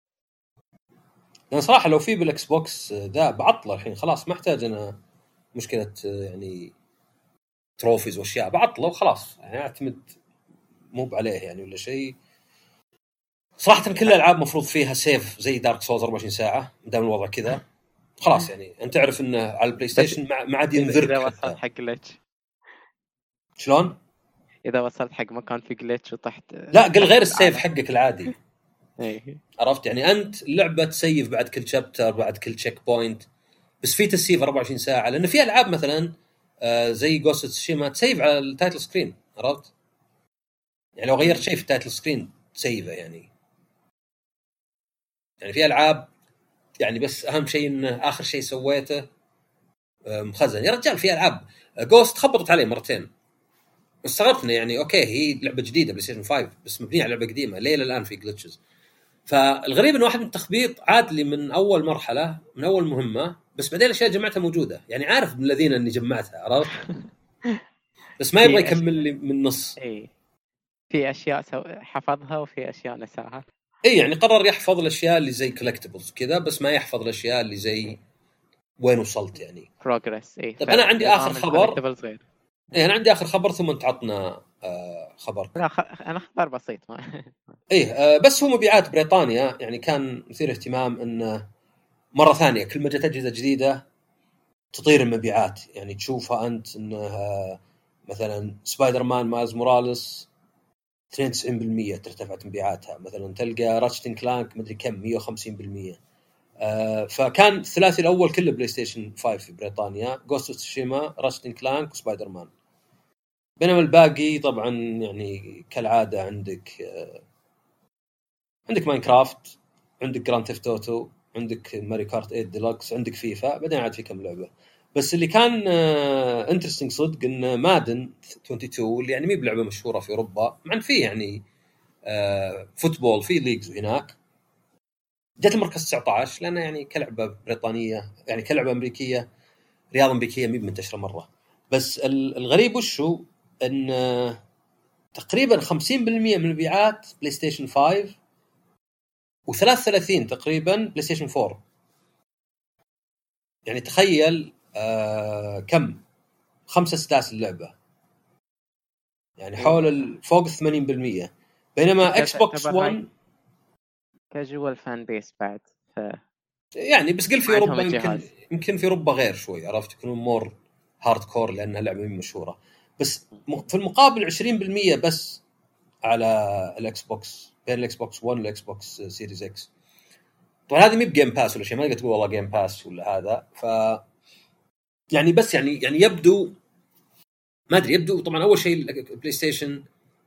لأن صراحة لو في بالاكس بوكس ذا بعطله الحين خلاص، ما احتاج أنا مشكلة يعني تروفيز واشياء، بعطله وخلاص يعني اعتمد مو بعليه يعني ولا شيء. صراحة كل الألعاب مفروض فيها سيف زي دارك سولز أربعة وعشرين ساعة دام الوضع كذا خلاص. يعني أنت تعرف إنه على البلاي ستيشن ما عاد ينذرك. إذا وصلت حق جلتش شلون؟ إذا وصلت حق مكان في جلتش وطحت لا قل غير السيف حقك العادي. إيه. عرفت يعني أنت اللعبة تسيف بعد كل شابتر بعد كل تشيك بوينت، بس في تسيف أربعة وعشرين ساعة. لأن في ألعاب مثلا آه زي جوست تسوشيما تسيف على التايتل سكرين، عرفت يعني لو غيرت شيء في التايتل سكرين تسيفه. يعني يعني في ألعاب يعني بس أهم شيء إنه آخر شيء سويته آه مخزن. يا رجال في ألعاب جوست خبطت عليه مرتين استغربتنا، يعني أوكي هي لعبة جديدة بلاي ستيشن خمسة بس مبنية على لعبة قديمة، ليه الآن في جلتشز. فالغريب إنه واحد من التخبيط عاد لي من أول مرحلة من أول مهمة، بس بعدين الأشياء جمعتها موجودة. يعني عارف من الذين إني جمعتها، عرفت بس ما يبغى يكمل لي من نص. إيه في أشياء سو... حفظها وفي أشياء نساها. إيه يعني قرر يحفظ الأشياء اللي زي collectibles كذا، بس ما يحفظ الأشياء اللي زي وين وصلت يعني progress. إيه طب أنا عندي آخر خبر. غير. إيه أنا عندي آخر خبر ثم تعطنا آه خبر. لا خ... أنا خبر بسيط ما. إيه آه بس هو مبيعات بريطانيا يعني كان مثير اهتمام إنه مرة ثانية كل ما جت أجهزة جديدة تطير المبيعات. يعني تشوفها أنت إنه مثلا سبايدر مان مايلز موراليس اثنين وتسعين بالمئة ترتفعت مبيعاتها، مثلا تلقى راتشت كلانك مدري كم مئة وخمسين بالمئة. آه فكان الثلاثي الأول كله بلاي ستيشن خمسة في بريطانيا، جوست تسوشيما راتشت كلانك وسبايدر مان. بينما الباقي طبعا يعني كالعادة عندك آه عندك ماينكرافت، عندك جراند ثيفت اوتو، عندك ماري كارت ثمانية ديلوكس، عندك فيفا، بعدين عاد في كم لعبة. بس اللي كان انترستينج صدق ان مادن اثنين وعشرين اللي يعني مي بلعبة مشهورة في أوروبا، مع فيه يعني آه فوتبول في ليجز هناك، جت المركز تسعة عشر لأنه يعني كلعبة بريطانية يعني كلعبة أمريكية رياض امريكيه مي منتشره مره. بس الغريب وشو ان تقريبا خمسين بالمئة من المبيعات بلاي ستيشن خمسة وثلاثة وثلاثين تقريبا بلاي ستيشن فور. يعني تخيل آه كم خمسة سداس اللعبه، يعني حول فوق ثمانين بالمئة. بينما اكس بوكس ون كاجوال فان بيس بعد ف... يعني بس قل في اوروبا يمكن يمكن في اوروبا غير شوي، عرفت، يكونوا مور هارد كور لانها لعبه مشهوره. بس في المقابل عشرين بالمئة بس على الاكس بوكس، بين الاكس بوكس ون والاكس بوكس سيريز اكس. طبعا هذه مي بجيم باس ولا شيء، ما تقدر تقول والله جيم باس ولا هذا. ف يعني بس يعني يعني يبدو ما ادري يبدو طبعا اول شيء البلاي ستيشن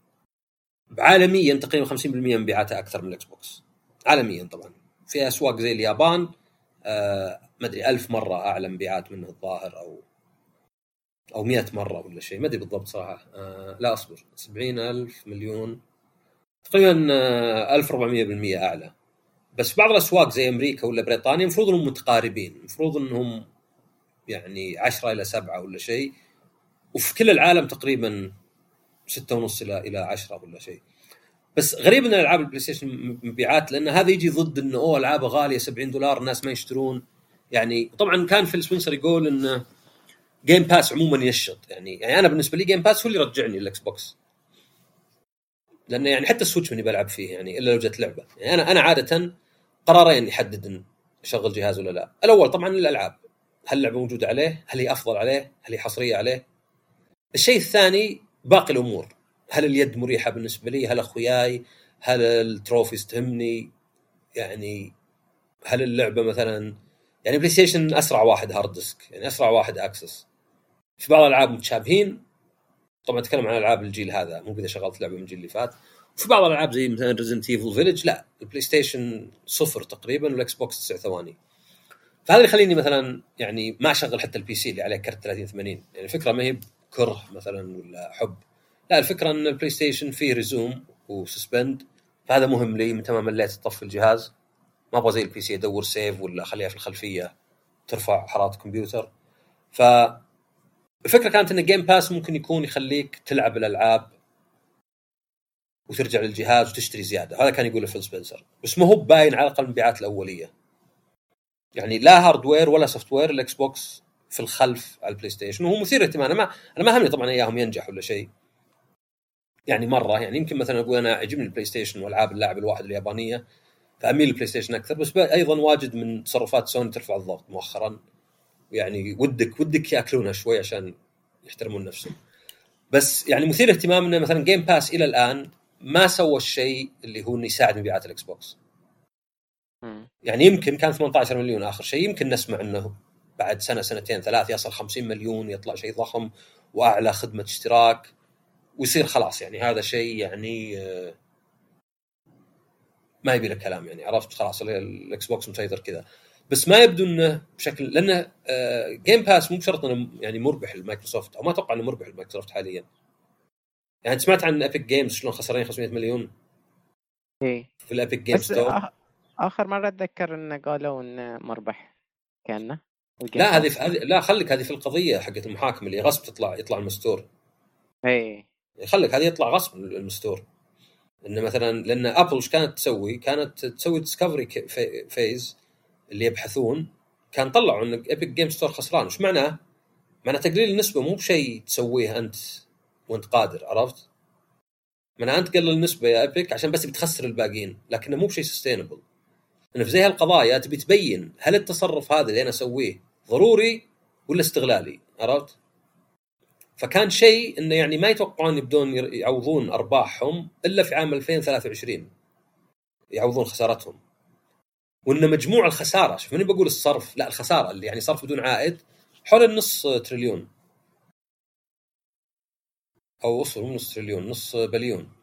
عالميا تقريبا خمسين بالمئة من مبيعاتها اكثر من الاكس بوكس عالميا. طبعا في اسواق زي اليابان آه ما ادري ألف مره اعلى مبيعات منه الظاهر، او او مئة مره ولا شيء، ما ادري بالضبط صراحه. آه لا اصبر سبعين ألف مليون تقريبا آه ألف وأربعمئة بالمئة اعلى. بس بعض الاسواق زي امريكا ولا بريطانيا المفروض انهم متقاربين، المفروض انهم يعني عشرة الى سبعة ولا شيء، وفي كل العالم تقريبا ستة ونص الى الى عشرة ولا شيء. بس غريب ان العاب البلاي ستيشن مبيعات، لان هذا يجي ضد انه اوه العابه غاليه سبعين دولار الناس ما يشترون. يعني طبعا كان في السبنسر يقول ان جيم باس عموما يشط، يعني يعني انا بالنسبه لي جيم باس هو اللي رجعني الاكس بوكس، لانه يعني حتى السويتش مني بلعب فيه يعني الا لو جت لعبه. يعني انا انا عاده قرارين يحدد ان اشغل جهاز ولا لا. الاول طبعا الالعاب، هل اللعبه موجوده عليه، هل هي افضل عليه، هل هي حصريه عليه. الشيء الثاني باقي الامور، هل اليد مريحه بالنسبه لي، هل اخوياي، هل التروفيز تهمني، يعني هل اللعبه مثلا يعني بلاي ستيشن اسرع واحد هارد ديسك، يعني اسرع واحد اكسس. في بعض الالعاب متشابهين، طبعا اتكلم عن العاب الجيل هذا مو اذا شغلت لعبه من الجيل اللي فات. وفي بعض الالعاب زي مثلا ريزنت ايفل فيلج لا البلاي ستيشن صفر تقريبا والاكس بوكس تسع ثواني. فهذا اللي يخليني مثلا يعني ما اشغل حتى البي سي اللي عليه كرت ثلاثين ثمانين. يعني الفكره ما هي كره مثلا ولا حب، لا الفكره ان البلاي ستيشن فيه ريزوم وسسبند، فهذا مهم لي. من تمام مليت تطفي الجهاز، ما ابغى زي البي سي ادور سيف ولا اخليها في الخلفيه ترفع حراره الكمبيوتر. فالفكره كانت ان جيم باس ممكن يكون يخليك تلعب الالعاب وترجع للجهاز وتشتري زياده. هذا كان يقوله فيل سبنسر، بس ما هو باين على الاقل المبيعات الاوليه. يعني لا هاردوير ولا سوفت وير الاكس بوكس في الخلف على البلاي ستيشن، وهو مثير اهتمام. انا ما انا ما همني طبعا اياهم ينجح ولا شيء يعني مره. يعني يمكن مثلا اقول انا عجبني البلاي ستيشن والعاب اللاعب الواحد اليابانيه فاميل البلاي ستيشن اكثر، بس ايضا واجد من تصرفات سوني ترفع الضغط مؤخرا، يعني ودك ودك ياكلونها شوي عشان يحترمون نفسهم. بس يعني مثير اهتمام انه مثلا جيم باس الى الان ما سوى الشيء اللي هو انه يساعد مبيعات الاكس بوكس. يعني يمكن كان ثمانية عشر مليون اخر شيء، يمكن نسمع انه بعد سنه سنتين ثلاث يصل خمسين مليون، يطلع شيء ضخم واعلى خدمه اشتراك ويصير خلاص. يعني هذا شيء يعني ما يبي له كلام، يعني عرفت خلاص الاكس بوكس مسيطر كذا. بس ما يبدو انه بشكل، لانه جيم باس مو بشرط انه يعني مربح لمايكروسوفت، او ما اتوقع انه مربح لمايكروسوفت حاليا. يعني سمعت عن ابيك جيمز شلون خسرين خمسمئة مليون ايه في الابيك جيم ستور. آخ... اخر مره اتذكر انه قالوا انه مربح كانه. لا هذه في... لا خليك هذه في القضيه حقت المحاكمه اللي غصب تطلع يطلع المستور. ايه خليك هذه يطلع غصب المستور. ان مثلا لان ابل ايش كانت تسوي؟ كانت تسوي ديسكفري فيز اللي يبحثون، كان طلعوا ان ابيك جيم ستور خسران. وش معناه؟ معناه تقليل النسبه مو بشيء تسويه انت وانت قادر، عرفت؟ معناه انت قلل النسبه يا ابيك عشان بس بتخسر الباقيين، لكنه مو بشيء سستينبل. انه في زي هالقضايا تبي تبين هل التصرف هذا اللي انا اسويه ضروري ولا استغلالي، عرفت؟ فكان شيء انه يعني ما يتوقعون يبدون يعوضون ارباحهم الا في عام ألفين وثلاثة وعشرين، يعوضون خسارتهم. وان مجموع الخساره، شوف ماني بقول الصرف، لا الخساره اللي يعني صرف بدون عائد حول النص تريليون، او وصل مو نص تريليون، نص بليون،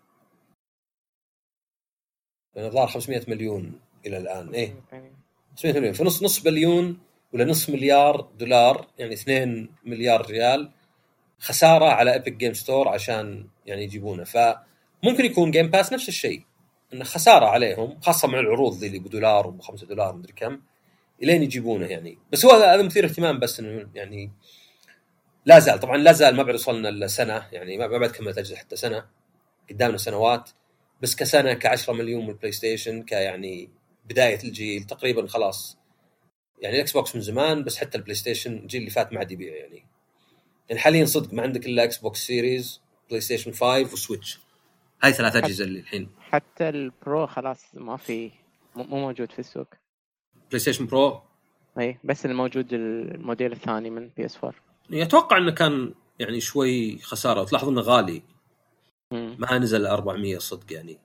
لان ظهر خمسمئة مليون الى الان. ايه خمسمئة مليون في نص نص بليون ولا نص مليار دولار، يعني اثنين مليار ريال خساره على ايبك جيم ستور عشان يعني يجيبونه. فممكن يكون جيم باس نفس الشيء، انه خساره عليهم، خاصه مع العروض ذي اللي بدولار وبخمسة دولار مدري كم. الين يجيبونه يعني. بس هو هذا مثير اهتمام، بس انه يعني لا زال طبعا لا زال ما بعد وصلنا لسنه يعني، ما بعد كملت اجل حتى سنه، قدامنا سنوات. بس كسنه كعشرة مليون من البلاي ستيشن كيعني بدايه الجيل تقريبا خلاص يعني. الاكس بوكس من زمان، بس حتى البلاي ستيشن الجيل اللي فات ما عاد يبيع يعني. يعني حاليا صدق ما عندك الا اكس بوكس سيريز، بلاي ستيشن خمسة وسويتش، هاي ثلاث اجهزه اللي الحين. حتى البرو خلاص ما في، مو موجود في السوق. بلاي ستيشن برو اي بس الموجود الموديل الثاني من بي اس فور. اتوقع انه كان يعني شوي خساره، تلاحظ انه غالي، مم. ما نزل أربعمية صدق يعني.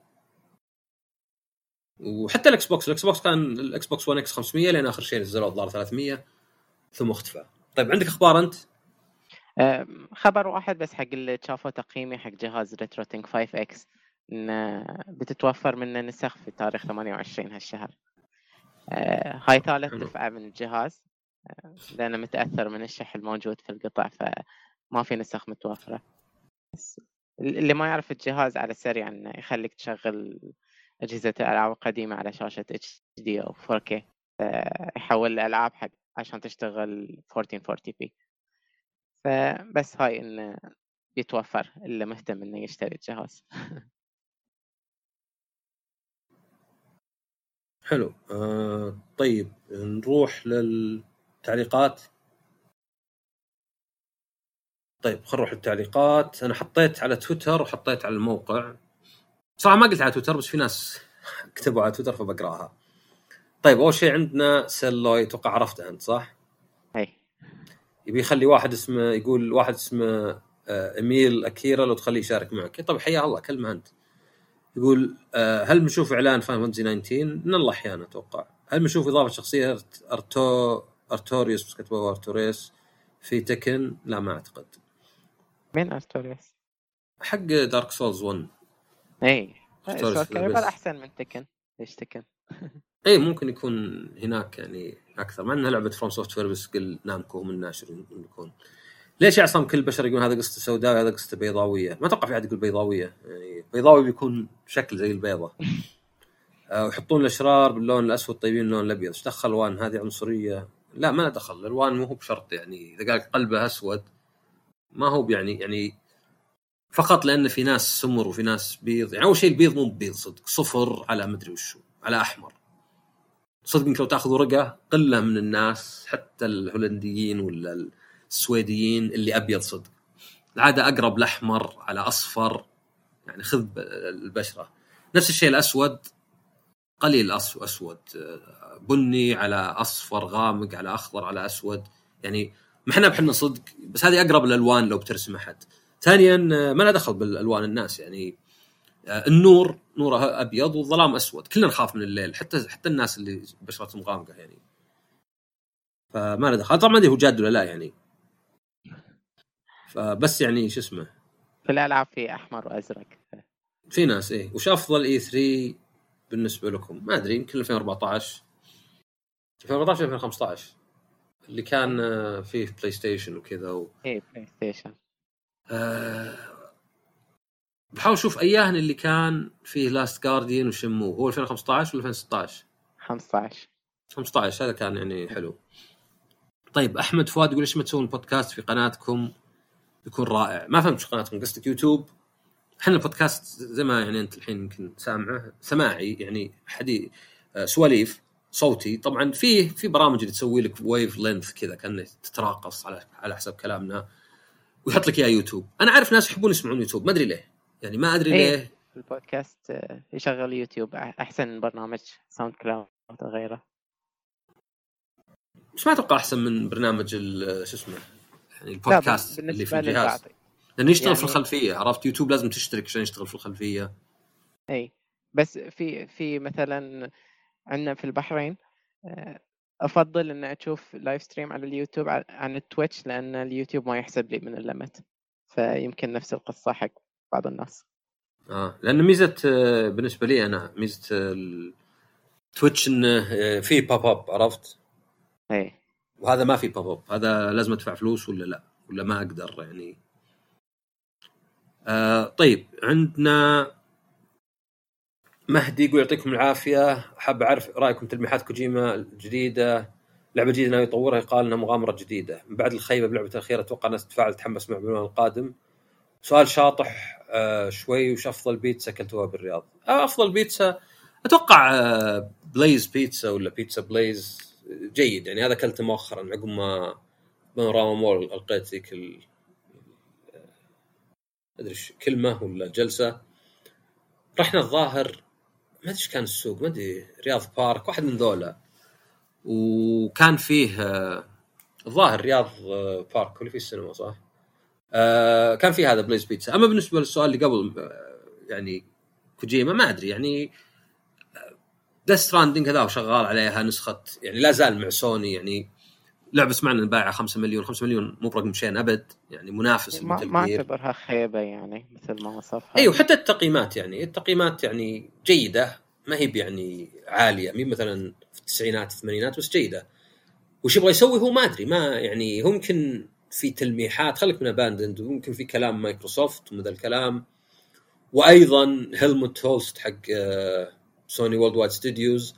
وحتى الاكس بوكس الاكس بوكس كان الاكس بوكس ون اكس خمسمية لين اخر شيء نزلوه الظاهر ثلاثمية ثم اختفى. طيب عندك اخبار انت؟ أم، خبر واحد بس حق اللي شافوا تقييمي حق جهاز ريتروتينج خمسة اكس، إن بتتوفر منه نسخ في تاريخ ثمانية وعشرين هالشهر. أه، هاي ثالث حلو. دفعة من الجهاز، أه، لأنه متأثر من الشح الموجود في القطع، فما في نسخ متوفرة. بس اللي ما يعرف الجهاز على السريع إنه يخليك تشغل أجهزة الألعاب القديمة على شاشة اتش دي أو فور كي، أه، يحول الألعاب حق عشان تشتغل ألف وأربعمية وأربعين بي. فبس هاي إنه بيتوفر اللي مهتم إنه يشتري الجهاز. حلو. آه طيب نروح للتعليقات. طيب خل نروح للتعليقات. انا حطيت على تويتر وحطيت على الموقع، صراحه ما قلت على تويتر بس في ناس كتبوا على تويتر فبقراها. طيب اول شيء عندنا سيلوي، توقع عرفته انت صح؟ هاي يبي يخلي واحد اسمه، يقول واحد اسمه إيميل أكيرا لو تخليه يشارك معك. طيب حيا الله كلمة أنت. يقول هل بنشوف إعلان فاينل فانتسي تسعة عشر؟ من الله أحيانا أتوقع. هل بنشوف إضافة شخصية أرتو أرتوريوس بس كتبوا أرتوريس في تكن؟ لا ما أعتقد. مين أرتوريوس؟ حق دارك سولز ون. اي أرتوريوس سول كاليبر احسن من تكن. ليش تكن؟ اي ممكن يكون هناك يعني اكثر، مع انها لعبه فروم سوفت وير بس قل نامكو هم الناشر يكون. ليش عصام كل البشر يقول هذا قصته سوداء وهذا قصته بيضاويه؟ ما اتوقع في احد يقول بيضاويه يعني. بيضاوي بيكون شكل زي البيضه. أه ويحطون الاشرار باللون الاسود طيبين اللون الابيض. ايش دخل الوان؟ هذه عنصريه؟ لا ما دخل الالوان، مو هو بشرط يعني. اذا قال قلبه اسود ما هو يعني يعني فقط لان في ناس سمر وفي ناس بيض. يعني اول شيء البيض مو بيض صدق، صفر على مدري وشو على احمر. صدق انك لو تاخذ ورقه قله من الناس حتى الهولنديين ولا السويديين اللي ابيض صدق، العاده اقرب الاحمر على اصفر يعني. خذ البشره نفس الشيء. الاسود قليل اسود، بني على اصفر غامق على اخضر على اسود يعني. ما احنا بحنا صدق، بس هذه اقرب الالوان لو بترسم احد. ثانيا ما له دخل بالالوان الناس يعني. النور نوره ابيض والظلام اسود، كلنا نخاف من الليل حتى حتى الناس اللي بشرتهم غامقه يعني. فما له دخل. طبعا ما ادري هو جاد ولا لا يعني. فبس يعني شو اسمه، في الالعاب في احمر وازرق. في ناس ايه. وش افضل اي ثري بالنسبه لكم؟ ما ادري يمكن ألفين وأربعطعش ألفين وأربعطعش ألفين وخمسطعش اللي كان فيه بلاي ستيشن وكذا و... ايه بلاي ستيشن. أه... بحاول اشوف اياهن اللي كان فيه لاست جارديان وشمو. هو ألفين وخمسطعش ولا ألفين وستطعش؟ خمسطعش خمسطعش هذا كان يعني حلو. طيب احمد فؤاد يقول ايش ما تسوون بودكاست في قناتكم يكون رائع. ما فهمت شو قناتكم، قصدك يوتيوب؟ احنا البودكاست زي ما يعني انت الحين يمكن سامعه سماعي يعني حديث سواليف صوتي. طبعا في في برامج اللي تسوي لك ويف لينث كذا كأنك تتراقص على على حسب كلامنا ويحط لك اياه يوتيوب. انا عارف ناس يحبون يسمعون يوتيوب ما ادري ليه يعني، ما ادري إيه ليه. البودكاست يشغل يوتيوب احسن من برنامج ساوند كلاود وغيره. مش ما اتوقع احسن من برنامج شو اسمه يعني البودكاست اللي في الجهاز، لانه يشتغل يعني في الخلفيه. عرفت يوتيوب لازم تشترك عشان يشتغل في الخلفيه. اي بس في في مثلا عندنا في البحرين افضل ان اشوف لايف ستريم على اليوتيوب عن التويتش، لان اليوتيوب ما يحسب لي من الليمت، فيمكن نفس القصه حق بعض الناس. اه لان ميزه بالنسبه لي انا ميزه التويتش انه في بوب اب، عرفت؟ اي وهذا ما في بوب اب، هذا لازم ادفع فلوس ولا لا ولا ما اقدر يعني. آه طيب عندنا مهدي يقول يعطيكم العافيه، حاب اعرف رايكم تلميحات كوجيما الجديده لعبه جديده ناوي يطورها، يقال انها مغامره جديده من بعد الخيبه بلعبه الاخيره. اتوقع الناس تتفاعل تحمس مع العنوان القادم. سؤال شاطح آه شوي، وش افضل بيتزا اكلتوها بالرياض؟ آه افضل بيتزا اتوقع آه بليز بيتزا ولا بيتزا بليز، جيد يعني. هذا اكلته مؤخرا عقب ما بانوراما مول القيت ذيك ال... ادري كلمه ولا جلسه. رحنا الظاهر ما ادري ايش كان السوق، ما ادري رياض بارك واحد من ذولا، وكان فيه آه الظاهر رياض آه بارك اللي فيه السينما صح. آه كان في هذا بليز بيتزا. اما بالنسبه للسؤال اللي قبل آه يعني كوجيما ما ادري يعني ديث ستراندينج هذا وشغال عليها نسخه يعني لا زال مع سوني يعني. لعبه سمعنا بايعه خمسة مليون خمسة مليون مو برقم شين ابد يعني، منافس ما لمثل ما جير. اعتبرها خيبه يعني مثل ما وصفها. ايوه حتى التقييمات يعني التقييمات يعني جيده، ما هي يعني عاليه، مي مثلا في التسعينات الثمانينات، بس جيده. وش يبغى يسوي هو ما ادري، ما يعني ممكن في تلميحات خلك من اباندند، وممكن في كلام مايكروسوفت ومن ذا الكلام. وايضا هيلموت هوست حق سوني وورلد وايد ستوديوز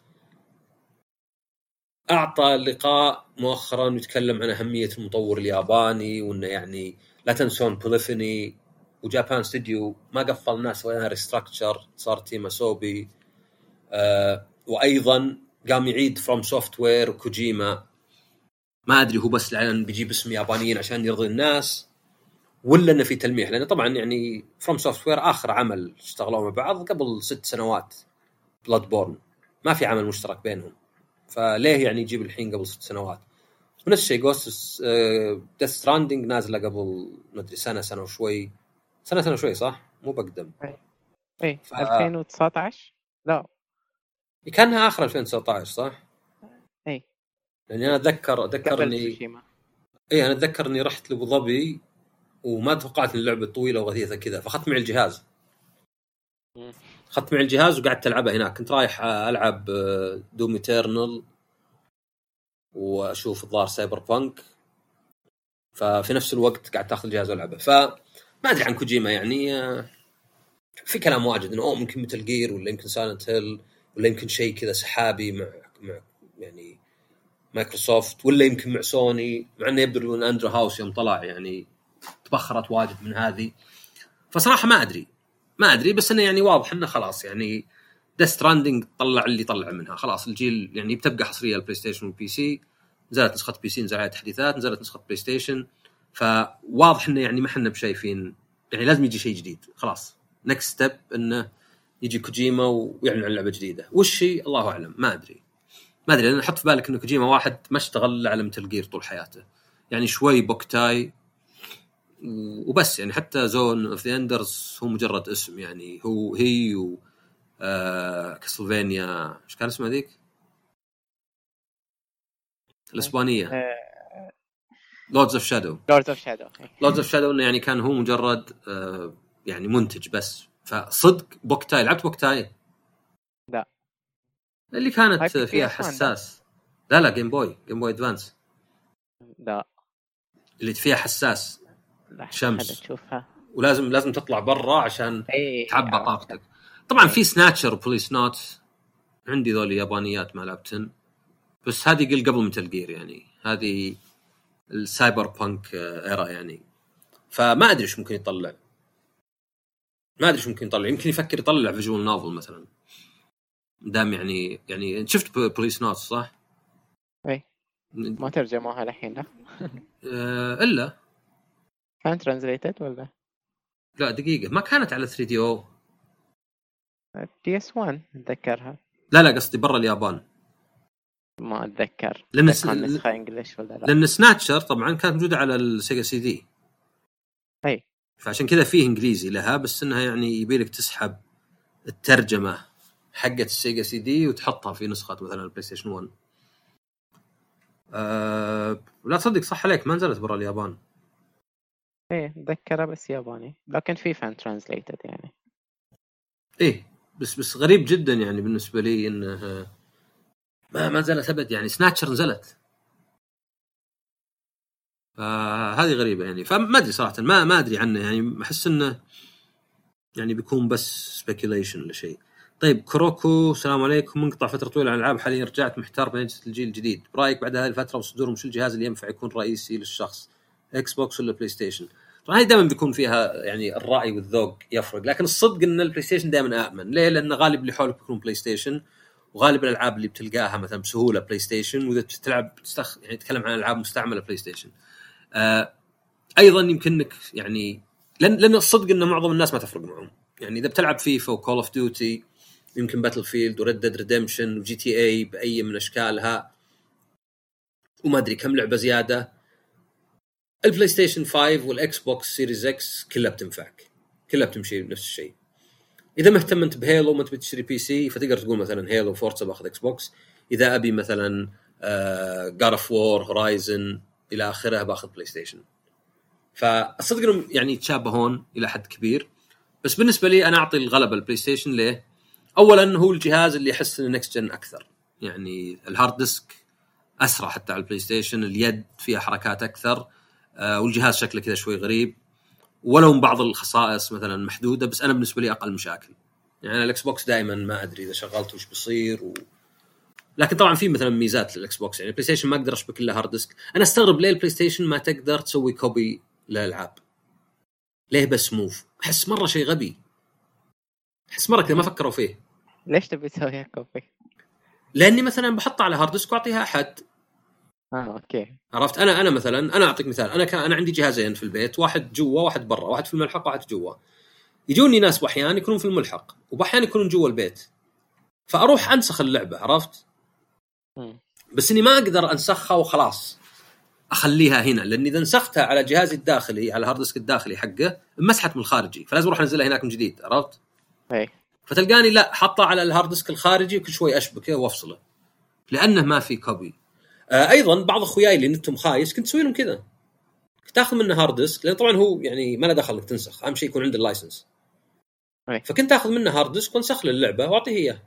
اعطى لقاء مؤخرا يتكلم عن اهميه المطور الياباني، وانه يعني لا تنسون بوليفيني وجابان ستوديو ما قفل الناس ولا ريستراكشر، صار تيم اسوبي. آه وايضا قام يعيد فروم سوفت وير وكوجيما، ما ادري هو بس لان بيجيب اسم يابانيين عشان يرضي الناس ولا انه في تلميح، لان طبعا يعني فروم سوفت وير اخر عمل اشتغلوا مع بعض قبل ست سنوات بلاد بورن، ما في عمل مشترك بينهم، فليه يعني يجيب الحين قبل ست سنوات؟ ونفس الشيء جوست ديث ستراندينج نازله قبل ما ادري سنه سنه وشوي، سنه سنه وشوي صح مو بقدم. اي اي ف... ألفين وتسعطعش لا كانها اخر ألفين وتسعة عشر صح. اي لاني انا اتذكر اتذكر قبل اني تسوشيما. اي انا اتذكر اني رحت لابو ظبي وما توقعت ان اللعبه طويله وغثيثه كذا، فاخذت معي الجهاز مم. اخذت معي الجهاز وقعدت العبها هناك. كنت رايح العب دوم ايترنال واشوف الظاهر سايبر بانك، ففي نفس الوقت قاعد تاخذ الجهاز والعبه. فما ادري عن كوجيما يعني في كلام واجد انه ممكن مثل جير ولا يمكن سايلنت هيل ولا يمكن شيء كذا سحابي مع مع يعني مايكروسوفت ولا يمكن مع سوني، مع انه يبدو ان اندرو هاوس يوم طلع يعني تبخرت واجد من هذه. فصراحه ما ادري ما ادري بس انه يعني واضح انه خلاص يعني ديث ستراندينج طلع اللي طلع منها خلاص. الجيل يعني بتبقى حصريه البلاي ستيشن والبي سي، نزلت نسخه بي سي نزلت تحديثات، نزلت نسخه بلاي ستيشن، فواضح انه يعني ما احنا بشايفين يعني لازم يجي شيء جديد خلاص. نكست ستيب انه يجي كوجيما ويعلن عن لعبه جديده، وش هي الله اعلم ما ادري ما ادري لان حط في بالك انه كوجيما واحد ما اشتغل على مثل جير طول حياته، يعني شوي بوكتاي وبس، يعني حتى زون اوف ذا اندرز هو مجرد اسم يعني. هو هي و آه كاسلفينيا ايش كان اسمها ذيك الاسبانيه، لوردز اوف شادو لوردز اوف شادو لوردز اوف شادو انه يعني كان هو مجرد آه يعني منتج بس. فصدق بوكتاي لعبت بوكتاي لا اللي كانت هاي فيها بي إس وان حساس. لا لا جيم بوي جيم بوي ادفانس لا اللي فيها حساس لا شمس تشوفها ولازم لازم تطلع برا عشان اي تعبى عرفتها. طاقتك. طبعا إيه. في سناتشر وبوليس نوت عندي ذولي يابانيات ما لعبتن، بس هذه قل قبل متل جير يعني، هذه السايبر بانك ايرا يعني. فما ادري ايش ممكن يطلع ما ادري ايش ممكن يطلع يمكن يفكر يطلع فيجوال نوفل مثلا دام يعني يعني شفت بوليس نوت صح؟ اي ما ترجموها الحين لا أه الا كان ترانزليتد ولا لا دقيقه ما كانت على ثري دي او بي اس وان اتذكرها. لا لا قصدي برا اليابان ما اتذكر لان س... كان نسخه انجليش ولا لا. لان سناتشر طبعا كانت موجوده على السيجا سي دي اي فعشان كذا فيه انجليزي لها، بس انها يعني يبيلك تسحب الترجمه حقت السيجا سي دي وتحطها في نسخه مثلا البلاي ستيشن ون. أه لا تصدق صح عليك ما نزلت برا اليابان. ايه اتذكرها بس ياباني لكن في فان ترانزليتد يعني. ايه بس بس غريب جدا يعني بالنسبه لي انه ما ما نزلت ابد يعني. سناتشر نزلت فهذه غريبه يعني. فما ادري صراحه ما ما ادري عنه يعني، احس انه يعني بيكون بس speculation ولا شيء. طيب كروكو السلام عليكم، منقطع فتره طويله عن الالعاب، حاليا رجعت محتار بين اجهزه الجيل الجديد، برايك بعد هذه الفتره وصدورهم شو الجهاز اللي ينفع يكون رئيسي للشخص، اكس بوكس ولا بلاي ستيشن؟ طبعا دائما بيكون فيها يعني الراي والذوق يفرق، لكن الصدق ان البلاي ستيشن دائما امن. ليه؟ لان غالب اللي حولك بيكون بلاي ستيشن، وغالب الالعاب اللي بتلقاها مثلا بسهوله بلاي ستيشن، واذا بتلعب تستخ... يعني تتكلم عن العاب مستعمله بلاي ستيشن. آه... ايضا يمكنك يعني لان لان الصدق ان معظم الناس ما تفرق معهم، يعني اذا بتلعب فيفا وكول اوف ديوتي يمكن باتل فيلد وريد ديد ريدمشن وجي تي اي باي من اشكالها وما ادري كم لعبه زياده، البلاي ستيشن خمسة والاكس بوكس سيريز اكس كلها بتنفعك، كلها بتمشي نفس الشيء. اذا مهتم انت بهيلو وما تبي تشتري بي سي فتقدر تقول مثلا هيلو فورتزا باخذ اكس بوكس، اذا ابي مثلا جاد اوف وور هورايزن الى اخره باخذ بلاي ستيشن. فالصدق انهم يعني يتشابهون الى حد كبير، بس بالنسبه لي انا اعطي الغلبه البلاي ستيشن. ليه؟ اولا هو الجهاز اللي يحس انه نكست جن اكثر، يعني الهارد ديسك اسرع حتى على البلاي ستيشن، اليد فيها حركات اكثر، آه والجهاز شكله كذا شوي غريب، ولو بعض الخصائص مثلا محدوده، بس انا بالنسبه لي اقل مشاكل. يعني الاكس بوكس دائما ما ادري اذا شغلته وش بيصير و... لكن طبعا في مثلا ميزات للاكس بوكس، يعني البلاي ستيشن ما اقدر اشبك الا هارد ديسك. انا استغرب ليه البلاي ستيشن ما تقدر تسوي كوبي للالعاب، ليه بس موف؟ احس مره شيء غبي، احس مره كذا ما فكروا فيه. ليش تبي تسويها كوبي؟ لاني مثلا بحطها على هارد ديسك واعطيها احد. اه اوكي عرفت؟ انا انا مثلا انا اعطيك مثال، انا كان انا عندي جهازين في البيت، واحد جوا واحد برا، واحد في الملحق واحد جوا. يجوني ناس باحيان يكونون في الملحق وباحيان يكونون جوا البيت، فاروح انسخ اللعبه، عرفت؟ م. بس اني ما اقدر انسخها وخلاص اخليها هنا، لان اذا نسختها على جهازي الداخلي على الهارد ديسك الداخلي حقه مسحت من الخارجي، فلازم اروح انزلها هناك من جديد، عرفت؟ اي فتلقاني لا حطها على الهارد ديسك الخارجي وكل شوي اشبكه وافصله لانه ما في كوبي. آه ايضا بعض اخوياي اللي نتهم خايس كنت اسوي لهم كذا، تاخذ منه هارد ديسك، لان طبعا هو يعني ما له دخل انك تنسخ، اهم شيء يكون عنده اللايسنس. أي. فكنت اخذ منه هارد ديسك وانسخ له اللعبه واعطيه اياه.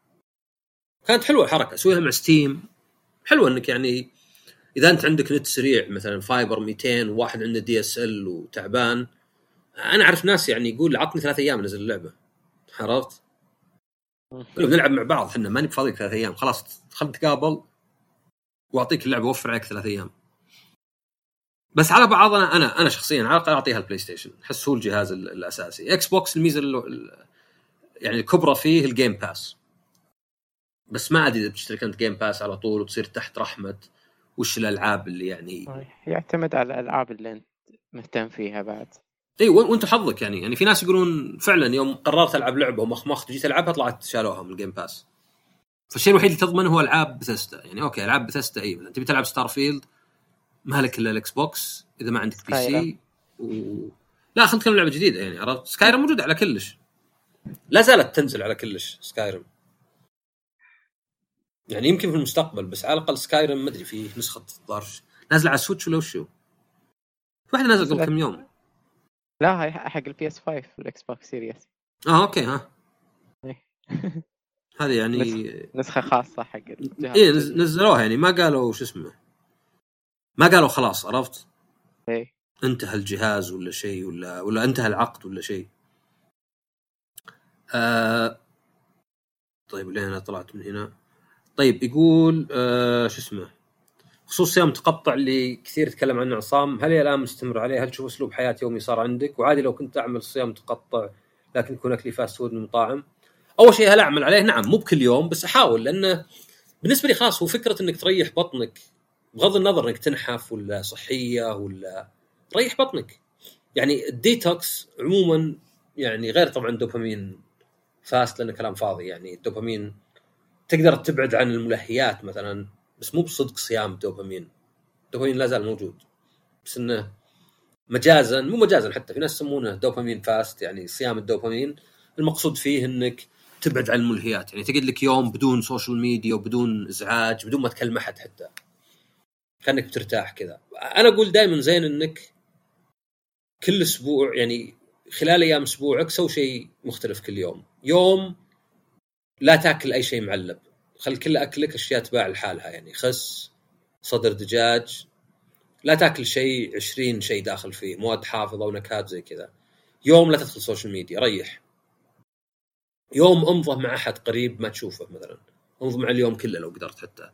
كانت حلوه الحركه، اسويها مع ستيم، حلوه انك يعني اذا انت عندك نت سريع مثلا فايبر مئتين وواحد عنده دي اس ال وتعبان. انا اعرف ناس يعني يقول عطني ثلاث ايام نزل اللعبه، عرفت؟ نلعب مع بعض احنا ماني بفاضي ثلاث ايام، خلاص خلنا نتقابل واعطيك اللعبه وفر عليك ثلاث ايام. بس على بعض انا انا انا شخصيا على الاقل اعطيها البلاي ستيشن، احس هو الجهاز الاساسي. اكس بوكس الميزه يعني الكبرى فيه الجيم باس، بس ما ادري اذا بتشتري انت جيم باس على طول وتصير تحت رحمه وش الالعاب اللي يعني يعتمد على الالعاب اللي انت مهتم فيها بعد. اي وانت حظك يعني يعني في ناس يقولون فعلا يوم قررت العب لعبه ومخمخت وجيت العبها طلعت شالوها من الجيم باس. فالشيء الوحيد اللي تضمنه هو العاب بثيستا، يعني اوكي العاب بثيستا اي مثلا تبي تلعب ستار فيلد مالك الا الاكس بوكس اذا ما عندك بي سي و... لا خلينا نتكلم لعبه جديده يعني، عرفت؟ سكايرم موجوده على كلش، لا زالت تنزل على كلش سكايرم، يعني يمكن في المستقبل، بس على الاقل سكايرم ما ادري في نسخه ضارش نازله على السويتش ولا وشو، في واحده نازله قبل كم يوم. لا هاي حق البي اس خمسة والاكس بوكس سيريس. اه اوكي ها هذه يعني نسخه خاصه حق الجهاز. ايه نزلوها يعني ما قالوا وش اسمه، ما قالوا خلاص، عرفت؟ ايه انتهى الجهاز ولا شيء ولا ولا انتهى العقد ولا شيء. آه طيب لين انا طلعت من هنا. طيب يقول آه شو اسمه خصوص صيام متقطع اللي كثير يتكلم عنه عصام، هل الان مستمر عليه؟ هل تشوف اسلوب حياه يومي صار عندك؟ وعادي لو كنت اعمل صيام متقطع لكن يكون اكلي فاست فود من مطاعم؟ اول شيء هل اعمل عليه؟ نعم مو بكل يوم بس احاول، لانه بالنسبه لي خلاص هو فكره انك تريح بطنك بغض النظر انك تنحف ولا صحيه ولا ريح بطنك. يعني الديتوكس عموما يعني غير طبعا دوبامين فاست لانه كلام فاضي، يعني الدوبامين تقدر تبعد عن الملهيات مثلا، بس مو بصدق صيام دوبامين. دوبامين لا زال موجود بس انه مجازا، مو مجازا حتى في ناس يسمونه دوبامين فاست، يعني صيام الدوبامين المقصود فيه انك تبعد عن الملهيات، يعني تقعد لك يوم بدون سوشيال ميديا وبدون ازعاج بدون ما تكلم احد حتى كأنك بترتاح كذا. انا اقول دائما زين انك كل اسبوع يعني خلال ايام اسبوعك سوي شيء مختلف كل يوم. يوم لا تاكل اي شيء معلب، خل كل اكلك اشياء تباع لحالها، يعني خس صدر دجاج، لا تاكل شيء عشرين شيء داخل فيه مواد حافظه ونكهات زي كذا. يوم لا تدخل سوشيال ميديا، ريح يوم امضه مع احد قريب ما تشوفه مثلا، امضه مع اليوم كله لو قدرت، حتى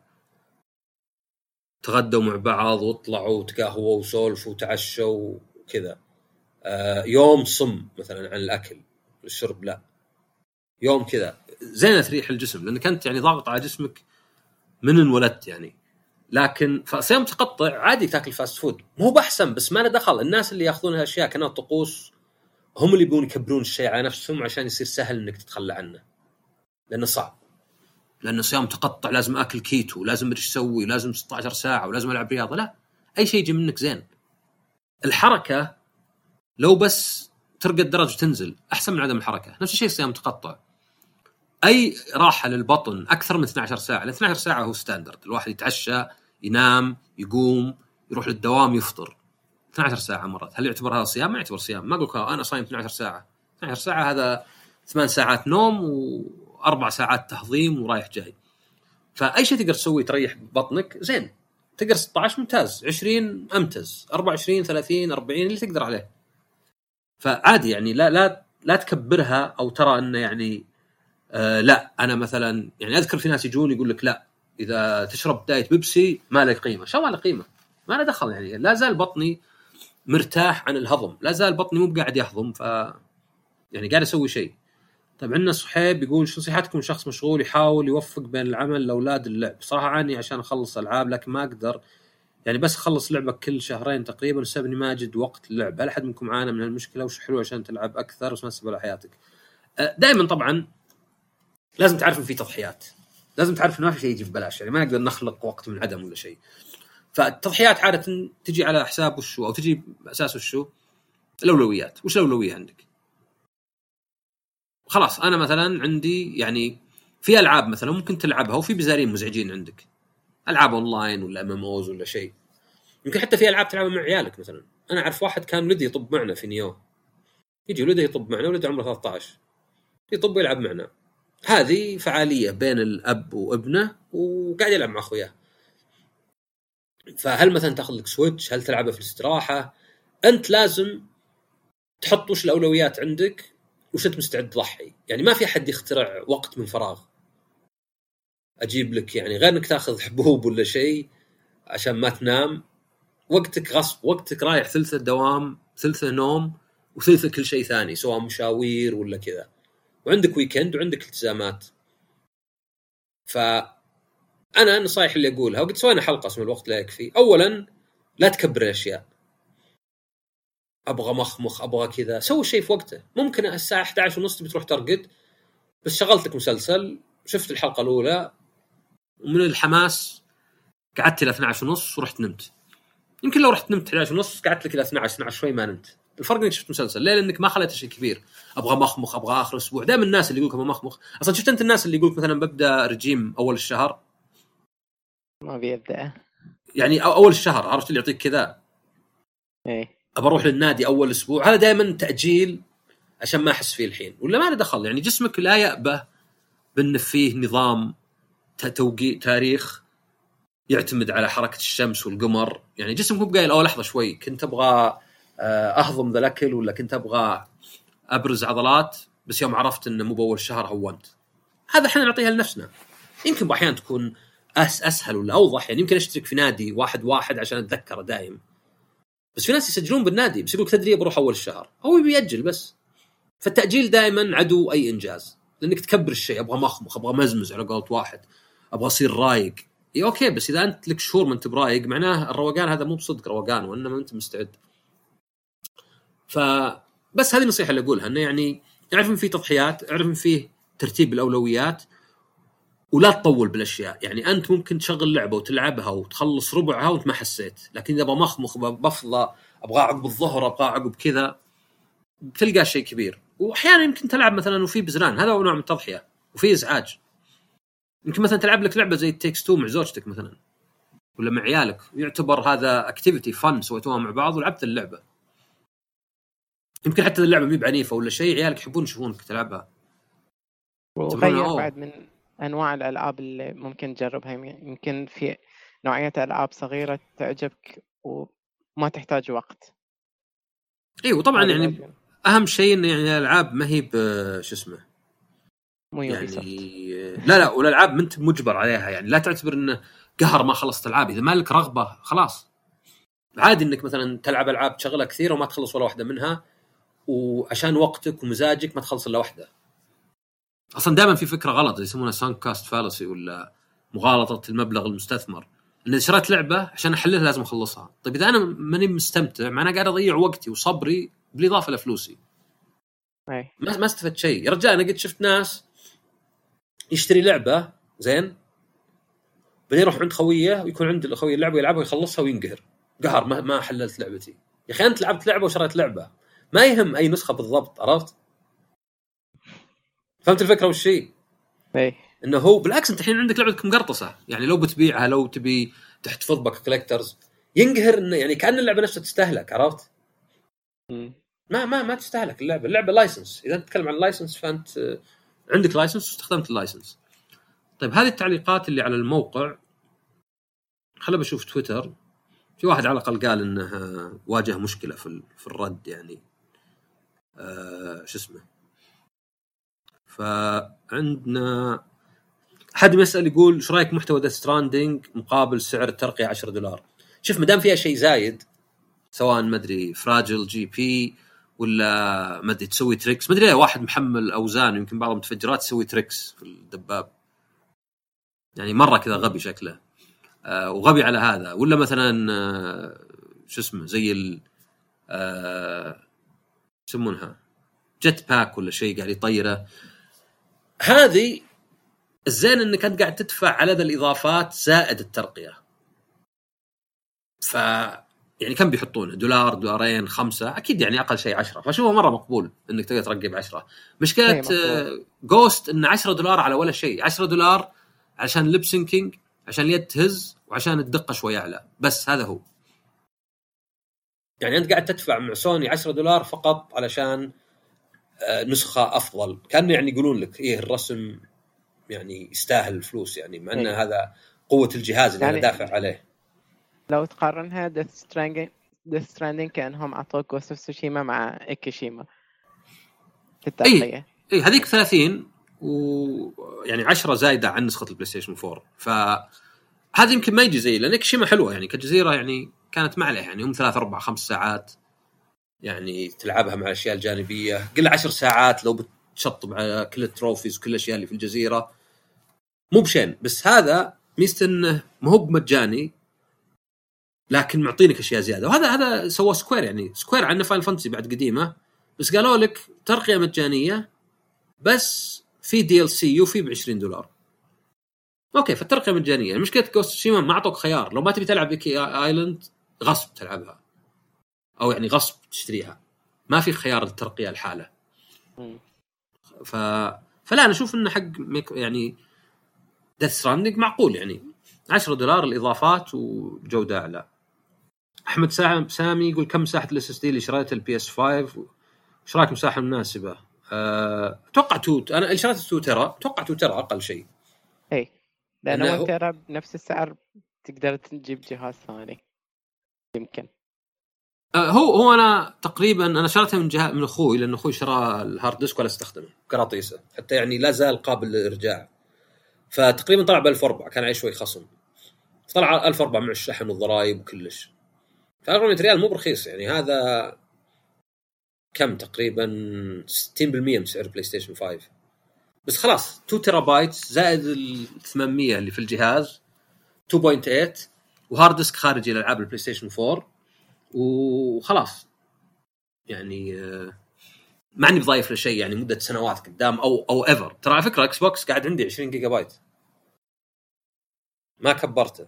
تغدوا مع بعض وطلعوا وتقهووا وسولفوا وتعشوا وكذا. آه يوم صم مثلا عن الاكل والشرب، لا يوم كذا زينة تريح الجسم، لانك انت يعني ضاغط على جسمك من انولدت يعني. لكن فصيام متقطع عادي تاكل فاست فود، مو باحسن بس ما له دخل. الناس اللي ياخذون هالاشياء كانها طقوس هم اللي يبون يكبرون الشيء على نفسهم عشان يصير سهل انك تتخلى عنه، لانه صعب. لانه صيام متقطع لازم اكل كيتو، لازم ايش اسوي، لازم ستة عشر ساعه، ولازم العب رياضه. لا، اي شيء يجي منك زين. الحركه لو بس ترقى الدرج وتنزل احسن من عدم الحركه. نفس الشيء صيام متقطع. اي راحه للبطن اكثر من اثنتي عشرة ساعه، ل اثنتي عشرة ساعه هو ستاندرد. الواحد يتعشى، ينام، يقوم، يروح للدوام، يفطر اثنتي عشرة ساعه مرات. هل يعتبر هذا صيام؟ ما يعتبر صيام. ما اقول انا صايم اثنتي عشرة ساعه. اثنتي عشرة ساعه هذا ثمان ساعات نوم واربع ساعات تهضيم ورايح جاي. فاي شيء تقدر تسوي تريح بطنك زين. تقدر ستة عشر ممتاز، عشرين امتاز، أربعة وعشرين ثلاثين أربعين اللي تقدر عليه. فعادي يعني، لا لا لا تكبرها او ترى انه يعني آه لا انا مثلا يعني اذكر في ناس يجون يقول لك لا اذا تشرب دايت بيبسي ما له قيمه. شو ما له قيمه؟ ما له دخل يعني. لا زال بطني مرتاح عن الهضم، لا زال بطني مو قاعد يهضم، ف يعني قاعد اسوي شيء. طيب عندنا صحيب يقول شو نصيحتكم شخص مشغول يحاول يوفق بين العمل الاولاد اللعب؟ صراحه عاني عشان اخلص العاب لكن ما اقدر يعني، بس اخلص لعبه كل شهرين تقريبا وسبب اني ما اجد وقت اللعب. هل احد منكم عانى من المشكله وش حلو عشان تلعب اكثر بس ما تسبب على حياتك؟ دائما طبعا لازم تعرف ان في تضحيات، لازم تعرف ان ما في شيء يجي ببلاش يعني، ما نقدر نخلق وقت من عدم ولا شيء. فالتضحيات عاده تجي على حساب وشو، او تجي باساس وشو الاولويات. وش الاولويه عندك؟ خلاص انا مثلا عندي يعني في العاب مثلا ممكن تلعبها وفي بزارين مزعجين عندك، العاب اونلاين ولا ام ام اوز ولا شيء. يمكن حتى في العاب تلعبها مع عيالك. مثلا انا اعرف واحد كان ولده يطب معنا في نيو، يجي ولده يطب معنا، ولده عمره ثلاثة عشر، يطب ويلعب معنا. هذه فعاليه بين الاب وابنه وقاعد يلعب مع اخوياه. فهل مثلا تاخذ لك سويتش؟ هل تلعبها في الاستراحه؟ انت لازم تحط وش الاولويات عندك وش انت مستعد تضحي. يعني ما في احد يخترع وقت من فراغ اجيب لك يعني غير انك تاخذ حبوب ولا شيء عشان ما تنام. وقتك غصب، وقتك رايح ثلثه دوام، ثلثه نوم، وثلثه كل شيء ثاني سواء مشاوير ولا كذا، وعندك ويكند وعندك التزامات. فانا النصائح اللي اقولها وقد سوينا حلقه اسمها الوقت لا يكفي. اولا لا تكبر الاشياء، ابغى مخمخ ابغى كذا، سوي شيء في وقته. ممكن الساعه احد عشر ونص بتروح ترقد بس شغلت لك مسلسل، شفت الحلقه الاولى ومن الحماس قعدت الى اثني عشر ونص ورحت نمت. يمكن لو رحت نمت احد عشر ونص قعدت لك الى اثني عشر اثني عشر شوي ما نمت. الفرق انك شفت مسلسل. ليه؟ لانك ما خليت شيء كبير. ابغى مخمخ ابغى اخر اسبوع. دائما الناس اللي يقولك ابغى مخمخ، اصلا شفت انت الناس اللي يقولك مثلا ببدا رجيم اول الشهر، ما بيبدا يعني اول الشهر، عرفت اللي يعطيك كذا ايه ابى اروح للنادي اول اسبوع. هذا دائما تاجيل عشان ما احس فيه الحين، ولا ما له دخل. يعني جسمك لا يأبه بان فيه نظام توقيت تاريخ يعتمد على حركه الشمس والقمر. يعني جسمك مو قايل اول لحظه شوي كنت ابغى اهضم ذا الاكل ولا كنت ابغى ابرز عضلات، بس يوم عرفت انه مو باول شهر هونت. هذا احنا نعطيها لنفسنا. يمكن باحيان تكون أس اسهل ولا اوضح. يعني يمكن اشترك في نادي واحد واحد عشان اتذكره دائم، بس في ناس يسجلون بالنادي بس يقولك تدري بروح اول الشهر، هو بيأجل بس. فالتأجيل دائما عدو اي انجاز، لانك تكبر الشيء. ابغى مخمخ ابغى مزمز على قولة واحد، ابغى اصير رايق. اي اوكي، بس اذا انت لك شهور ما انت برايق معناه الروقان هذا مو بصدق روقان وانما انت مستعد. فبس هذه النصيحه اللي اقولها، انه يعني اعرف ان في تضحيات، اعرف ان فيه ترتيب الاولويات، ولا تطول بالاشياء. يعني انت ممكن تشغل لعبه وتلعبها وتخلص ربعها وانت ما حسيت، لكن اذا ابغى مخمخ بفضى ابغى عقب الظهر ابغى عقب كذا بتلقى شيء كبير. واحيانا يمكن تلعب مثلا وفي بزران، هذا هو نوع من التضحيه، وفي ازعاج. يمكن مثلا تلعب لك لعبه زي تيكس تو مع زوجتك مثلا ولا مع عيالك، يعتبر هذا اكتيفيتي فن سويتوها مع بعض ولعبت اللعبه. يمكن حتى اللعبه مي بعنيفه ولا شيء، عيالك يحبون يشوفونك تلعبها. وغير بعد من انواع الالعاب اللي ممكن تجربها. يمكن في نوعيه العاب صغيره تعجبك وما تحتاج وقت. ايوه طبعا. يعني اهم شيء ان يعني الالعاب ما هي شو اسمه مو يوبي يعني لا لا والالعاب ما انت مجبر عليها، يعني لا تعتبر انه قهر ما خلصت العاب. اذا ما لك رغبه خلاص عادي انك مثلا تلعب العاب تشغلها كثير وما تخلص ولا واحده منها، وعشان وقتك ومزاجك ما تخلص الا واحده. اصلا دائما في فكره غلط يسمونها سانك كاست فالسي ولا مغالطه المبلغ المستثمر، ان اذا شريت لعبه عشان احللها لازم اخلصها. طيب اذا انا ماني مستمتع معناه قاعد اضيع وقتي وصبري بالاضافه لفلوسي، اي ما ما استفدت شيء يا رجال. انا قد شفت ناس يشتري لعبه زين بعدين يروح عند خويه ويكون عند الخوي اللعبه يلعبها ويخلصها وينقهر قهر ما ما حللت لعبتي. يا اخي انت لعبت لعبه وشريت لعبه، ما يهم اي نسخه بالضبط، عرفت؟ فهمت الفكره والشيء؟ اي انه هو بالعكس انت الحين عندك لعبتك مقرطصه، يعني لو بتبيعها لو تبي تحتفظ بك كولكترز ينقهر انه يعني كأن اللعبه نفسها تستهلك، عرفت؟ م. ما ما ما تستهلك اللعبه، اللعبه لايسنس. اذا تتكلم عن لايسنس فانت عندك لايسنس واستخدمت اللايسنس. طيب هذه التعليقات اللي على الموقع، خلنا بشوف تويتر. في واحد على الأقل قال إنه واجه مشكلة في في الرد، يعني آه شو اسمه. فعندنا حد يسأل يقول إيش رأيك محتوى ذا ستراندينج مقابل سعر الترقية عشرة دولار؟ شوف مدام فيها شيء زايد سواء ما أدري فراجل جي بي ولا ما أدري تسوي تريكس، ما أدري واحد محمل أوزان يمكن بعض المتفجرات تسوي تريكس في الدباب، يعني مرة كذا غبي شكله آه وغبي على هذا، ولا مثلا آه شو اسمه زي ال آه يسمونها جيت باك ولا شيء قاعد يطيره. هذه الزين انك انت قاعد تدفع على ذا الاضافات زائد الترقيه، ف يعني كم بيحطونه؟ دولار دولارين خمسة اكيد، يعني اقل شيء عشرة. فشوفه مره مقبول انك تقدر ترقب عشرة. مشكله جوست ان عشرة دولار على ولا شيء، عشرة دولار عشان ليب سينكينج، عشان اليد تهز، وعشان الدقه شوي اعلى، بس هذا هو. يعني انت قاعد تدفع مع سوني عشرة دولار فقط علشان نسخه افضل، كان يعني يقولون لك ايه الرسم يعني يستاهل الفلوس، يعني مع ان إيه. هذا قوه الجهاز اللي يعني انا دافع عليه. لو تقارنها ديث ستراندينج ديث ستراندينج كانهم اعطوك جوست اوف تسوشيما مع ايكيشيما في الترقيه. اي اي هذيك ثلاثين ويعني عشرة زايده عن نسخه البلاي ستيشن فور، فهذا يمكن ما يجي زي لان ايكيشيما حلوه يعني كجزيره، يعني كانت ما عليها، يعني هم ثلاث اربع خمس ساعات يعني تلعبها مع الاشياء الجانبيه، قل عشر ساعات لو بتشطب على كل التروفيز وكل الاشياء اللي في الجزيره مو بشين. بس هذا ميزته انه ما هو مجاني لكن معطينك اشياء زياده، وهذا هذا سوى سكوير. يعني سكوير عندنا فاينل فانتسي بعد قديمه بس قالوا لك ترقيه مجانيه بس في دي ال سي وفي ب عشرين دولار. اوكي فالترقيه مجانيه. مشكله جوست شيما ما اعطوك خيار، لو ما تبي تلعب بيكي ايلاند غصب تلعبها او يعني غصب تشتريها، ما في خيار الترقيه الحاله. ف فلا انا اشوف انه حق يعني ديث ستراندينج معقول، يعني عشرة دولار الاضافات وجوده اعلى. احمد سامي يقول كم مساحه الاس اس دي اللي شريته البي اس خمسة؟ ايش رايك مساحه مناسبه؟ اتوقع أه... توت انا اللي شريت تو ترى اتوقع تو ترى اقل شيء. اي لانه هو... واحد ترى بنفس السعر تقدر تجيب جهاز ثاني يمكن. أه هو هو انا تقريبا انا شريتها من جهه من اخوي، لان اخوي شرى الهارد ديسك ولا استخدمه قراطيسه حتى يعني لا زال قابل للارجاع، فتقريبا طلع ب ألف وأربعة، كان عليه شوي خصم، طلع ألف وأربعة مع الشحن والضرائب وكلش. فأربعمية ريال مو برخيص، يعني هذا كم تقريبا ستين بالمية من سعر بلاي ستيشن خمسة. بس خلاص اثنين تيرا بايت زائد ال ثمانمية اللي في الجهاز اثنين فاصلة ثمانية وهارد ديسك خارجي للالعاب البلاي ستيشن فور وخلاص. يعني ما اني بضايف له شيء يعني مده سنوات قدام او او ايفر. ترى على فكره اكس بوكس قاعد عندي عشرين جيجا بايت ما كبرته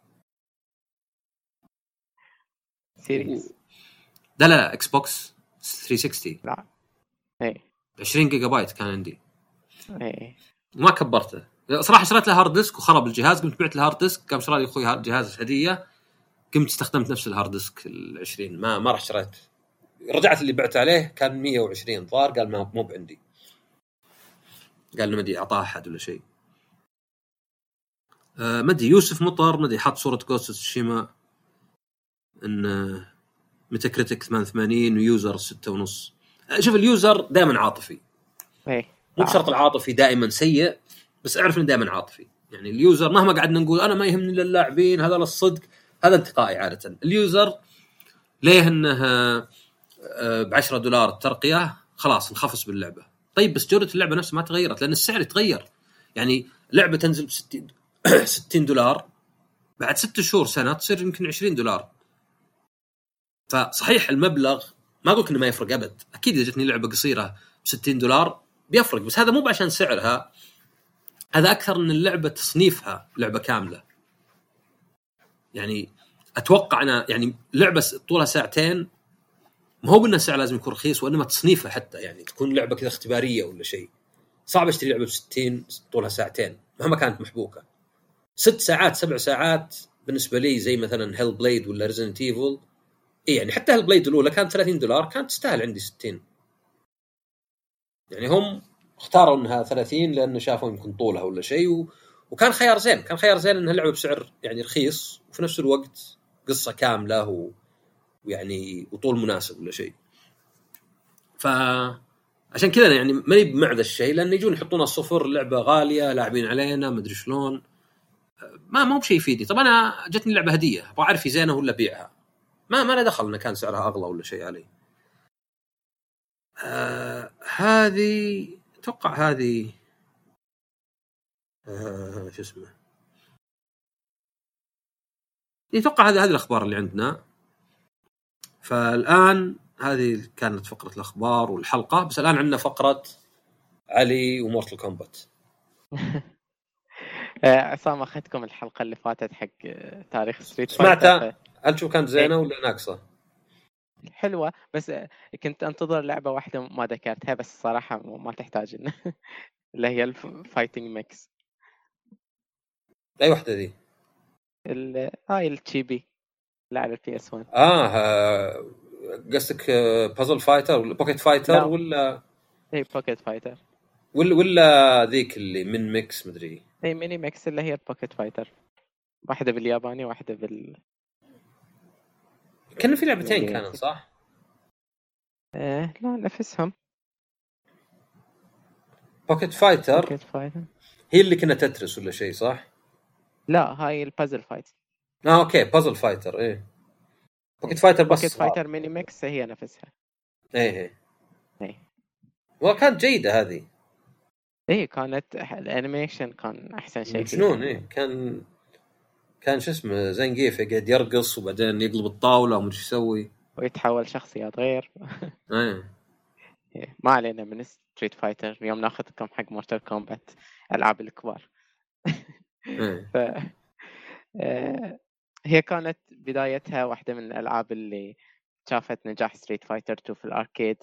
سيريس. لا لا لا اكس بوكس ثلاثمية وستين لا اي عشرين جيجا بايت كان عندي اي ما كبرته صراحه. شريت له هارد ديسك وخرب الجهاز، قمت بعت الهارد ديسك، قام شرى لي اخوي جهاز هديه، قمت استخدمت نفس الهارد ديسك العشرين، ما ما راح شريت. رجعت اللي بعت عليه كان مية وعشرين ضار، قال ما مو بعندي، قال ما ادري اعطاه احد ولا شيء. أه ما ادري يوسف مطر ما ادري حط صوره جوست تسوشيما ان ميتا كريتيك ثمانية وثمانين ويوزر ستة ونص. شوف اليوزر دائما عاطفي اي مو بشرط العاطفي دائما سيء، بس اعرف انه دائما عاطفي. يعني اليوزر مهما قعدنا نقول انا ما يهمني الا اللاعبين، هذا للصدق، هذا انتقائي عاده. اليوزر ليه انه بعشرة دولار الترقيه خلاص نخفص باللعبه. طيب بس جوده اللعبه نفسها ما تغيرت، لان السعر يتغير. يعني لعبه تنزل بستين ستين دولار، بعد ست شهور سنه تصير يمكن عشرين دولار. فصحيح المبلغ ما اقول انه ما يفرق ابد، اكيد اذا جتني لعبه قصيره بستين دولار بيفرق، بس هذا مو عشان سعرها، هذا اكثر من اللعبه تصنيفها لعبه كامله. يعني اتوقع انا يعني لعبه طولها ساعتين ما هو بالنسبه لازم يكون رخيص، وانما تصنيفها حتى يعني تكون لعبه كذا اختباريه ولا شيء. صعب اشتري لعبه بستين طولها ساعتين مهما كانت محبوكه. ست ساعات سبع ساعات بالنسبه لي زي مثلا هيل بليد ولا ريزيدنت ايفل. اي يعني حتى هيل بليد الاولى كانت ثلاثين دولار، كانت تستاهل عندي ستين. يعني هم اختاروا انها ثلاثين لانه شافوا يمكن طولها ولا شيء، و... وكان خيار زين. كان خيار زين انها لعبه بسعر يعني رخيص وفي نفس الوقت قصه كامله و... ويعني وطول مناسب ولا شيء. فعشان كذا يعني ماني بمع ذا الشيء، لان يجون يحطون الصفر لعبه غاليه لاعبين علينا ما ادري شلون، ما مو بشيء يفيدي. طبعا انا جتني لعبه هديه ابغى اعرف زينه ولا بيعها، ما ما له دخل انه كان سعرها اغلى ولا شيء علي. آه هذه اتوقع هذه آه شو اسمه يتوقع هذه هذه الاخبار اللي عندنا. فالان هذه كانت فقره الاخبار والحلقه، بس الان عندنا فقره علي ومورتال كومبات. عصام اخذتكم الحلقه اللي فاتت حق تاريخ ستريت فايتر، هل شو كانت زينه ولا ناقصه؟ حلوه، بس كنت انتظر لعبه واحده ما ذكرتها، بس الصراحه ما تحتاج إن اللي هي الفايتنج ميكس. اي واحده ذي؟ ال هاي التشيبي اللي على البي اس واحد. اه قصدك بازل فايتر ولا بوكيت فايتر ولا اي بوكيت فايتر ولا ولا ذيك اللي من ميكس مدري؟ اي ميني ميكس اللي هي البوكيت فايتر، واحده بالياباني واحده بال كان في لعبتين كانوا صح؟ ايه لا نفسهم. بوكيت فايتر. بوكيت فايتر هي اللي كنا تترس ولا شيء صح؟ لا هاي البازل فايت. اه اوكي بازل فايتر. ايه بوكيت فايتر بس بوكيت فايتر ميني ميكس هي نفسها. ايه ايه ايه وكانت جيدة هذه. ايه كانت الانيميشن كان احسن شيء فيها. شنون ايه كان كان شو اسمه زنقيف يقعد يرقص وبعدين يقلب الطاولة ومش يسوي ويتحول شخصيات غير. ايه ما علينا من ستريت فايتر، اليوم ناخذكم حق مورتال كومبات العاب الكبار. ايه ف... هي كانت بدايتها واحدة من الألعاب اللي شافت نجاح ستريت فايتر تو في الأركيد.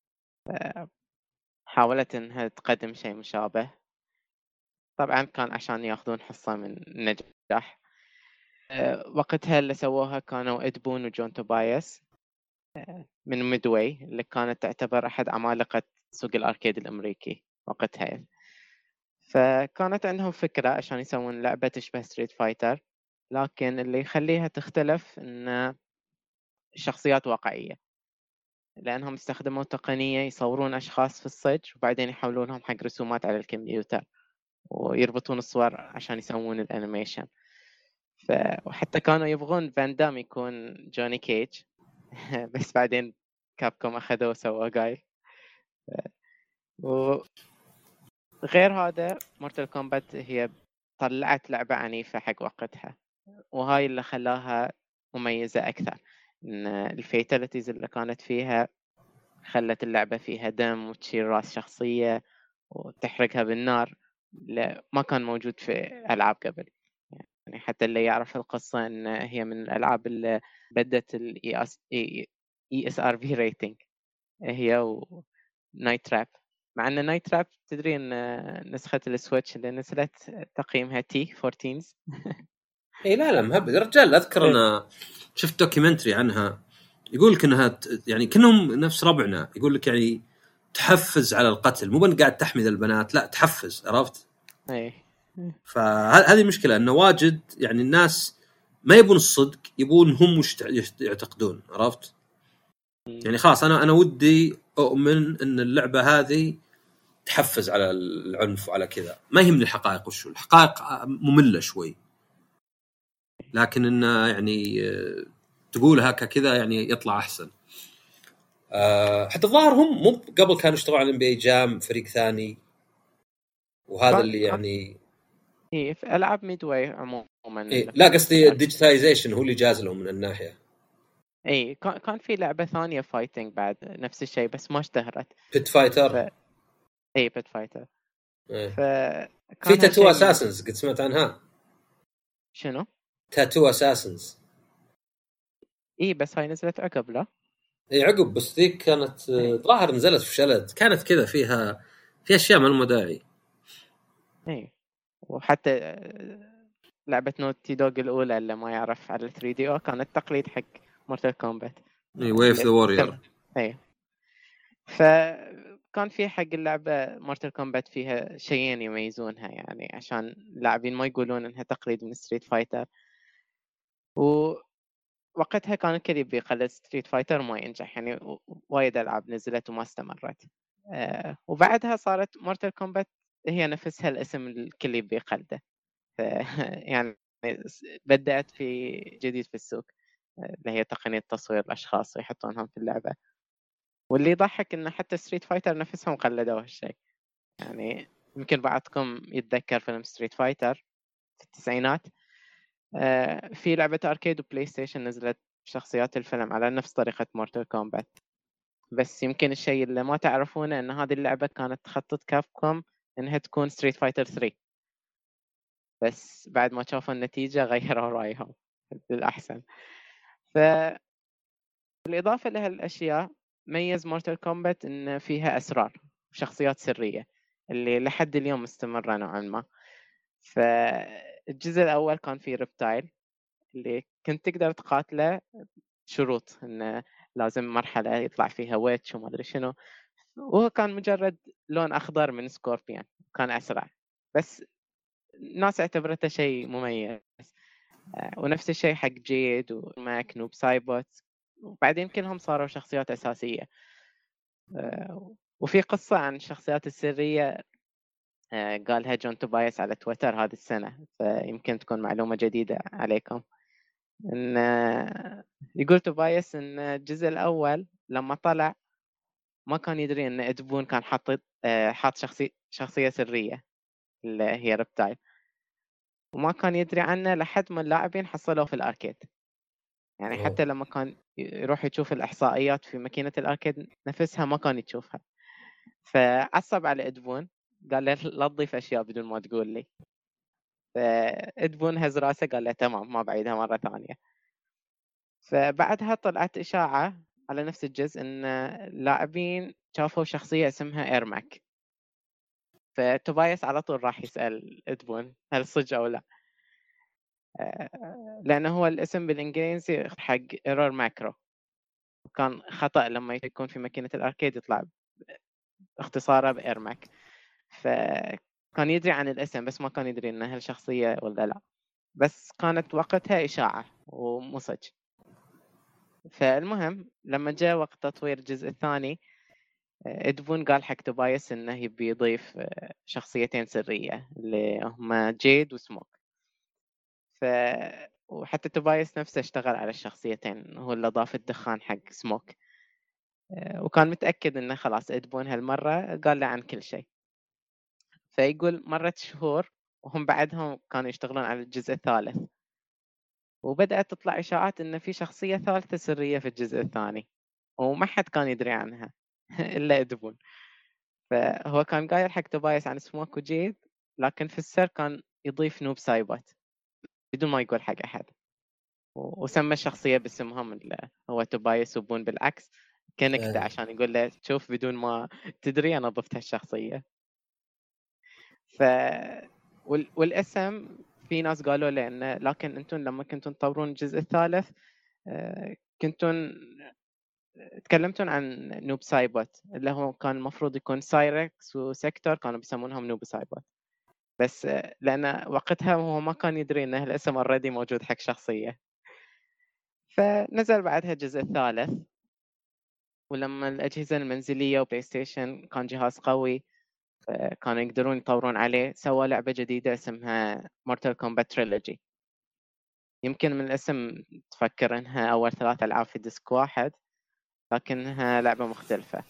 حاولت إنها تقدم شيء مشابه، طبعا كان عشان ياخذون حصة من النجاح. وقتها اللي سووها كانوا إد بون وجون توبايس من ميدواي، اللي كانت تعتبر أحد عمالقة سوق الأركيد الأمريكي وقتها. فكانت عندهم فكرة عشان يسوون لعبة تشبه ستريت فايتر، لكن اللي يخليها تختلف إن الشخصيات واقعية، لأنهم استخدموا تقنية يصورون أشخاص في الصج وبعدين يحولونهم حق رسومات على الكمبيوتر ويربطون الصور عشان يسوون الأنيميشن. ف... وحتى كانوا يبغون فان دام يكون جوني كيج بس بعدين كابكوم أخذوه وسووا جايل. وغير هذا مورتال كومبات هي طلعت لعبة عنيفة حق وقتها، وهاي اللي خلاها مميزة أكثر، إن الفيتاليتيز اللي كانت فيها خلت اللعبة فيها دم وتشيل راس شخصية وتحرقها بالنار، لا ما كان موجود في ألعاب قبل. يعني حتى اللي يعرف القصة إن هي من الألعاب اللي بدت ال إي إس آر في rating هي و نايت تراب، مع أن نايت تراب تدري إن نسخة السويتش اللي نزلت تقييمها تي فورتينز. اي لا لا مهبل رجال. اذكر انا شفت دوكيومنتري عنها يقول لك انها يعني كأنهم نفس ربعنا، يقول لك يعني تحفز على القتل، مو بن قاعد تحمي البنات، لا تحفز، عرفت؟ اي فهذه مشكلة انه واجد يعني الناس ما يبون الصدق، يبون هم وش يعتقدون، عرفت؟ يعني خلاص انا انا ودي اؤمن ان اللعبة هذه تحفز على العنف وعلى كذا. ما يهمني الحقائق، وشو الحقائق مملة شوي، لكن إنه يعني تقولها كذا يعني يطلع أحسن. أه حتى الظاهر هم مو قبل كانوا يشتغلوا على إن بي إيه جام فريق ثاني، وهذا اللي يعني إيه في ألعاب ميدواي عموما. إيه لا قصدي الديجيتايزيشن هو اللي جاز لهم من الناحية. إيه كان في لعبة ثانية فايتنج بعد نفس الشيء بس ما اشتهرت. بيت فايتر. ف... إيه بيت فايتر. إيه. ف... في تاتو اساسنز من... قد سمعت عنها؟ شنو؟ تاتو اساسنز. إيه بس هاي نزلت عقب لا؟ إيه عقب، بس ذيك كانت ظاهر إيه. نزلت في شلد، كانت كذا فيها في أشياء ما لها داعي. إيه وحتى لعبة نوتي دوغ الأولى اللي ما يعرف على ثري دي أو كانت تقليد حق مورتال كومبات. إيه ويف ذا وورير. إيه فكان في حق اللعبة مورتال كومبات فيها شيئين يميزونها يعني عشان اللاعبين ما يقولون إنها تقليد من ستريت فايتر. ووقتها كان الكل بيقلد ستريت فايتر ما ينجح يعني وايد ألعاب نزلت وما استمرت. أه وبعدها صارت مورتال كومبات هي نفسها الاسم الكل بيقلده. يعني بدأت في جديد في السوق اللي هي تقنية تصوير الأشخاص ويحطونهم في اللعبة. واللي يضحك إنه حتى ستريت فايتر نفسهم قلدوا هالشيء. يعني يمكن بعضكم يتذكر فيلم ستريت فايتر في التسعينات. آه في لعبة أركيد وبلاي ستيشن نزلت شخصيات الفيلم على نفس طريقة مورتال كومبات. بس يمكن الشيء اللي ما تعرفونه إن هذه اللعبة كانت تخطط كابكوم إنها تكون ستريت فايتر ثري، بس بعد ما شافوا النتيجة غيروا رأيهم للأحسن. فالإضافة لهالأشياء ميز مورتال كومبات إن فيها أسرار وشخصيات سرية اللي لحد اليوم مستمرة نوعا ما. فالجزء الأول كان فيه ريبتايل اللي كنت تقدر تقاتله شروط إنه لازم مرحلة يطلع فيها ويتش وما أدري شنو، وهو كان مجرد لون أخضر من سكوربيان، كان أسرع بس الناس اعتبرته شيء مميز. ونفس الشيء حق جيد وماك نوب سايبوت، وبعدين كلهم صاروا شخصيات أساسية. وفي قصة عن الشخصيات السرية قالها جون توبايس على تويتر هذه السنة، فيمكن تكون معلومة جديدة عليكم. إن يقول توبايس إن الجزء الأول لما طلع ما كان يدري إن إدبون كان حاط حاط شخصية شخصية سرية اللي هي ريبتايل، وما كان يدري عنه لحد ما اللاعبين حصلوه في الأركيد. يعني أوه. حتى لما كان يروح يشوف الإحصائيات في ماكينة الأركيد نفسها ما كان يشوفها. فعصب على إدبون قال له لا تضيف أشياء بدون ما تقول لي. فإدبون هز راسه قال له تمام ما بعيدها مرة ثانية. فبعدها طلعت إشاعة على نفس الجزء إن اللاعبين شافوا شخصية اسمها إيرماك. فتوبايس على طول راح يسأل إدبون هل صدق أو لا، لأنه هو الاسم بالإنجليزي حق إيرور ماكرو، وكان خطأ لما يكون في ماكينة الأركيد يطلع اختصاره بإيرماك. فكان يدري عن الاسم بس ما كان يدري إنها الشخصية ولا لا، بس كانت وقتها إشاعة ومصج. فالمهم لما جاء وقت تطوير الجزء الثاني إدبون قال حق توبايس إنه يبي يضيف شخصيتين سرية اللي هما جيد وسموك. ف وحتى توبايس نفسه اشتغل على الشخصيتين، هو اللي ضاف الدخان حق سموك، وكان متأكد إنه خلاص إدبون هالمرة قال له عن كل شيء. فيقول مرت شهور وهم بعدهم كانوا يشتغلون على الجزء الثالث، وبدأت تطلع إشاعات إن في شخصية ثالثة سرية في الجزء الثاني وما حد كان يدري عنها إلا إدبون. فهو كان قايل حق توبايس عن سموك وجيد، لكن في السر كان يضيف نوب سايبوت بدون ما يقول حق أحد، وسمى الشخصية باسمهم اللي هو توبايس وبون بالعكس كنكتة عشان يقول له شوف بدون ما تدري أنا ضفت هالشخصية. ف وال... والاسم في ناس قالوا له إنه لكن أنتم لما كنتم تطورون الجزء الثالث كنتم تكلمتون عن نوب سايبوت اللي هو كان المفروض يكون سايركس وسيكتور، كانوا بيسمونهم نوب سايبوت، بس لأن وقتها هو ما كان يدري إنه الاسم already موجود حق شخصية. فنزل بعدها الجزء الثالث، ولما الأجهزة المنزلية وبلاي ستيشن كان جهاز قوي كانوا يقدرون يطورون عليه. سوى لعبة جديدة اسمها Mortal Kombat Trilogy. يمكن من الاسم تفكر انها اول ثلاث العاب في ديسك واحد، لكنها لعبة مختلفة.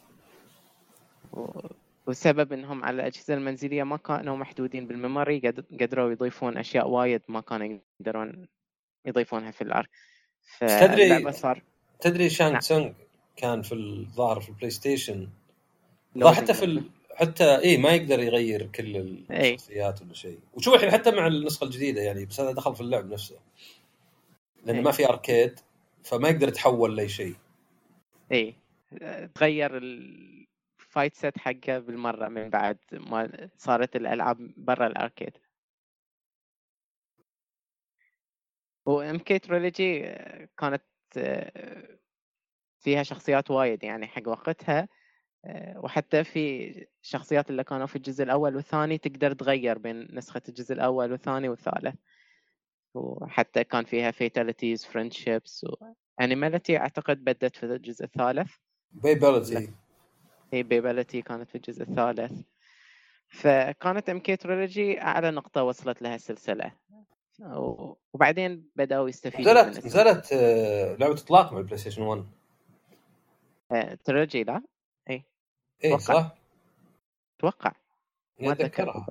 والسبب انهم على الاجهزة المنزلية ما كانوا محدودين بالميموري، قدروا يضيفون اشياء وايد ما كانوا يقدرون يضيفونها في الارك. فاللعبة صار تدري شانغ نعم. تسونغ كان في الظاهر في البلاي ستيشن، حتى في ال... حتى ايه ما يقدر يغير كل الشخصيات ولا شيء. وشوف الحين حتى مع النسخه الجديده يعني، بس هذا دخل في اللعب نفسه لانه ما في اركيد، فما يقدر يتحول لاي شيء. ايه تغير الفايت سيت حقه بالمره من بعد ما صارت الالعاب برا الاركيد. وام كي تريلوجي كانت فيها شخصيات وايد يعني حق وقتها، وحتى في شخصيات اللي كانوا في الجزء الأول والثاني تقدر تغير بين نسخة الجزء الأول والثاني والثالث. وحتى كان فيها fatalities friendships وانيماليتي أعتقد بدت في الجزء الثالث. بيباليتي هي بيباليتي كانت في الجزء الثالث. فكانت ام كي تريلوجي أعلى نقطة وصلت لها السلسلة، وبعدين بدأوا يستفيدون نزلت من السلسلة. نزلت لعبة إطلاق مع البلاي ستيشن واحد. تريلوجي لا اي ايه صح اتوقع ما اتذكرها.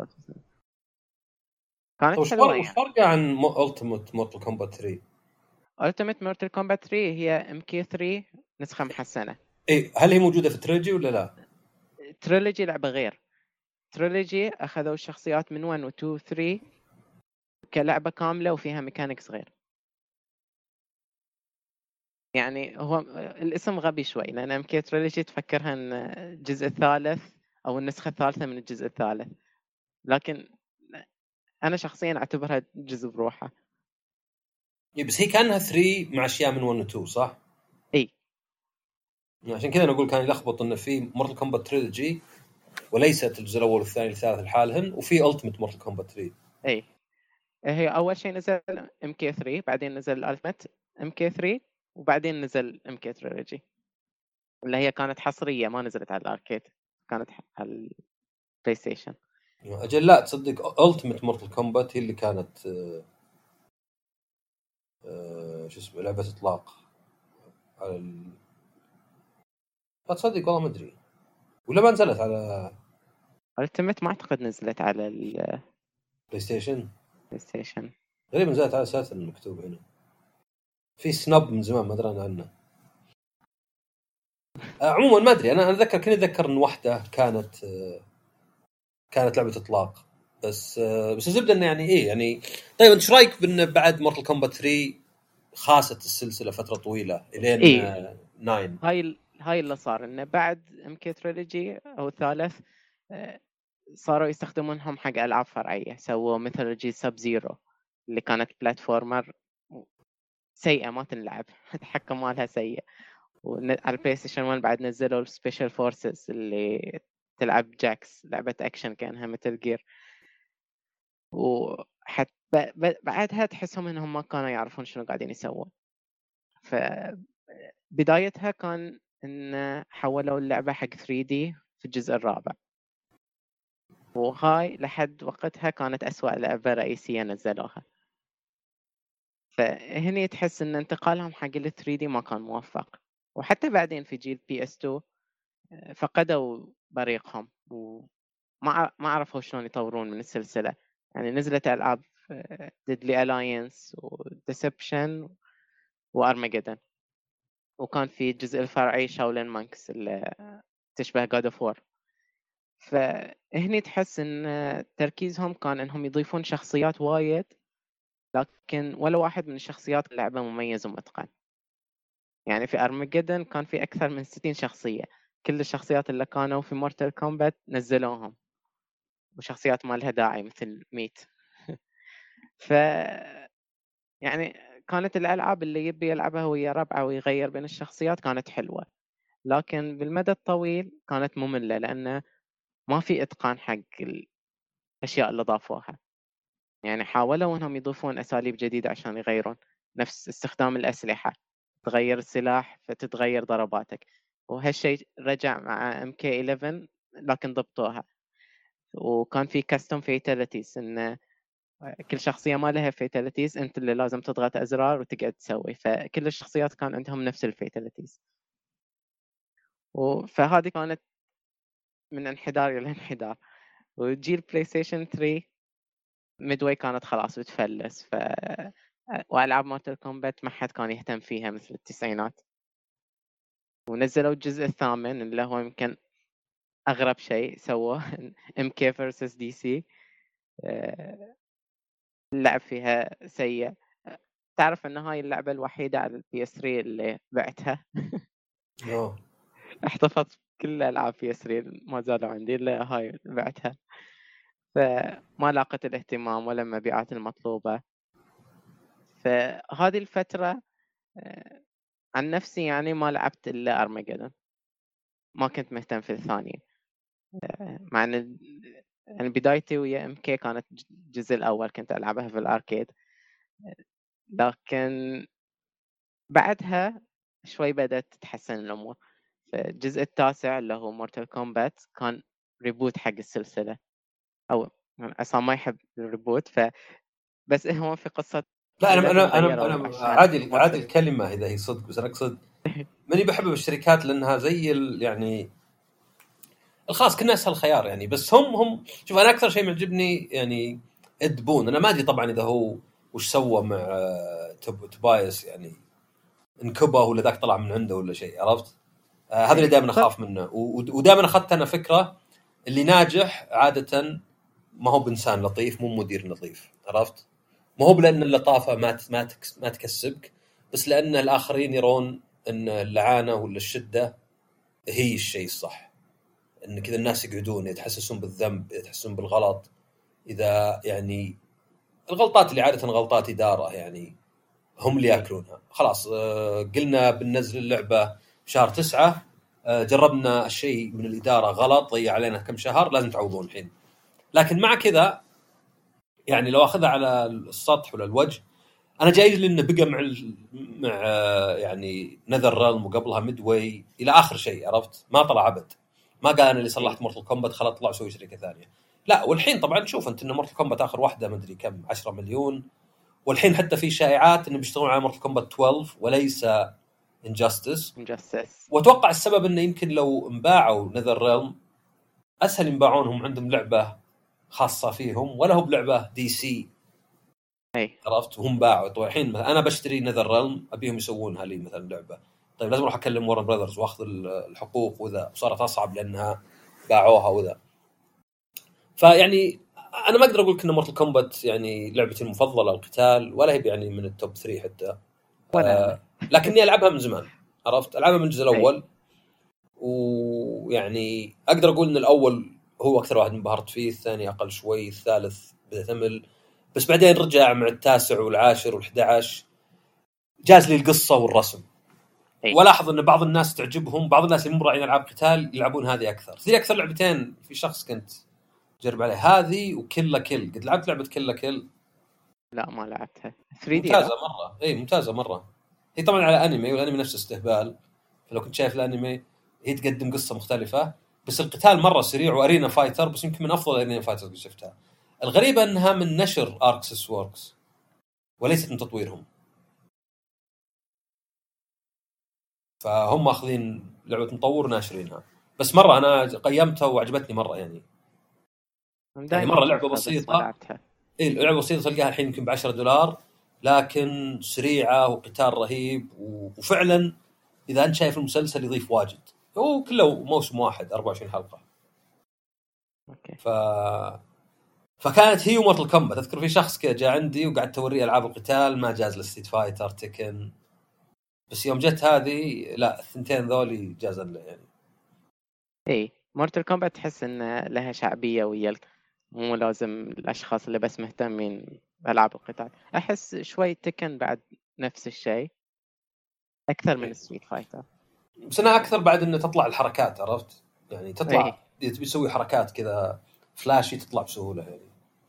كانت وش حلوه فرق يعني. وش فرقه عن Ultimate Mortal Kombat ثري؟ Ultimate Mortal Kombat ثري هي ام كي ثري نسخه محسنه. ايه هل هي موجوده في تريلوجي ولا لا؟ تريلوجي لعبه غير. تريلوجي اخذوا الشخصيات من واحد و اثنين و ثلاثة كلعبه كامله وفيها ميكانيكس غير. يعني هو الاسم غبي شوي، لان ام كي تريلوجي تفكرها ان الجزء الثالث او النسخه الثالثه من الجزء الثالث، لكن انا شخصيا اعتبرها جزء بروحه. إيه بس هي كانها ثري مع اشياء من واحد و اثنين صح؟ اي عشان كذا انا اقول كان يلخبط انه في Mortal Kombat Trilogy وليست الجزء الاول والثاني والثالث لحالهم، وفي Ultimate Mortal Kombat ثري. اي هي اول شيء نزل ام كي ثري، بعدين نزل الالتيميت ام كي ثري، وبعدين نزل ام كي تريلوجي اللي هي كانت حصريه ما نزلت على الاركيد، كانت على البلاي ستيشن. اجل لا تصدق Ultimate Mortal Kombat هي اللي كانت آه آه شو اسمه لعبه اطلاق على ال... لا تصدق والله ما ادري، ولا ما نزلت على التيميت ما اعتقد نزلت على البلاي ستيشن. بلاي ستيشن غريب نزلت على اساس المكتوب هنا في سناب من زمان ما ادري عنه. عموما ما ادري، انا اتذكر كني اتذكر ان واحده كانت كانت لعبه اطلاق بس بس الزبده انه يعني ايه يعني. طيب انت ايش رايك بان بعد مورتال كومبات ثري خاصت السلسله فتره طويله الين إيه؟ تسعة؟ هاي هاي اللي صار انه بعد ام كي تريلوجي او الثالث صاروا يستخدمونهم حق العاب فرعيه. سووا مثل جي سب زيرو اللي كانت بلاتفورمر سيئه ما تنلعب التحكم مالها سيء. وعلى البلاي ستيشن واحد بعد نزلوا السبيشال فورسز اللي تلعب جاكس، لعبه اكشن كانها مثل جير. وحتى بعدها تحسهم انهم ما كانوا يعرفون شنو قاعدين يسوون. فبدايتها كان ان حولوا اللعبه حق ثري دي في الجزء الرابع، وهاي لحد وقتها كانت أسوأ لعبة رئيسية نزلوها. فهني تحس ان انتقالهم حق ال ثري دي ما كان موفق. وحتى بعدين في جيل بي اس تو فقدوا بريقهم وما ما عرفوا شلون يطورون من السلسلة. يعني نزلت ألعاب ديدلي ألاينس وديسبشن وأرمجدن، وكان في الجزء الفرعي شاولين مانكس اللي تشبه God of War. فهني تحس ان تركيزهم كان انهم يضيفون شخصيات وايد، لكن ولا واحد من الشخصيات اللعبة مميز ومتقن. يعني في أرمجدن كان في أكثر من ستين شخصية، كل الشخصيات اللي كانوا في مورتال كومبات نزلوهم، وشخصيات ما لها داعي مثل ميت ف يعني كانت الألعاب اللي يبي يلعبها ويا ربعه ويغير بين الشخصيات كانت حلوة، لكن بالمدى الطويل كانت مملة لأنه ما في إتقان حق الأشياء اللي ضافوها. يعني حاولوا أنهم يضيفون أساليب جديدة عشان يغيرون، نفس استخدام الأسلحة، تغير السلاح فتتغير ضرباتك، وهالشيء رجع مع إم كي إليفن لكن ضبطوها. وكان في كاستم فيتاليتيز ان كل شخصيه ما لها فيتاليتيز، انت اللي لازم تضغط ازرار وتقعد تسوي، فكل الشخصيات كان عندهم نفس الفيتاليتيز. فهذه كانت من انحدار الى انحدار. وجيل بلاي ستيشن ثري ميدواي كانت خلاص بتفلس، ف والعاب مورتال كومبات ما حد كان يهتم فيها مثل التسعينات. ونزلوا الجزء الثامن اللي هو يمكن اغرب شيء سووه ام كي فيرسس دي سي. اللعب فيها سيء. تعرف ان هاي اللعبه الوحيده على البي اس ثري اللي بعتها. أوه. احتفظت كل العاب بي اس ثري ما زالوا عندي الا هاي بعتها، فما لاقت الاهتمام ولا المبيعات المطلوبه. فهذه الفتره عن نفسي يعني ما لعبت الا ارمجدون، ما كنت مهتم في الثانيه. مع ان يعني بدايتي ويا ام كي كانت الجزء الاول كنت العبها في الاركيد، لكن بعدها شوي بدأت تتحسن الامور. فالجزء التاسع اللي هو مورتال كومبات كان ريبوت حق السلسله، او عصام ما يحب الريبوت، ف بس هو في قصه لا انا انا انا, غيروا أنا عشان عادي مرسل. عادي الكلمه اذا هي صدق، بس انا اقصد ماني بحب بالشركات لانها زي ال... يعني الخاص كنا اسهل خيار يعني. بس هم هم شوف انا اكثر شيء معجبني يعني اد بون. انا ما ادري طبعا اذا هو وش سوى مع تب توبايس، يعني انكبه ولا ذاك طلع من عنده ولا شيء، عرفت؟ آه هذا اللي دائما اخاف منه. ودائما اخذت انا فكره اللي ناجح عاده ما هو بإنسان لطيف، مو مدير لطيف، عرفت؟ ما هو لأن اللطافة ما ما ما تكسبك، بس لأن الآخرين يرون أن اللعانة ولا الشدة هي الشيء الصح. أن كذا الناس يقعدون يتحسسون بالذنب، يتحسسون بالغلط. إذا يعني الغلطات اللي عادة غلطات إدارة يعني هم اللي يأكلونها. خلاص قلنا بننزل اللعبة بشهر تسعة، جربنا الشيء من الإدارة غلط، ضيع علينا كم شهر، لازم تعوضون الحين. لكن مع كذا يعني لو أخذها على السطح ولا الوجه، أنا جاي لأنه بقى مع مع يعني نذر رالم وقبلها ميدواي إلى آخر شيء، عرفت؟ ما طلع عبد، ما قال أنا اللي صلحت مورتال كومبات خلاص طلع وسوي شركة ثانية. لا، والحين طبعا شوف أنت إن مورتال كومبات آخر واحدة مدري كم عشرة مليون، والحين حتى في شائعات إنه بيشتغلون على مورتال كومبات اثنا عشر وليس انجاستس. انجاستس وأتوقع السبب إنه يمكن لو انباعوا نذر رالم أسهل ينباعونهم، عندهم لعبة خاصة فيهم ولا هو بلعبة دي سي، اي عرفت؟ وهم باعوا. طيب الحين انا بشتري نذر رالم ابيهم يسوونها لي مثلا لعبه، طيب لازم اروح اكلم وارن براذرز واخذ الحقوق، وذا صارت اصعب لانها باعوها وذا. فيعني انا ما اقدر اقول لك ان مورتال كومبات يعني لعبتي المفضله القتال، ولا هي يعني من التوب ثري حتى، ولا آه لكني العبها من زمان، عرفت؟ العبها من الجزء الاول، ويعني اقدر اقول ان الاول هو اكثر واحد انبهرت فيه، الثاني اقل شوي، الثالث بدأت امل، بس بعدين رجع مع التاسع والعاشر والأحد عشر جاز لي القصة والرسم. أي. ولاحظ ان بعض الناس تعجبهم، بعض الناس اللي مو راعين العاب قتال يلعبون هذه اكثر. ذي اكثر لعبتين في شخص كنت جرب عليه، هذه وكلا كل. قد لعبت لعبة كلا كل؟ لا ما لعبتها. ثري دي ممتازة مرة، اي ممتازة مرة. هي طبعا على انمي، والانمي نفس استهبال، فلو كنت شايف الانمي هي تقدم قصة مختلفة، بس القتال مرة سريع وارينا فايتر، بس يمكن من افضل الارينا فايترز اللي شفتها. الغريبة انها من نشر اركسس ووركس وليست من تطويرهم، فهم اخذين لعبه مطور ناشرينها. بس مره انا قيمتها وعجبتني مره يعني. يعني مره لعبه بسيطه، اي لعبه بسيطه تلقاها الحين يمكن ب عشرة دولار، لكن سريعه وقتال رهيب، وفعلا اذا انت شايف المسلسل يضيف واجد. هو كله موسم واحد أربعة وعشرين حلقه. اوكي. ف فكانت هي ومورتال كومبات. اذكر في شخص كذا جاء عندي وقعدت اوريه العاب القتال، ما جاز لستيت فايتر تكن، بس يوم جت هذه لا، الثنتين ذولي جازا له يعني. اي مورتال كومبات تحس ان لها شعبيه ويا مو لازم الاشخاص اللي بس مهتمين بالعاب القتال. احس شوي تكن بعد نفس الشيء اكثر من ستريت فايتر، بس انا اكثر بعد انه تطلع الحركات، عرفت؟ يعني تطلع أي. تبي تسوي حركات كذا فلاشي تطلع بسهوله يعني.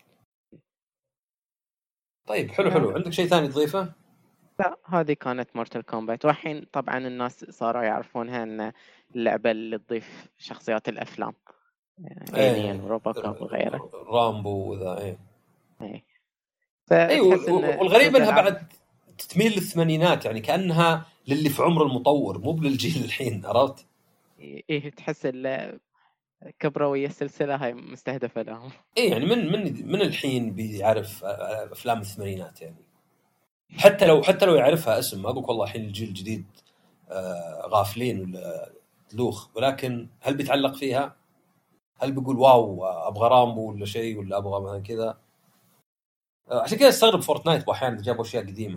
طيب حلو حلو. عندك شيء ثاني تضيفه؟ لا هذه كانت مورتال كومبات. والحين طبعا الناس صاروا يعرفونها ان اللعبه اللي تضيف شخصيات الافلام، الين وروبوكوب وغيره رامبو وذا ايه ايه ايوه. والغريب انها بعد تميل للثمانينات، يعني كانها للي في عمر المطور مو للجيل الحين، عرفت؟ ايه تحس كبروية السلسلة هاي مستهدفة لهم. ايه يعني من من من الحين بيعرف افلام الثمانينات يعني، حتى لو حتى لو يعرفها اسم، ما اقول والله الحين الجيل الجديد آه غافلين ولا دلوخ، ولكن هل بيتعلق فيها؟ هل بيقول واو ابغى رامبو ولا شيء، ولا ابغى مثلا كذا؟ آه عشان كذا استغرب فورتنايت احيانا جابوا اشياء قديمه.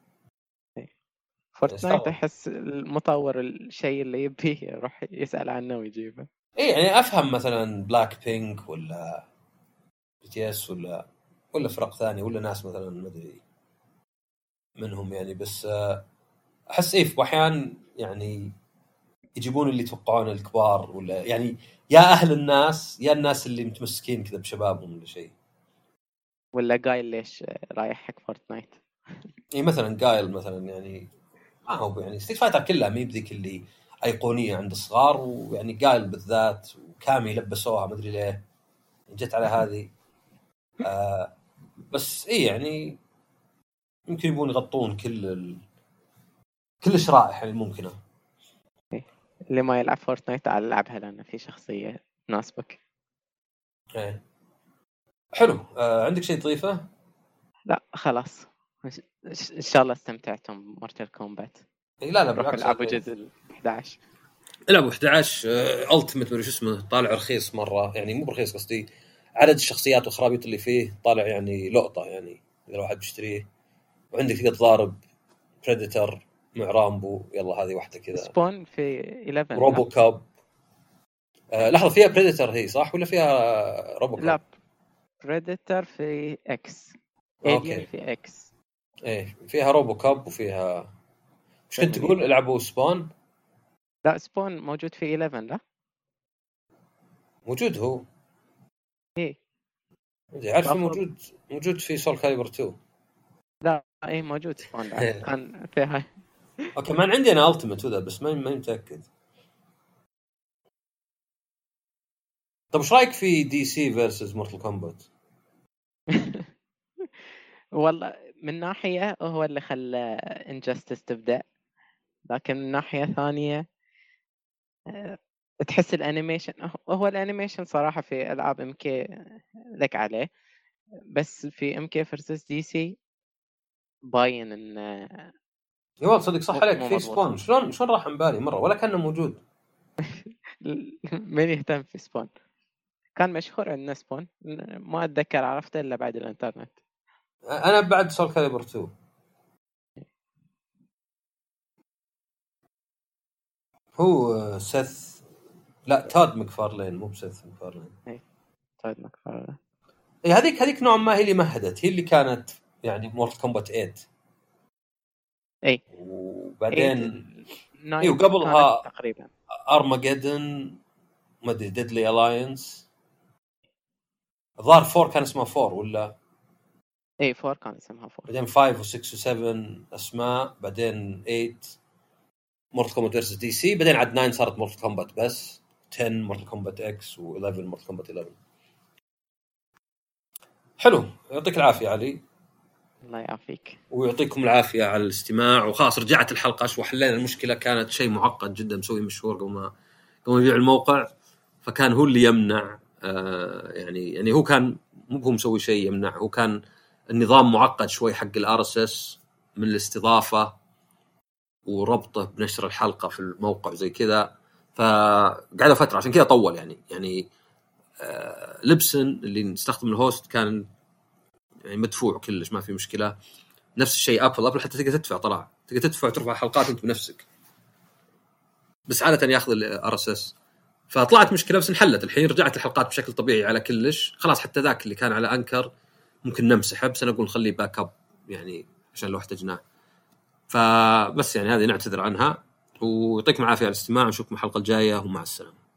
فورتنايت احس المطور الشيء اللي يبيه يروح يسأل عنه ويجيبه. ايه يعني افهم مثلا بلاك بينك ولا بي تي اس ولا ولا فرق ثانيه ولا ناس مثلا ما ادري منهم يعني، بس احس ايه في احيان يعني يجيبون اللي يتوقعون الكبار، ولا يعني يا اهل الناس يا الناس اللي متمسكين كذا بشبابهم ولا شيء. ولا قايل ليش رايح حق فورتنايت؟ اي مثلا قايل مثلا يعني ما هو يعني ستريت فايتر كلها ما يبذيك اللي ايقونيه عند الصغار، ويعني قايل بالذات وكامي لبسوها ما ادري ليه جت على هذه. آه بس ايه يعني يمكن يبون يغطون كل ال... كل الشرائح الممكنه. اللي ما يلعب فورتنايت تعال العبها لأن في شخصيه تناسبك. ايه حلو. آه عندك شيء تضيفه؟ لا خلاص ان شاء الله استمتعتم بمورتال كومبات. إيه لا لا روح بالعكس، العبوا جزء أحد عشر. العبوا أحد عشر التيمت مدري شو اسمه، طالع رخيص مره يعني، مو برخيص قصدي عدد الشخصيات والخرابيط اللي فيه طالع يعني لقطه يعني اذا الواحد بيشتريه. وعندك تقدر تضارب بريديتر مع رامبو، يلا هذه واحده كذا. سبون في إحدى عشر روبو كاب. آه لحظه فيها بريديتر هي صح ولا فيها روبو كاب؟ لا بريديتر في اكس، اوكي في اكس. ايه فيها روبو كاب وفيها ايش كنت تقول؟ العبوا سبون. لا سبون موجود في إحدى عشر. لا موجود هو ايه عارف موجود موجود في سول كاليبر اثنين. لا ايه موجود سبون كان فيها. اوكي ما عندي انا التيمت وذا بس ما ما متاكد. طب ايش رايك في دي سي فيرسز مورتال كومبات؟ والله من ناحيه هو اللي خلى انجستس تبدا، لكن من ناحيه ثانيه تحس الانيميشن هو الانيميشن صراحه في العاب ام كي لك عليه، بس في ام كي فيرسس دي سي باين ان يا صدق صح عليك. في سبون شلون شلون راح عن بالي مره ولا كان موجود. من يهتم في سبون؟ كان مشهور عندنا سبون، ما اتذكر عرفته الا بعد الانترنت. انا بعد سول كاليبر اثنين. هو سيث لا تاد مكفارلين مو بسيث مكفارلين. اي تاد مكفارلين. اي هذيك هذيك نوعا ما هي اللي مهدت، هي اللي كانت يعني مورتال كومبات ثمانية. اي وبعدين اي وقبلها تقريبا ارماجدن ما ادري ديدلي الاينس. الظاهر فور كان اسمها فور ولا اي فور كان اسمها فور. بعدين خمسة و6 و7 اسماء، بعدين ثمانية مورتال كومبات فيرسس دي سي، بعدين عاد تسعة صارت مورتال كومبات بس، عشرة مورتال كومبات اكس و11 مورتال كومبات إحدى عشر. حلو يعطيك العافيه علي. الله يعافيك ويعطيكم العافيه على الاستماع. وخلاص رجعت الحلقه وحلينا المشكله، كانت شيء معقد جدا مسوي مشهور قبل ما قبل ما يبيع الموقع، فكان هو اللي يمنع آه يعني يعني هو كان مو هو مسوي شيء يمنع، هو كان النظام معقد شوي حق الار اس اس من الاستضافه وربطه بنشر الحلقه في الموقع زي كذا، فقعدوا فتره عشان كذا طول يعني يعني آه لبسن اللي نستخدم الهوست كان يعني مدفوع كلش ما في مشكله. نفس الشيء ابل ابل حتى تقدر تدفع، طلع تقدر تدفع ترفع حلقات انت بنفسك، بس عاده ياخذ الار اس اس. فطلعت مشكله بس انحلت الحين، رجعت الحلقات بشكل طبيعي على كلش خلاص. حتى ذاك اللي كان على انكر ممكن نمسحه، بس انا اقول نخليه باك اب يعني عشان لو احتاجناه. فبس يعني هذه نعتذر عنها، ويعطيكم العافيه على الاستماع، ونشوفكم الحلقه الجايه ومع السلامه.